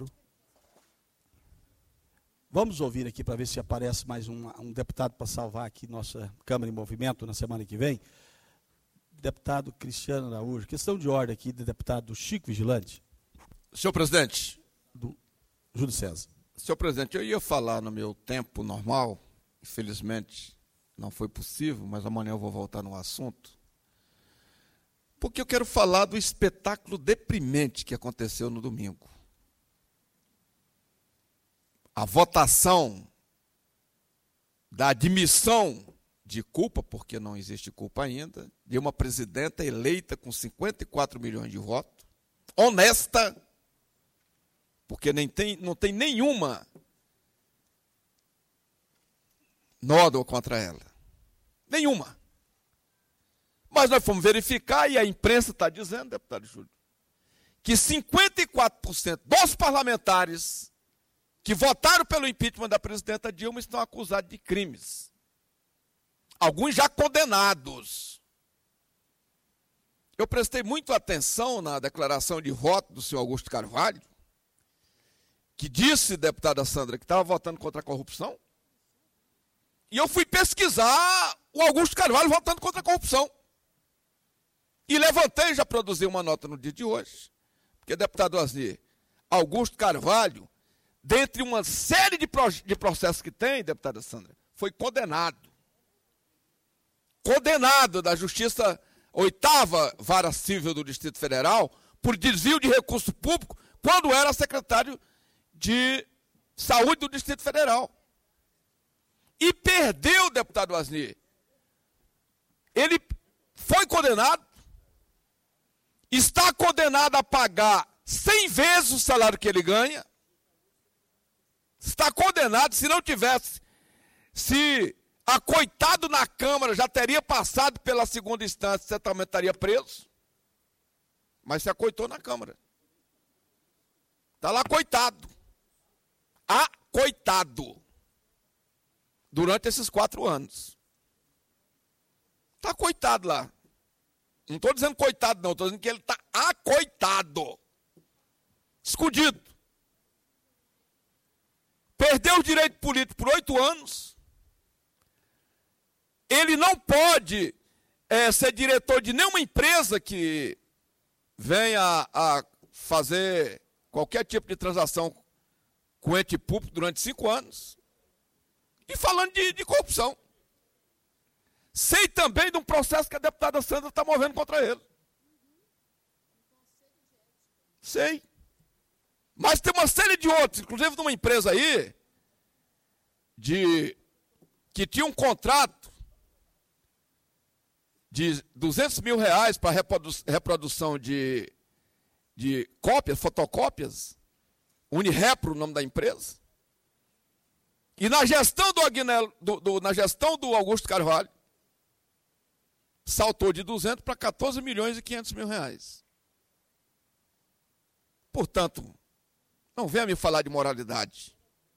Vamos ouvir aqui para ver se aparece mais um deputado para salvar aqui nossa Câmara em Movimento na semana que vem. Deputado Cristiano Araújo. Questão de ordem aqui do deputado Chico Vigilante. Senhor presidente. Do Júlio César. Senhor presidente, eu ia falar no meu tempo normal, infelizmente não foi possível, mas amanhã eu vou voltar no assunto. Porque eu quero falar do espetáculo deprimente que aconteceu no domingo. A votação da admissão de culpa, porque não existe culpa ainda, de uma presidenta eleita com 54 milhões de votos, honesta, porque não tem nenhuma nódoa contra ela. Nenhuma. Mas nós fomos verificar, e a imprensa está dizendo, deputado Júlio, que 54% dos parlamentares que votaram pelo impeachment da presidenta Dilma estão acusados de crimes. Alguns já condenados. Eu prestei muito atenção na declaração de voto do senhor Augusto Carvalho, que disse, deputada Sandra, que estava votando contra a corrupção. E eu fui pesquisar o Augusto Carvalho votando contra a corrupção. E levantei, já produzi uma nota no dia de hoje, porque, deputado Asnir, Augusto Carvalho, dentre uma série de processos que tem, deputada Sandra, foi condenado. Condenado da Justiça 8ª Vara Civil do Distrito Federal por desvio de recurso público quando era secretário de Saúde do Distrito Federal. E perdeu, deputado Asnir. Ele foi condenado, está condenado a pagar 100 vezes o salário que ele ganha. Está condenado, se não tivesse, se acoitado na Câmara, já teria passado pela segunda instância, você também estaria preso. Mas se acoitou na Câmara. Está lá coitado. Acoitado. Durante esses 4 anos. Está coitado lá. Não estou dizendo coitado, não. Estou dizendo que ele está acoitado. Escondido. Perdeu o direito político por 8 anos. Ele não pode ser diretor de nenhuma empresa que venha a fazer qualquer tipo de transação com ente público durante 5 anos. E falando de corrupção. Sei também de um processo que a deputada Sandra está movendo contra ele. Sei. Mas tem uma série de outros, inclusive de uma empresa aí, que tinha um contrato de R$200 mil para reprodução de cópias, fotocópias, Unirepro, o nome da empresa. E na gestão na gestão do Augusto Carvalho, saltou de 200 para 14 milhões e 500 mil reais. portanto, não venha me falar de moralidade.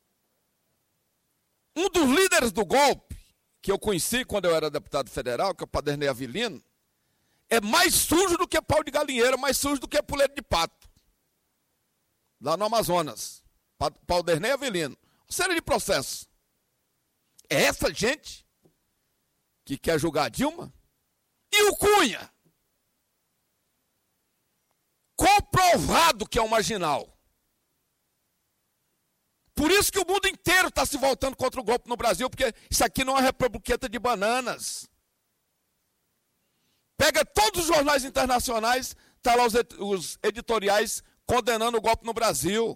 Um dos líderes do golpe, que eu conheci quando eu era deputado federal, que é o Padernei Avelino, é mais sujo do que pau de galinheiro, mais sujo do que puleiro de pato. Lá no Amazonas. Padernei Avelino. Uma série de processos. É essa gente que quer julgar a Dilma? E o Cunha? Comprovado que é um marginal. Por isso que o mundo inteiro está se voltando contra o golpe no Brasil, porque isso aqui não é uma republiqueta de bananas. Pega todos os jornais internacionais, está lá os editoriais condenando o golpe no Brasil.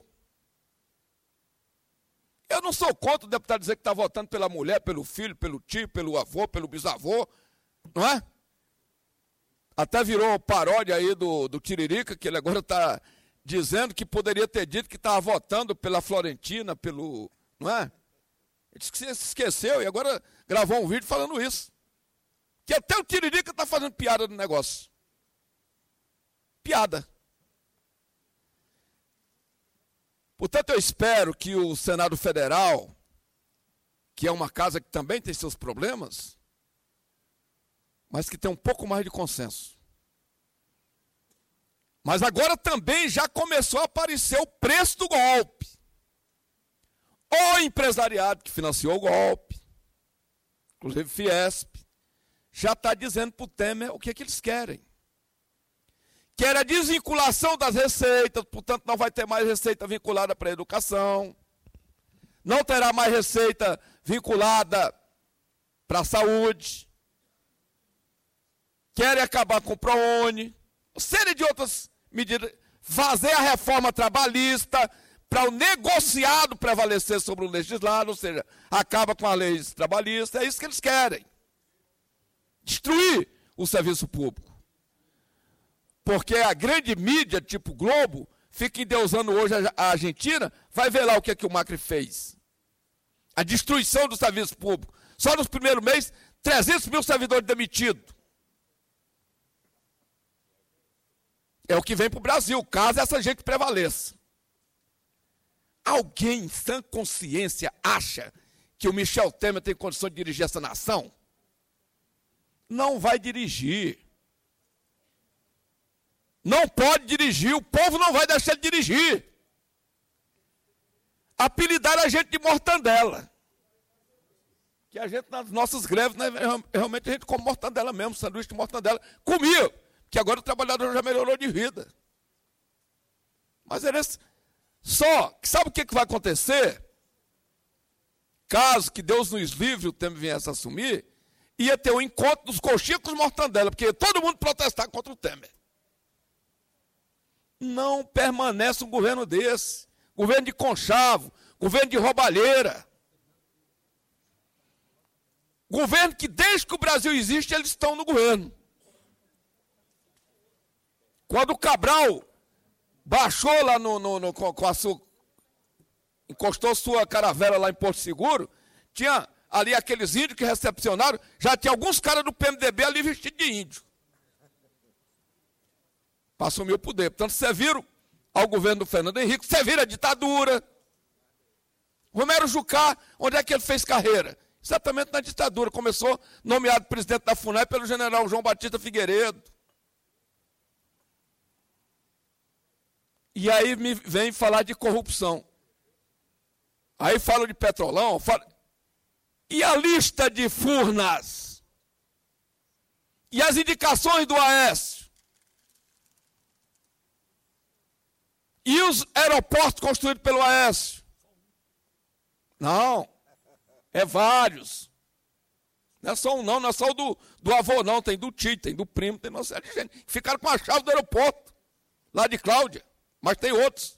Eu não sou contra o deputado dizer que está votando pela mulher, pelo filho, pelo tio, pelo avô, pelo bisavô, não é? Até virou paródia aí do Tiririca, que ele agora está dizendo que poderia ter dito que estava votando pela Florentina, pelo... não é? Ele disse que se esqueceu e agora gravou um vídeo falando isso. Que até o Tiririca está fazendo piada do negócio. Piada. Portanto, eu espero que o Senado Federal, que é uma casa que também tem seus problemas, mas que tem um pouco mais de consenso. Mas agora também já começou a aparecer o preço do golpe. O empresariado que financiou o golpe, inclusive Fiesp, já está dizendo para o Temer o que é que eles querem. Quer a desvinculação das receitas, portanto não vai ter mais receita vinculada para a educação, não terá mais receita vinculada para a saúde, querem acabar com o ProUni, uma série de outras medidas, fazer a reforma trabalhista para o negociado prevalecer sobre o legislado, ou seja, acaba com as leis trabalhistas, é isso que eles querem. Destruir o serviço público. Porque a grande mídia, tipo Globo, fica endeusando hoje a Argentina, vai ver lá o que é que o Macri fez. A destruição do serviço público. Só nos primeiros meses, 300 mil servidores demitidos. É o que vem para o Brasil, caso essa gente prevaleça. Alguém em sã consciência acha que o Michel Temer tem condição de dirigir essa nação? Não vai dirigir. Não pode dirigir, o povo não vai deixar de dirigir. Apelidaram a gente de mortandela. Que a gente, nas nossas greves, né, realmente a gente come mortandela mesmo, sanduíche de mortandela. Comia, que agora o trabalhador já melhorou de vida. Mas só que sabe o que vai acontecer? Caso que Deus nos livre, o Temer viesse a assumir, ia ter um encontro dos coxinhas com os mortandela, porque todo mundo protestar contra o Temer. Não permanece um governo desse. Governo de conchavo, governo de roubalheira. Governo que desde que o Brasil existe, eles estão no governo. Quando o Cabral baixou lá encostou sua caravela lá em Porto Seguro, tinha ali aqueles índios que recepcionaram, já tinha alguns caras do PMDB ali vestidos de índio. Para assumir o poder. Portanto, serviram ao governo do Fernando Henrique, serviram a ditadura. Romero Jucá, onde é que ele fez carreira? Exatamente na ditadura. Começou nomeado presidente da FUNAI pelo general João Batista Figueiredo. E aí me vem falar de corrupção. Aí falo de Petrolão. E a lista de Furnas? E as indicações do Aécio? E os aeroportos construídos pelo Aécio? Não, é vários. Não é só um não, não é só o do avô não, tem do tio, tem do primo, tem uma série de gente. Ficaram com a chave do aeroporto, lá de Cláudia, mas tem outros.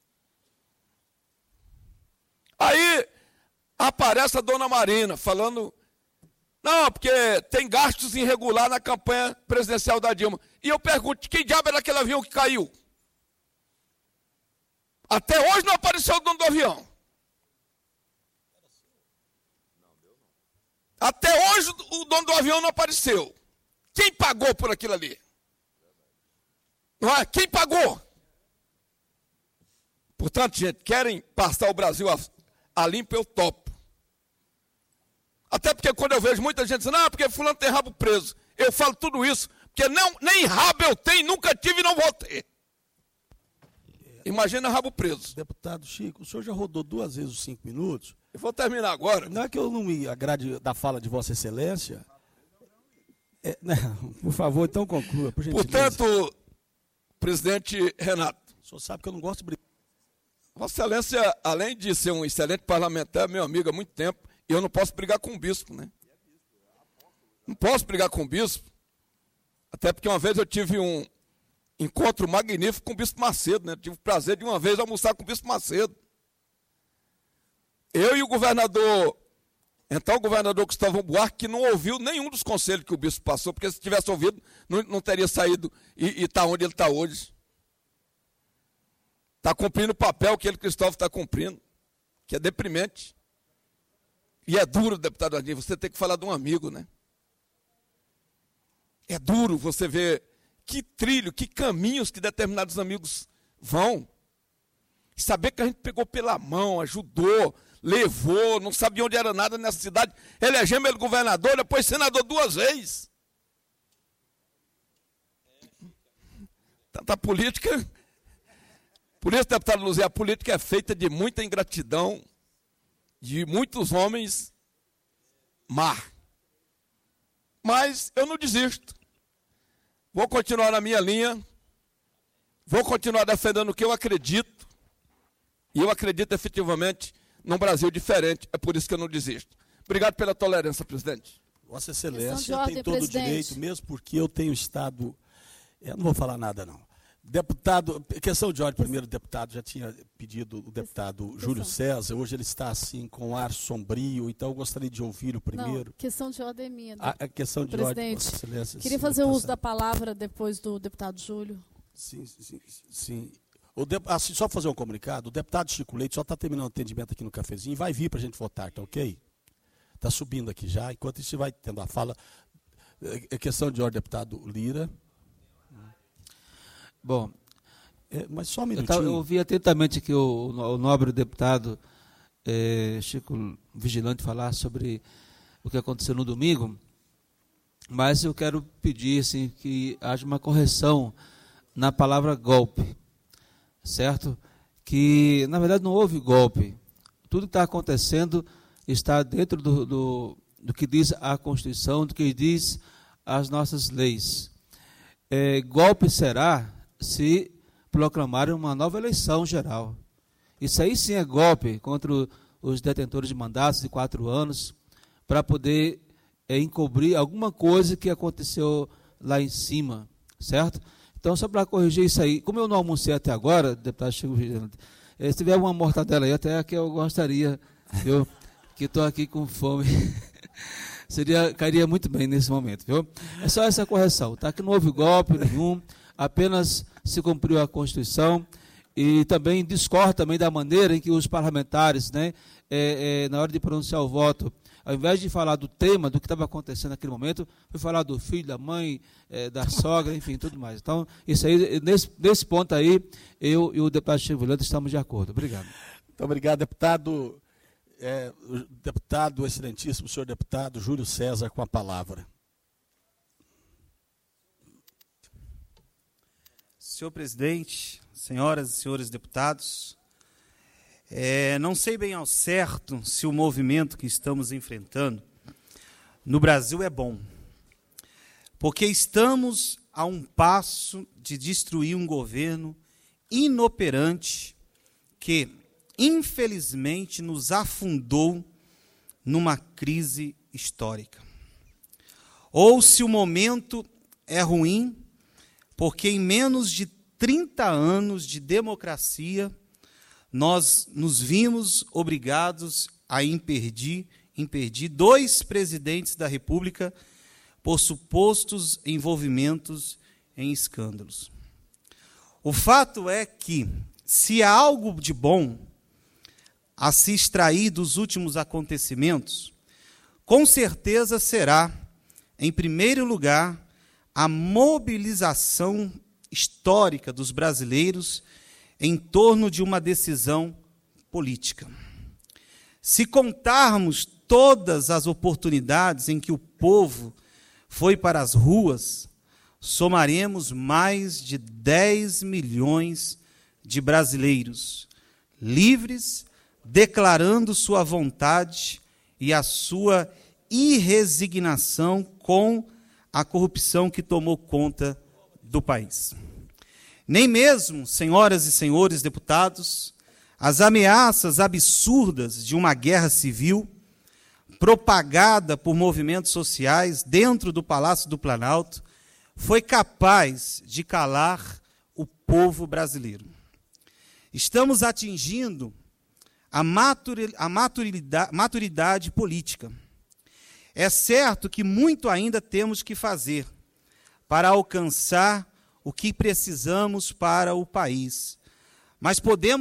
Aí aparece a dona Marina falando, não, porque tem gastos irregulares na campanha presidencial da Dilma. E eu pergunto, quem diabo era aquele avião que caiu? Até hoje não apareceu o dono do avião. Até hoje o dono do avião não apareceu. Quem pagou por aquilo ali? Não é? Quem pagou? Portanto, gente, querem passar o Brasil a limpo, eu topo. Até porque quando eu vejo muita gente dizendo, porque fulano tem rabo preso. Eu falo tudo isso, porque nem rabo eu tenho, nunca tive e não vou ter. Imagina rabo preso. Deputado Chico, o senhor já rodou 2 vezes os 5 minutos. Eu vou terminar agora. Não é que eu não me agrade da fala de Vossa Excelência. Não, por favor, então conclua, por gentileza. Portanto, presidente Renato. O senhor sabe que eu não gosto de brigar. Vossa Excelência, além de ser um excelente parlamentar, meu amigo há muito tempo, eu não posso brigar com o bispo, né? Não posso brigar com o bispo. Até porque uma vez eu tive um encontro magnífico com o bispo Macedo, né? Tive o prazer de uma vez almoçar com o bispo Macedo. Eu e o governador, então o governador Gustavo Buarque, que não ouviu nenhum dos conselhos que o bispo passou, porque se tivesse ouvido, não teria saído e está onde ele está hoje. Está cumprindo o papel que ele, Cristóvão, está cumprindo, que é deprimente. E é duro, deputado Arnir, você tem que falar de um amigo, né? É duro você ver que trilho, que caminhos que determinados amigos vão. E saber que a gente pegou pela mão, ajudou, levou, não sabia onde era nada nessa cidade. Elegemos ele governador, depois senador 2 vezes. Tanta política. Por isso, deputado Luzia, a política é feita de muita ingratidão, de muitos homens má. Mas eu não desisto. Vou continuar na minha linha, vou continuar defendendo o que eu acredito, e eu acredito efetivamente num Brasil diferente, é por isso que eu não desisto. Obrigado pela tolerância, presidente. Vossa Excelência tem todo o direito, mesmo porque eu tenho estado... Eu não vou falar nada, não. Deputado, questão de ordem, primeiro deputado, já tinha pedido o deputado Júlio César, hoje ele está assim com ar sombrio, então eu gostaria de ouvi-lo primeiro. Não, questão de ordem é minha. A questão de ordem, Vossa Excelência. Queria fazer uso da palavra depois do deputado Júlio. Sim. Só fazer um comunicado, o deputado Chico Leite só está terminando o atendimento aqui no cafezinho, vai vir para a gente votar, tá ok? Está subindo aqui já, enquanto isso vai tendo a fala. Questão de ordem, deputado Lira. Bom, mas só um minutinho. Eu ouvi atentamente aqui o nobre deputado Chico Vigilante falar sobre o que aconteceu no domingo, mas eu quero pedir assim, que haja uma correção na palavra golpe, certo? Que, na verdade, não houve golpe. Tudo que está acontecendo está dentro do que diz a Constituição, do que diz as nossas leis. Golpe será se proclamarem uma nova eleição geral. Isso aí sim é golpe contra os detentores de mandatos de 4 anos, para poder encobrir alguma coisa que aconteceu lá em cima, certo? Então, só para corrigir isso aí, como eu não almocei até agora, deputado Chico Vigilante, se tiver uma mortadela aí, até que eu gostaria, viu? Que estou aqui com fome. Cairia muito bem nesse momento, viu? É só essa correção, tá? Que não houve golpe nenhum, apenas se cumpriu a Constituição, e também discordo também da maneira em que os parlamentares, né, na hora de pronunciar o voto, ao invés de falar do tema, do que estava acontecendo naquele momento, foi falar do filho, da mãe, da sogra, enfim, tudo mais. Então, isso aí, nesse ponto aí, eu e o deputado Chico Vigilante estamos de acordo. Obrigado. Muito obrigado, deputado. O deputado, excelentíssimo senhor deputado Júlio César, com a palavra. Senhor presidente, senhoras e senhores deputados, não sei bem ao certo se o movimento que estamos enfrentando no Brasil é bom, porque estamos a um passo de destruir um governo inoperante que, infelizmente, nos afundou numa crise histórica. Ou se o momento é ruim, porque em menos de 30 anos de democracia, nós nos vimos obrigados a impedir 2 presidentes da República por supostos envolvimentos em escândalos. O fato é que, se há algo de bom a se extrair dos últimos acontecimentos, com certeza será, em primeiro lugar, a mobilização histórica dos brasileiros em torno de uma decisão política. Se contarmos todas as oportunidades em que o povo foi para as ruas, somaremos mais de 10 milhões de brasileiros livres, declarando sua vontade e a sua irresignação com a corrupção que tomou conta do país. Nem mesmo, senhoras e senhores deputados, as ameaças absurdas de uma guerra civil, propagada por movimentos sociais dentro do Palácio do Planalto, foi capaz de calar o povo brasileiro. Estamos atingindo a maturidade política. É certo que muito ainda temos que fazer para alcançar o que precisamos para o país. Mas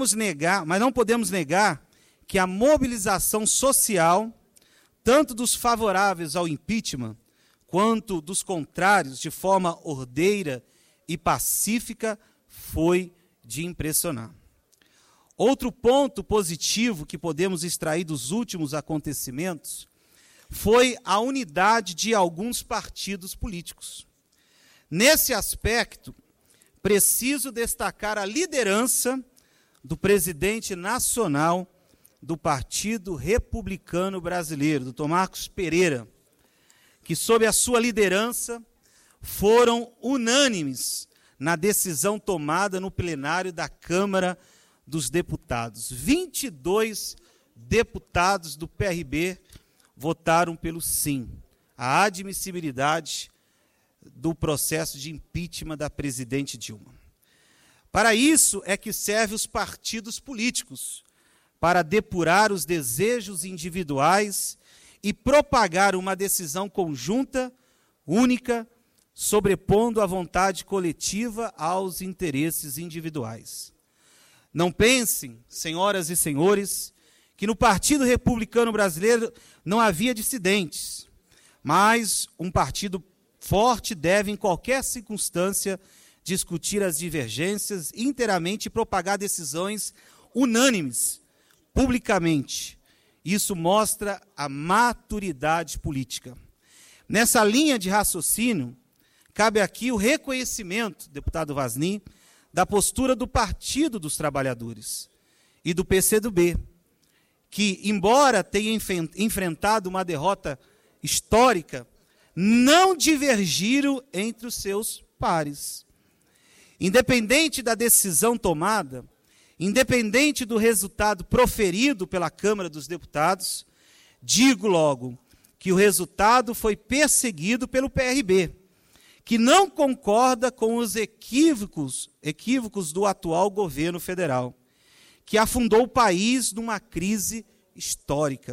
não podemos negar que a mobilização social, tanto dos favoráveis ao impeachment, quanto dos contrários, de forma ordeira e pacífica, foi de impressionar. Outro ponto positivo que podemos extrair dos últimos acontecimentos foi a unidade de alguns partidos políticos. Nesse aspecto, preciso destacar a liderança do presidente nacional do Partido Republicano Brasileiro, Dr. Marcos Pereira, que, sob a sua liderança, foram unânimes na decisão tomada no plenário da Câmara dos Deputados. 22 deputados do PRB votaram pelo sim, a admissibilidade do processo de impeachment da presidente Dilma. Para isso é que servem os partidos políticos, para depurar os desejos individuais e propagar uma decisão conjunta, única, sobrepondo a vontade coletiva aos interesses individuais. Não pensem, senhoras e senhores, que no Partido Republicano Brasileiro não havia dissidentes, mas um partido forte deve, em qualquer circunstância, discutir as divergências inteiramente e propagar decisões unânimes, publicamente. Isso mostra a maturidade política. Nessa linha de raciocínio, cabe aqui o reconhecimento, deputado Vasni, da postura do Partido dos Trabalhadores e do PCdoB, que, embora tenha enfrentado uma derrota histórica, não divergiram entre os seus pares. Independente da decisão tomada, independente do resultado proferido pela Câmara dos Deputados, digo logo que o resultado foi perseguido pelo PRB, que não concorda com os equívocos do atual governo federal, que afundou o país numa crise histórica.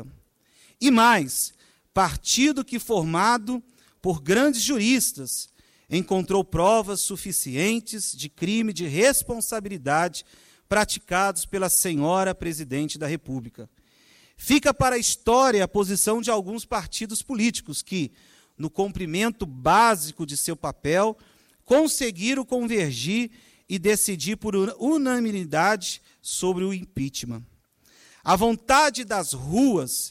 E mais, partido que, formado por grandes juristas, encontrou provas suficientes de crime de responsabilidade praticados pela senhora presidente da República. Fica para a história a posição de alguns partidos políticos que, no cumprimento básico de seu papel, conseguiram convergir e decidir por unanimidade sobre o impeachment. A vontade das ruas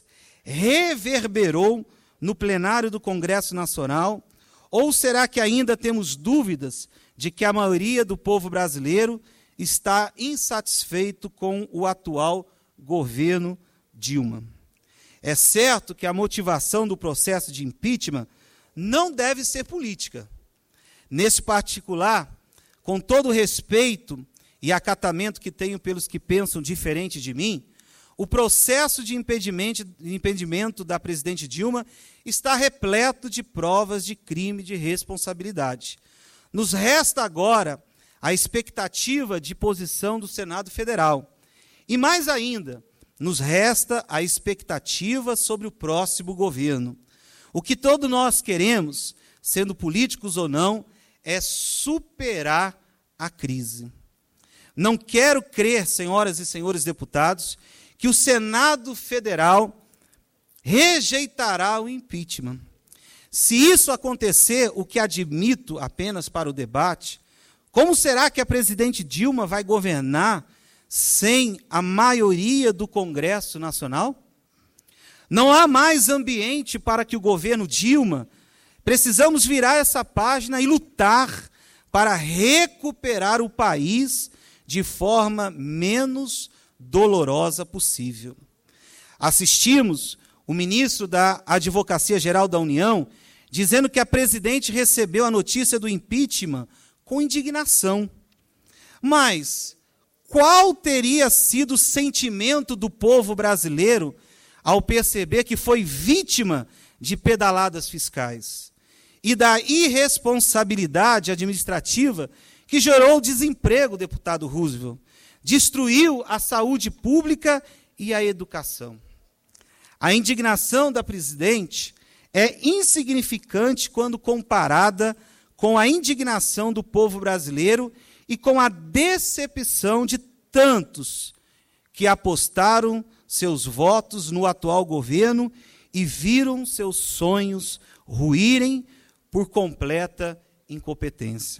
reverberou no plenário do Congresso Nacional, ou será que ainda temos dúvidas de que a maioria do povo brasileiro está insatisfeito com o atual governo Dilma? É certo que a motivação do processo de impeachment não deve ser política. Nesse particular, com todo o respeito e acatamento que tenho pelos que pensam diferente de mim, o processo de impedimento da presidente Dilma está repleto de provas de crime de responsabilidade. Nos resta agora a expectativa de posição do Senado Federal. E mais ainda, nos resta a expectativa sobre o próximo governo. O que todos nós queremos, sendo políticos ou não, é superar a crise. Não quero crer, senhoras e senhores deputados, que o Senado Federal rejeitará o impeachment. Se isso acontecer, o que admito apenas para o debate, Como será que a presidente Dilma vai governar sem a maioria do Congresso Nacional? Não há mais ambiente para que o governo Dilma. Precisamos virar essa página e lutar para recuperar o país de forma menos dolorosa possível. Assistimos o ministro da Advocacia Geral da União dizendo que a presidente recebeu a notícia do impeachment com indignação. Mas qual teria sido o sentimento do povo brasileiro ao perceber que foi vítima de pedaladas fiscais e da irresponsabilidade administrativa que gerou o desemprego, deputado Roosevelt, destruiu a saúde pública e a educação? A indignação da presidente é insignificante quando comparada com a indignação do povo brasileiro e com a decepção de tantos que apostaram seus votos no atual governo e viram seus sonhos ruírem por completa incompetência.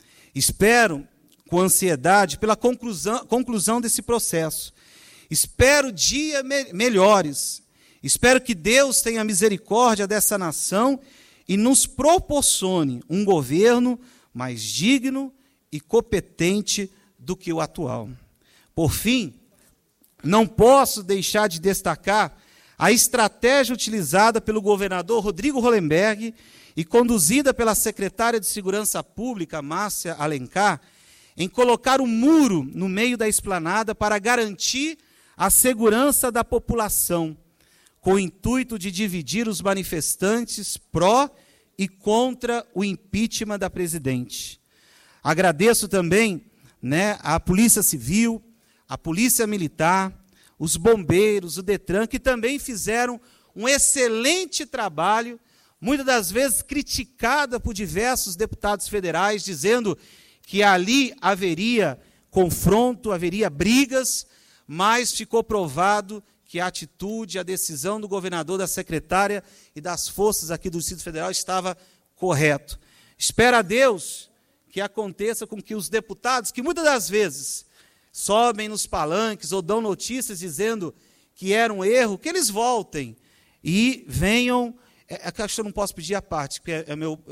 Espero com ansiedade pela conclusão desse processo. Espero dias melhores. Espero que Deus tenha misericórdia dessa nação e nos proporcione um governo mais digno e competente do que o atual. Por fim, não posso deixar de destacar a estratégia utilizada pelo governador Rodrigo Hollenberg e conduzida pela secretária de Segurança Pública, Márcia Alencar, em colocar um muro no meio da esplanada para garantir a segurança da população, com o intuito de dividir os manifestantes pró e contra o impeachment da presidente. Agradeço também a Polícia Civil, a Polícia Militar, os bombeiros, o DETRAN, que também fizeram um excelente trabalho, muitas das vezes criticada por diversos deputados federais, dizendo que ali haveria confronto, haveria brigas, mas ficou provado que a atitude, a decisão do governador, da secretária e das forças aqui do Distrito Federal estava correto. Espero a Deus que aconteça com que os deputados, que muitas das vezes sobem nos palanques ou dão notícias dizendo que era um erro, que eles voltem e venham. Acho que eu não posso pedir a parte, porque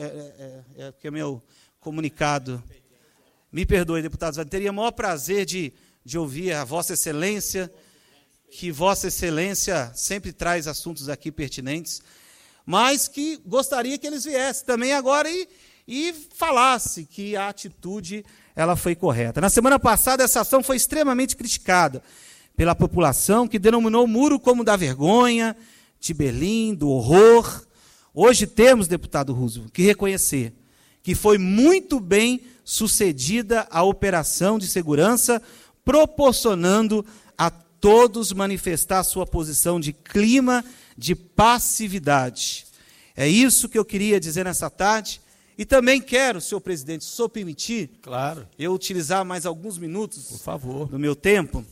é meu comunicado. Me perdoe, deputados, eu teria o maior prazer de ouvir a Vossa Excelência, que Vossa Excelência sempre traz assuntos aqui pertinentes, mas que gostaria que eles viessem também agora e falasse que a atitude ela foi correta. Na semana passada, essa ação foi extremamente criticada pela população, que denominou o muro como da vergonha, de Berlim, do horror. Hoje temos, deputado Roosevelt, que reconhecer que foi muito bem sucedida a operação de segurança, proporcionando a todos manifestar sua posição de clima de passividade. É isso que eu queria dizer nessa tarde. E também quero, senhor presidente, se o senhor permitir, claro, eu utilizar mais alguns minutos, por favor, do meu tempo,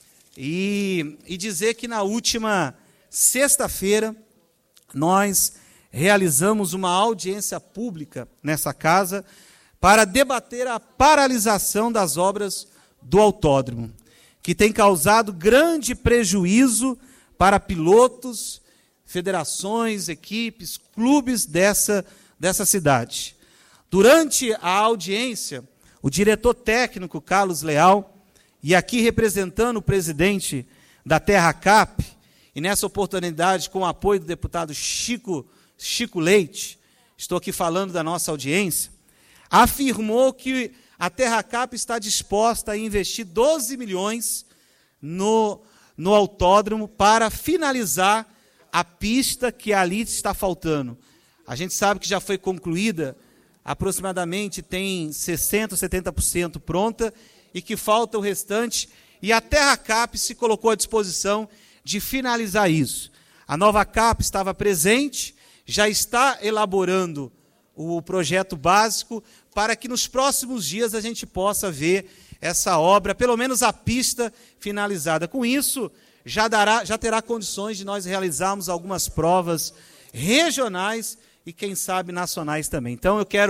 e dizer que na última sexta-feira nós realizamos uma audiência pública nessa casa para debater a paralisação das obras do autódromo, que tem causado grande prejuízo para pilotos, federações, equipes, clubes dessa cidade. Durante a audiência, o diretor técnico, Carlos Leal, e aqui representando o presidente da TerraCap, e nessa oportunidade, com o apoio do deputado Chico Leite, estou aqui falando da nossa audiência, afirmou que a TerraCap está disposta a investir 12 milhões no autódromo para finalizar a pista que ali está faltando. A gente sabe que já foi concluída, aproximadamente tem 60%, 70% pronta, e que falta o restante, e a TerraCap se colocou à disposição de finalizar isso. A Nova Cap estava presente, já está elaborando o projeto básico para que nos próximos dias a gente possa ver essa obra, pelo menos a pista finalizada. Com isso, já terá condições de nós realizarmos algumas provas regionais e, quem sabe, nacionais também. Então, eu quero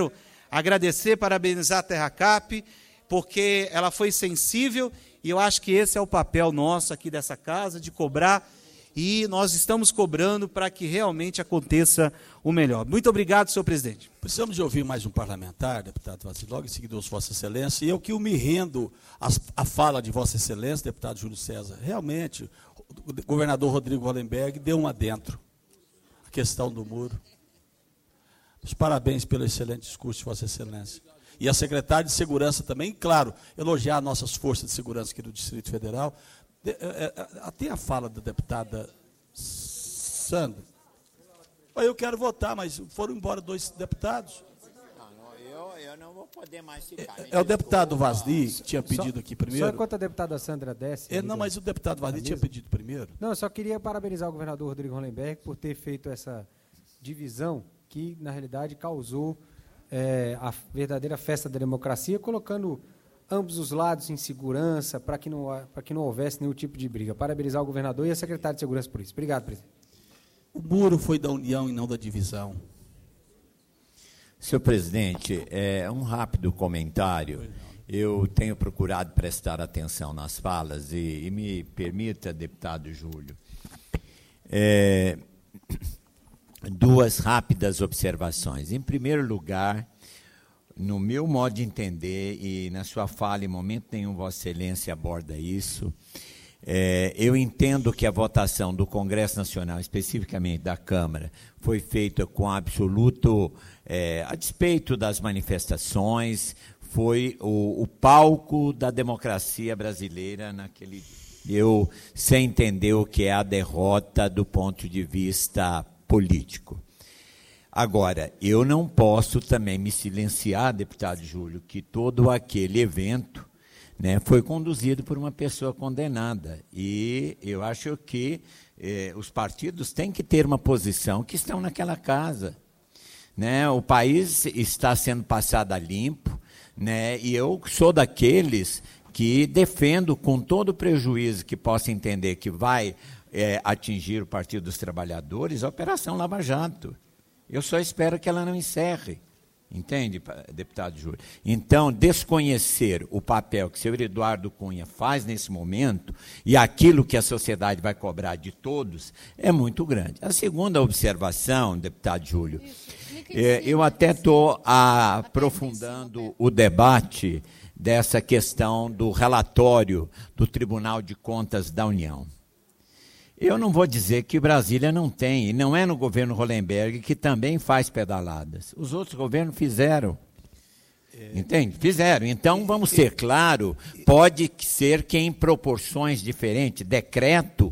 Agradecer, parabenizar a Terracap, porque ela foi sensível, e eu acho que esse é o papel nosso aqui dessa casa, de cobrar, e nós estamos cobrando para que realmente aconteça o melhor. Muito obrigado, senhor presidente. Precisamos de ouvir mais um parlamentar, deputado Vazir, logo em seguida, Vossa Excelência, e eu que me rendo à fala de Vossa Excelência, deputado Júlio César. Realmente, o governador Rodrigo Hollenberg deu um adentro à questão do muro. Os parabéns pelo excelente discurso de Vossa Excelência. E a secretária de Segurança também, claro, elogiar nossas forças de segurança aqui do Distrito Federal. Até a fala da deputada Sandra. Eu quero votar, mas foram embora 2 deputados. Eu não vou poder mais ficar. É o deputado Vazir que tinha pedido aqui primeiro. Só enquanto a deputada Sandra desce. Não, mas o deputado Vazir tinha pedido primeiro. Não, eu só queria parabenizar o governador Rodrigo Hollenberg por ter feito essa divisão que, na realidade, causou a verdadeira festa da democracia, colocando ambos os lados em segurança, para que não houvesse nenhum tipo de briga. Parabenizar o governador e a secretária de Segurança por isso. Obrigado, presidente. O muro foi da união e não da divisão. Senhor presidente, um rápido comentário. Eu tenho procurado prestar atenção nas falas e me permita, deputado Júlio, 2 rápidas observações. Em primeiro lugar, no meu modo de entender, e na sua fala, em momento nenhum, Vossa Excelência aborda isso, eu entendo que a votação do Congresso Nacional, especificamente da Câmara, foi feita com absoluto, a despeito das manifestações, foi o palco da democracia brasileira naquele dia. Eu sei entender o que é a derrota do ponto de vista político. Agora, eu não posso também me silenciar, deputado Júlio, que todo aquele evento, né, foi conduzido por uma pessoa condenada. E eu acho que os partidos têm que ter uma posição que estão naquela casa. Né? O país está sendo passado a limpo, né? E eu sou daqueles que defendo, com todo o prejuízo que possa entender que vai atingir o Partido dos Trabalhadores, a Operação Lava Jato. Eu só espero que ela não encerre. Entende, deputado Júlio? Então, desconhecer o papel que o senhor Eduardo Cunha faz nesse momento e aquilo que a sociedade vai cobrar de todos é muito grande. A segunda observação, deputado Júlio, eu até estou aprofundando o debate dessa questão do relatório do Tribunal de Contas da União. Eu não vou dizer que Brasília não tem, e não é no governo Hollenberg que também faz pedaladas. Os outros governos fizeram. Entende? Fizeram. Então, vamos ser claro, pode ser que em proporções diferentes, decreto,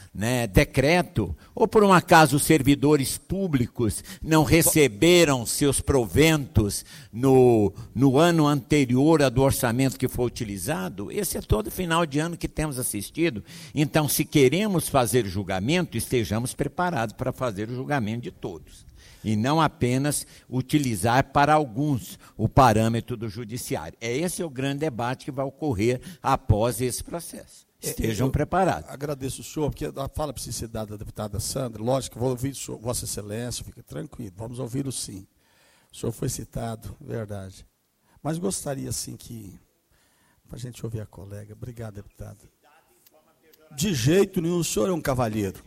ou por um acaso os servidores públicos não receberam seus proventos no ano anterior ao do orçamento que foi utilizado. Esse é todo final de ano que temos assistido. Então, se queremos fazer julgamento, estejamos preparados para fazer o julgamento de todos. E não apenas utilizar para alguns o parâmetro do judiciário. Esse é o grande debate que vai ocorrer após esse processo. Estejam preparados. Agradeço o senhor, porque a fala precisa ser dada da deputada Sandra. Lógico, vou ouvir o senhor, Vossa Excelência, fica tranquilo, vamos ouvi-lo sim. O senhor foi citado, verdade. Mas gostaria, sim, para a gente ouvir a colega. Obrigado, deputada. De jeito nenhum, o senhor é um cavalheiro.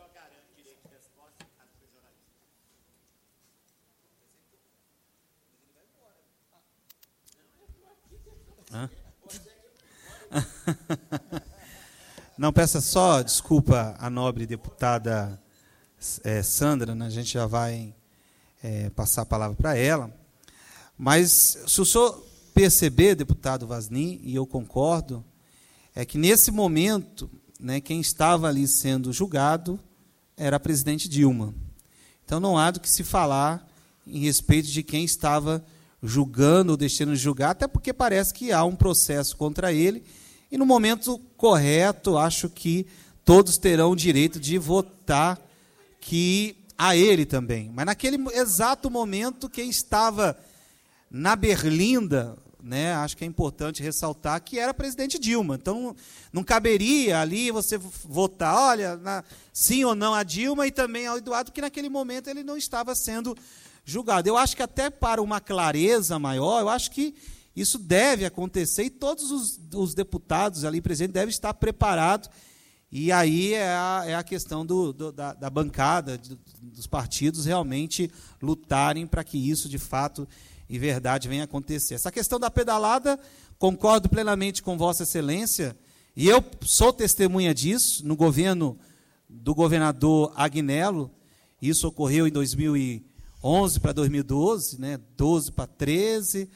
Não, peça só desculpa à nobre deputada Sandra, né? A gente já vai passar a palavra para ela. Mas, se o senhor perceber, deputado Vazir, e eu concordo, é que nesse momento, né, quem estava ali sendo julgado era a presidente Dilma. Então, não há do que se falar em respeito de quem estava julgando ou deixando de julgar, até porque parece que há um processo contra ele. E no momento correto, acho que todos terão o direito de votar a ele também. Mas naquele exato momento, quem estava na berlinda, né, acho que é importante ressaltar que era a presidente Dilma. Então, não caberia ali você votar, olha, sim ou não a Dilma e também ao Eduardo, porque naquele momento ele não estava sendo julgado. Eu acho que até para uma clareza maior, eu acho que isso deve acontecer e todos os deputados ali presentes devem estar preparados. E aí é a questão da bancada, dos partidos realmente lutarem para que isso, de fato e verdade, venha acontecer. Essa questão da pedalada, concordo plenamente com Vossa Excelência, e eu sou testemunha disso, no governo do governador Agnello. Isso ocorreu em 2011 para 2012, né? 12 para 13,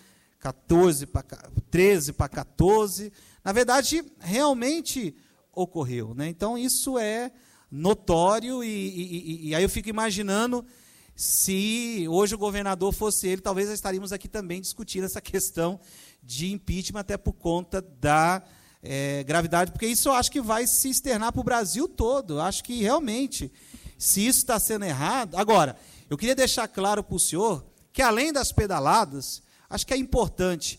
13 para 14. Na verdade, realmente ocorreu, né? Então, isso é notório, e aí eu fico imaginando, se hoje o governador fosse ele, talvez nós estaríamos aqui também discutindo essa questão de impeachment, até por conta da gravidade, porque isso eu acho que vai se externar para o Brasil todo. Eu acho que, realmente, se isso está sendo errado... Agora, eu queria deixar claro para o senhor que, além das pedaladas, acho que é importante,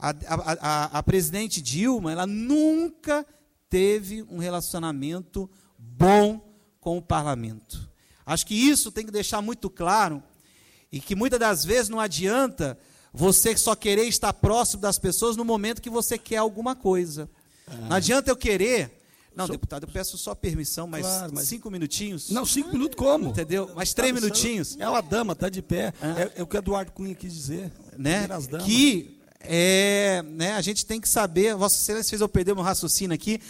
a presidente Dilma, ela nunca teve um relacionamento bom com o parlamento. Acho que isso tem que deixar muito claro, e que muitas das vezes não adianta você só querer estar próximo das pessoas no momento que você quer alguma coisa. Não adianta eu querer... Não, deputado, eu peço só permissão, mas, claro, 5 minutinhos. Não, 5 minutos como? Entendeu? Mais 3 minutinhos. É uma dama, está de pé. É o que o Eduardo Cunha quis dizer. Né? Que né, a gente tem que saber... Vossa Excelência fez eu perder meu raciocínio aqui,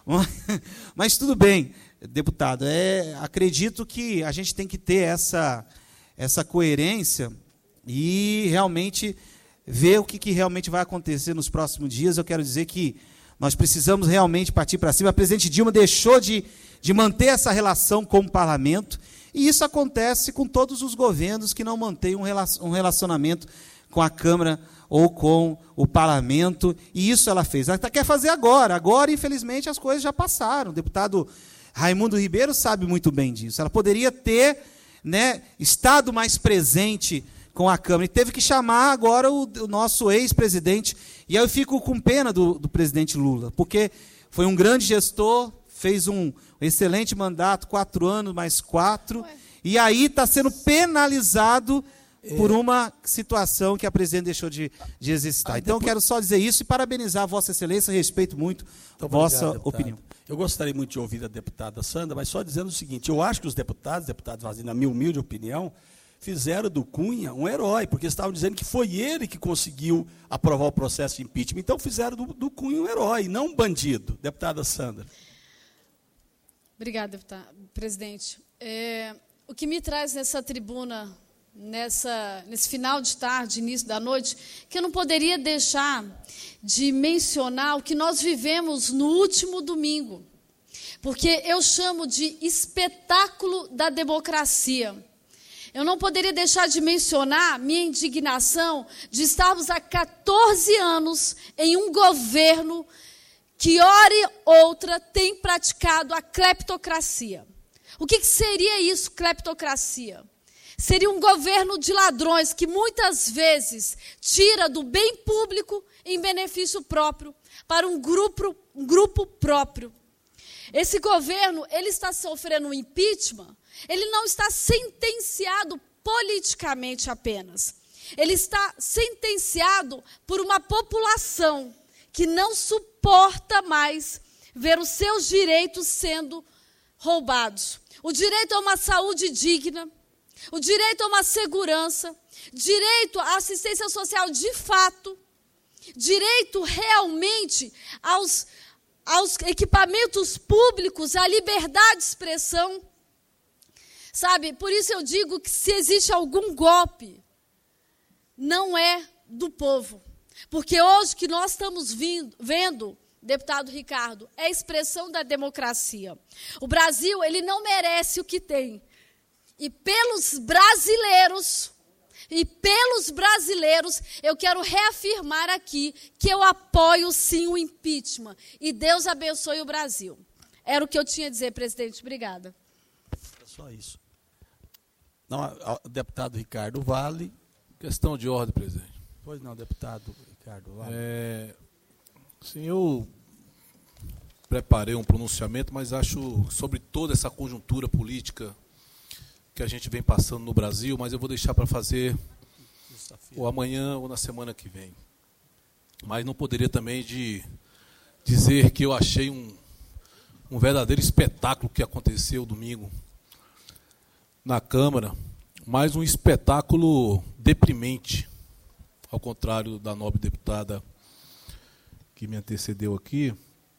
mas tudo bem, deputado. Acredito que a gente tem que ter essa coerência e realmente ver o que realmente vai acontecer nos próximos dias. Eu quero dizer que nós precisamos realmente partir para cima. A presidente Dilma deixou de manter essa relação com o parlamento, e isso acontece com todos os governos que não mantêm um relacionamento com a Câmara ou com o parlamento, e isso ela fez. Ela quer fazer agora. Agora, infelizmente, as coisas já passaram. O deputado Raimundo Ribeiro sabe muito bem disso. Ela poderia ter, né, estado mais presente com a Câmara, e teve que chamar agora o nosso ex-presidente. E aí eu fico com pena do presidente Lula, porque foi um grande gestor, fez um excelente mandato, 4 anos mais 4, e aí está sendo penalizado por uma situação que a presidente deixou de existir. Então, eu quero só dizer isso e parabenizar a Vossa Excelência, respeito muito a vossa opinião. Eu gostaria muito de ouvir a deputada Sandra, mas só dizendo o seguinte: eu acho que os deputados fazendo a minha humilde opinião, fizeram do Cunha um herói, porque estavam dizendo que foi ele que conseguiu aprovar o processo de impeachment. Então, fizeram do Cunha um herói, não um bandido. Deputada Sandra. Obrigada, deputado, presidente. O que me traz nessa tribuna, nesse final de tarde, início da noite, que eu não poderia deixar de mencionar o que nós vivemos no último domingo, porque eu chamo de espetáculo da democracia. Eu não poderia deixar de mencionar minha indignação de estarmos há 14 anos em um governo que, hora e outra, tem praticado a cleptocracia. O que seria isso, cleptocracia? Seria um governo de ladrões que muitas vezes tira do bem público em benefício próprio, para um grupo próprio. Esse governo, ele está sofrendo um impeachment. Ele não está sentenciado politicamente apenas. Ele está sentenciado por uma população que não suporta mais ver os seus direitos sendo roubados. O direito a uma saúde digna, o direito a uma segurança, direito à assistência social de fato, direito realmente aos equipamentos públicos, à liberdade de expressão. Sabe, por isso eu digo que se existe algum golpe, não é do povo. Porque hoje que nós estamos vendo, deputado Ricardo, é a expressão da democracia. O Brasil, ele não merece o que tem. E pelos brasileiros, eu quero reafirmar aqui que eu apoio sim o impeachment. E Deus abençoe o Brasil. Era o que eu tinha a dizer, presidente. Obrigada. Só isso. Não, o deputado Ricardo Vale. Questão de ordem, presidente. Pois não, deputado Ricardo Vale. Sim, eu preparei um pronunciamento, mas acho sobre toda essa conjuntura política que a gente vem passando no Brasil, mas eu vou deixar para fazer ou amanhã ou na semana que vem. Mas não poderia também de dizer que eu achei um verdadeiro espetáculo que aconteceu domingo na Câmara, mas um espetáculo deprimente, ao contrário da nobre deputada que me antecedeu aqui.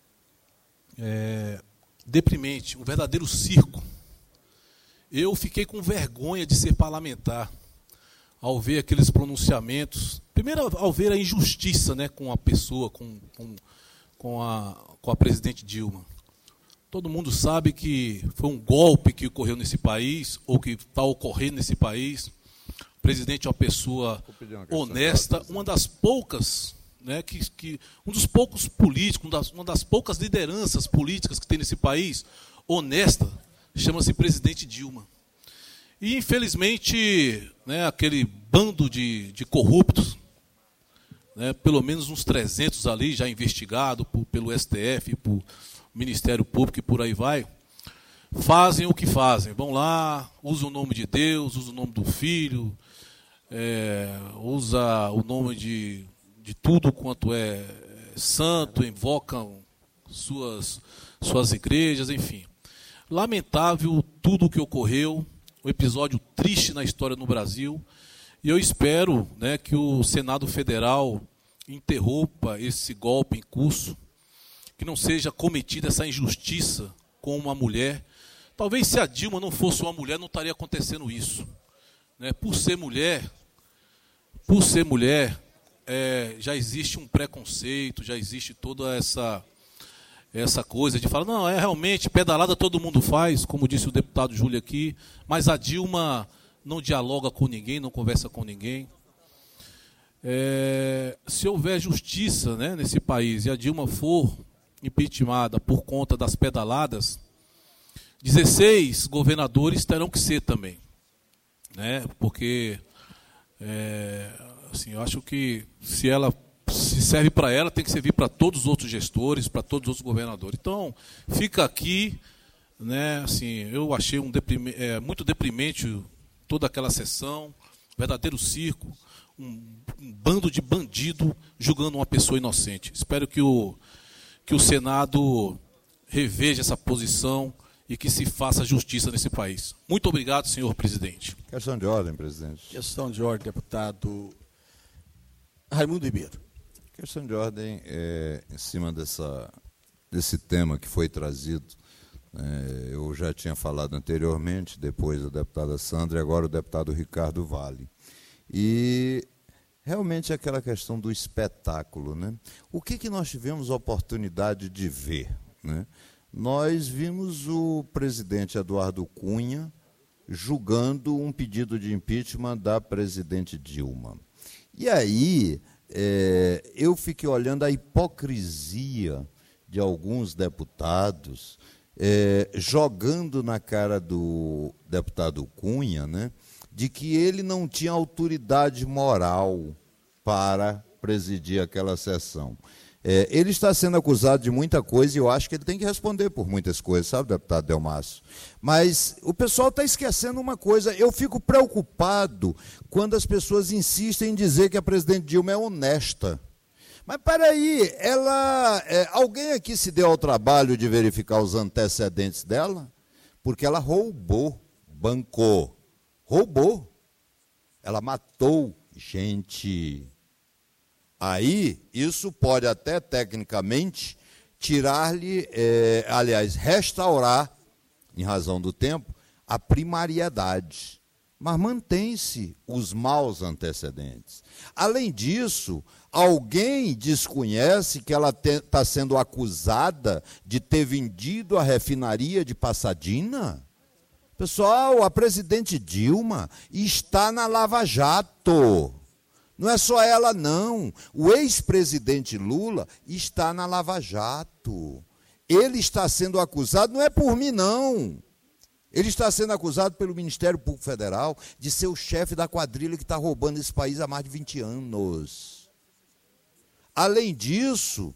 Deprimente, um verdadeiro circo. Eu fiquei com vergonha de ser parlamentar ao ver aqueles pronunciamentos. Primeiro, ao ver a injustiça, né, com a pessoa, com a presidente Dilma. Todo mundo sabe que foi um golpe que ocorreu nesse país, ou que está ocorrendo nesse país. O presidente é uma pessoa honesta, uma das poucas, né, um dos poucos políticos, uma das poucas lideranças políticas que tem nesse país, honesta, chama-se presidente Dilma. E, infelizmente, né, aquele bando de corruptos, né, pelo menos uns 300 ali, já investigado pelo STF, por Ministério Público e por aí vai, fazem o que fazem. Vão lá, usam o nome de Deus, usam o nome do Filho, usa o nome de tudo quanto é santo, invocam suas igrejas, enfim. Lamentável tudo o que ocorreu, um episódio triste na história no Brasil, e eu espero, né, que o Senado Federal interrompa esse golpe em curso, que não seja cometida essa injustiça com uma mulher. Talvez se a Dilma não fosse uma mulher, não estaria acontecendo isso. Né? Por ser mulher, já existe um preconceito, já existe toda essa coisa de falar, não, realmente, pedalada todo mundo faz, como disse o deputado Júlio aqui, mas a Dilma não dialoga com ninguém, não conversa com ninguém. Se houver justiça, né, nesse país e a Dilma for impeachmentada por conta das pedaladas, 16 governadores terão que ser também. Né, porque assim, eu acho que se serve para ela, tem que servir para todos os outros gestores, para todos os outros governadores. Então, fica aqui, né, assim, eu achei muito deprimente toda aquela sessão, verdadeiro circo, um bando de bandido julgando uma pessoa inocente. Espero que o Senado reveja essa posição e que se faça justiça nesse país. Muito obrigado, senhor presidente. Questão de ordem, presidente. Questão de ordem, deputado Raimundo Ribeiro. Questão de ordem em cima desse tema que foi trazido. Eu já tinha falado anteriormente, depois a deputada Sandra e agora o deputado Ricardo Vale. E realmente aquela questão do espetáculo, né? O que nós tivemos a oportunidade de ver, né? Nós vimos o presidente Eduardo Cunha julgando um pedido de impeachment da presidente Dilma. E aí eu fiquei olhando a hipocrisia de alguns deputados, jogando na cara do deputado Cunha, né, de que ele não tinha autoridade moral para presidir aquela sessão. Ele está sendo acusado de muita coisa e eu acho que ele tem que responder por muitas coisas, sabe, deputado Delmasso? Mas o pessoal está esquecendo uma coisa. Eu fico preocupado quando as pessoas insistem em dizer que a presidente Dilma é honesta. Mas, peraí, alguém aqui se deu ao trabalho de verificar os antecedentes dela? Porque ela roubou, bancou, roubou. Ela matou gente. Aí, isso pode até, tecnicamente, tirar-lhe, restaurar, em razão do tempo, a primariedade. Mas mantém-se os maus antecedentes. Além disso, alguém desconhece que ela está sendo acusada de ter vendido a refinaria de Passadina? Pessoal, a presidente Dilma está na Lava Jato. Não é só ela, não. O ex-presidente Lula está na Lava Jato. Ele está sendo acusado, não é por mim, não. Ele está sendo acusado pelo Ministério Público Federal de ser o chefe da quadrilha que está roubando esse país há mais de 20 anos. Além disso,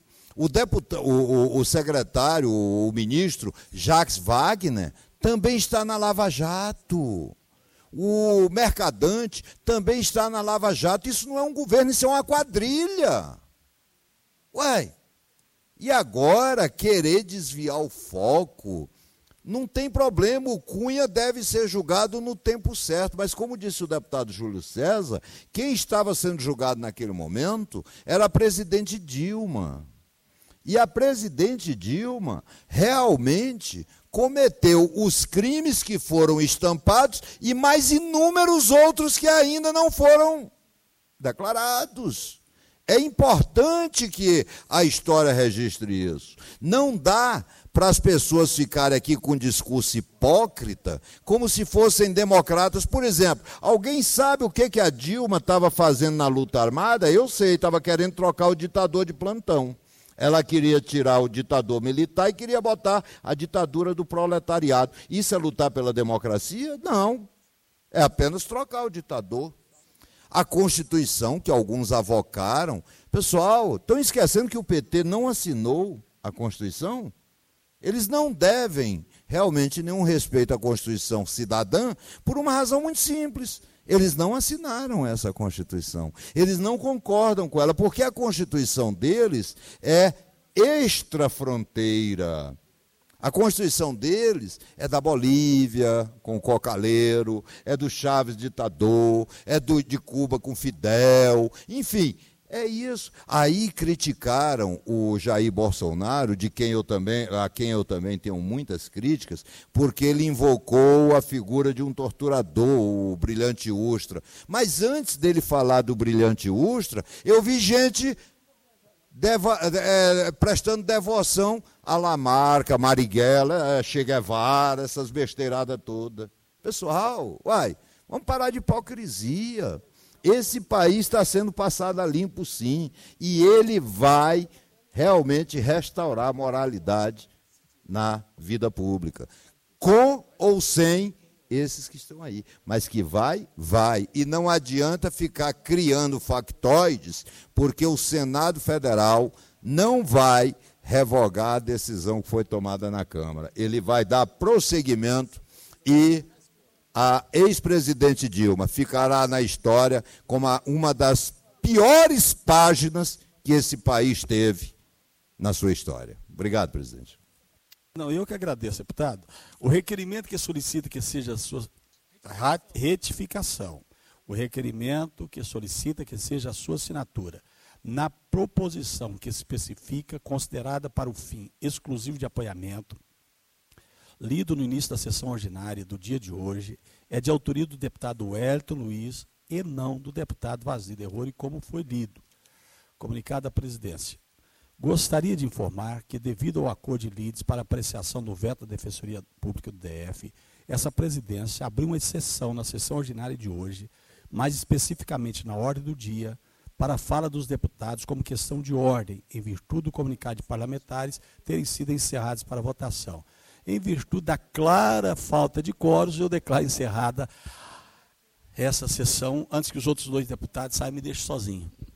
o secretário, o ministro Jacques Wagner, também está na Lava Jato. O Mercadante também está na Lava Jato. Isso não é um governo, isso é uma quadrilha. Uai, e agora querer desviar o foco? Não tem problema, o Cunha deve ser julgado no tempo certo, mas como disse o deputado Júlio César, quem estava sendo julgado naquele momento era a presidente Dilma. E a presidente Dilma realmente cometeu os crimes que foram estampados e mais inúmeros outros que ainda não foram declarados. É importante que a história registre isso. Não dá para as pessoas ficarem aqui com um discurso hipócrita, como se fossem democratas. Por exemplo, alguém sabe o que a Dilma estava fazendo na luta armada? Eu sei, estava querendo trocar o ditador de plantão. Ela queria tirar o ditador militar e queria botar a ditadura do proletariado. Isso é lutar pela democracia? Não. É apenas trocar o ditador. A Constituição, que alguns avocaram, pessoal, estão esquecendo que o PT não assinou a Constituição? Eles não devem realmente nenhum respeito à Constituição cidadã por uma razão muito simples. Eles não assinaram essa Constituição. Eles não concordam com ela, porque a Constituição deles é extrafronteira. A Constituição deles é da Bolívia, com o Cocaleiro, é do Chaves ditador, é de Cuba com Fidel, enfim, é isso. Aí criticaram o Jair Bolsonaro, a quem eu também tenho muitas críticas, porque ele invocou a figura de um torturador, o Brilhante Ustra. Mas antes dele falar do Brilhante Ustra, eu vi gente prestando devoção a Lamarca, Marighella, Che Guevara, essas besteiradas todas. Pessoal, vamos parar de hipocrisia. Esse país está sendo passado a limpo, sim, e ele vai realmente restaurar a moralidade na vida pública, com ou sem esses que estão aí. Mas que vai. E não adianta ficar criando factoides, porque o Senado Federal não vai revogar a decisão que foi tomada na Câmara. Ele vai dar prosseguimento e a ex-presidente Dilma ficará na história como uma das piores páginas que esse país teve na sua história. Obrigado, presidente. Não, eu que agradeço, deputado. O requerimento que solicita que seja a sua retificação, o requerimento que solicita que seja a sua assinatura, na proposição que especifica, considerada para o fim exclusivo de apoiamento, lido no início da sessão ordinária do dia de hoje, é de autoria do deputado Wellington Luiz e não do deputado Vazir Derrori, como foi lido. Comunicado à presidência. Gostaria de informar que, devido ao acordo de lides para apreciação do veto da Defensoria Pública do DF, essa presidência abriu uma exceção na sessão ordinária de hoje, mais especificamente na ordem do dia, para a fala dos deputados como questão de ordem, em virtude do comunicado de parlamentares terem sido encerrados para votação. Em virtude da clara falta de quórum, eu declaro encerrada essa sessão, antes que os outros dois deputados saiam e me deixem sozinho.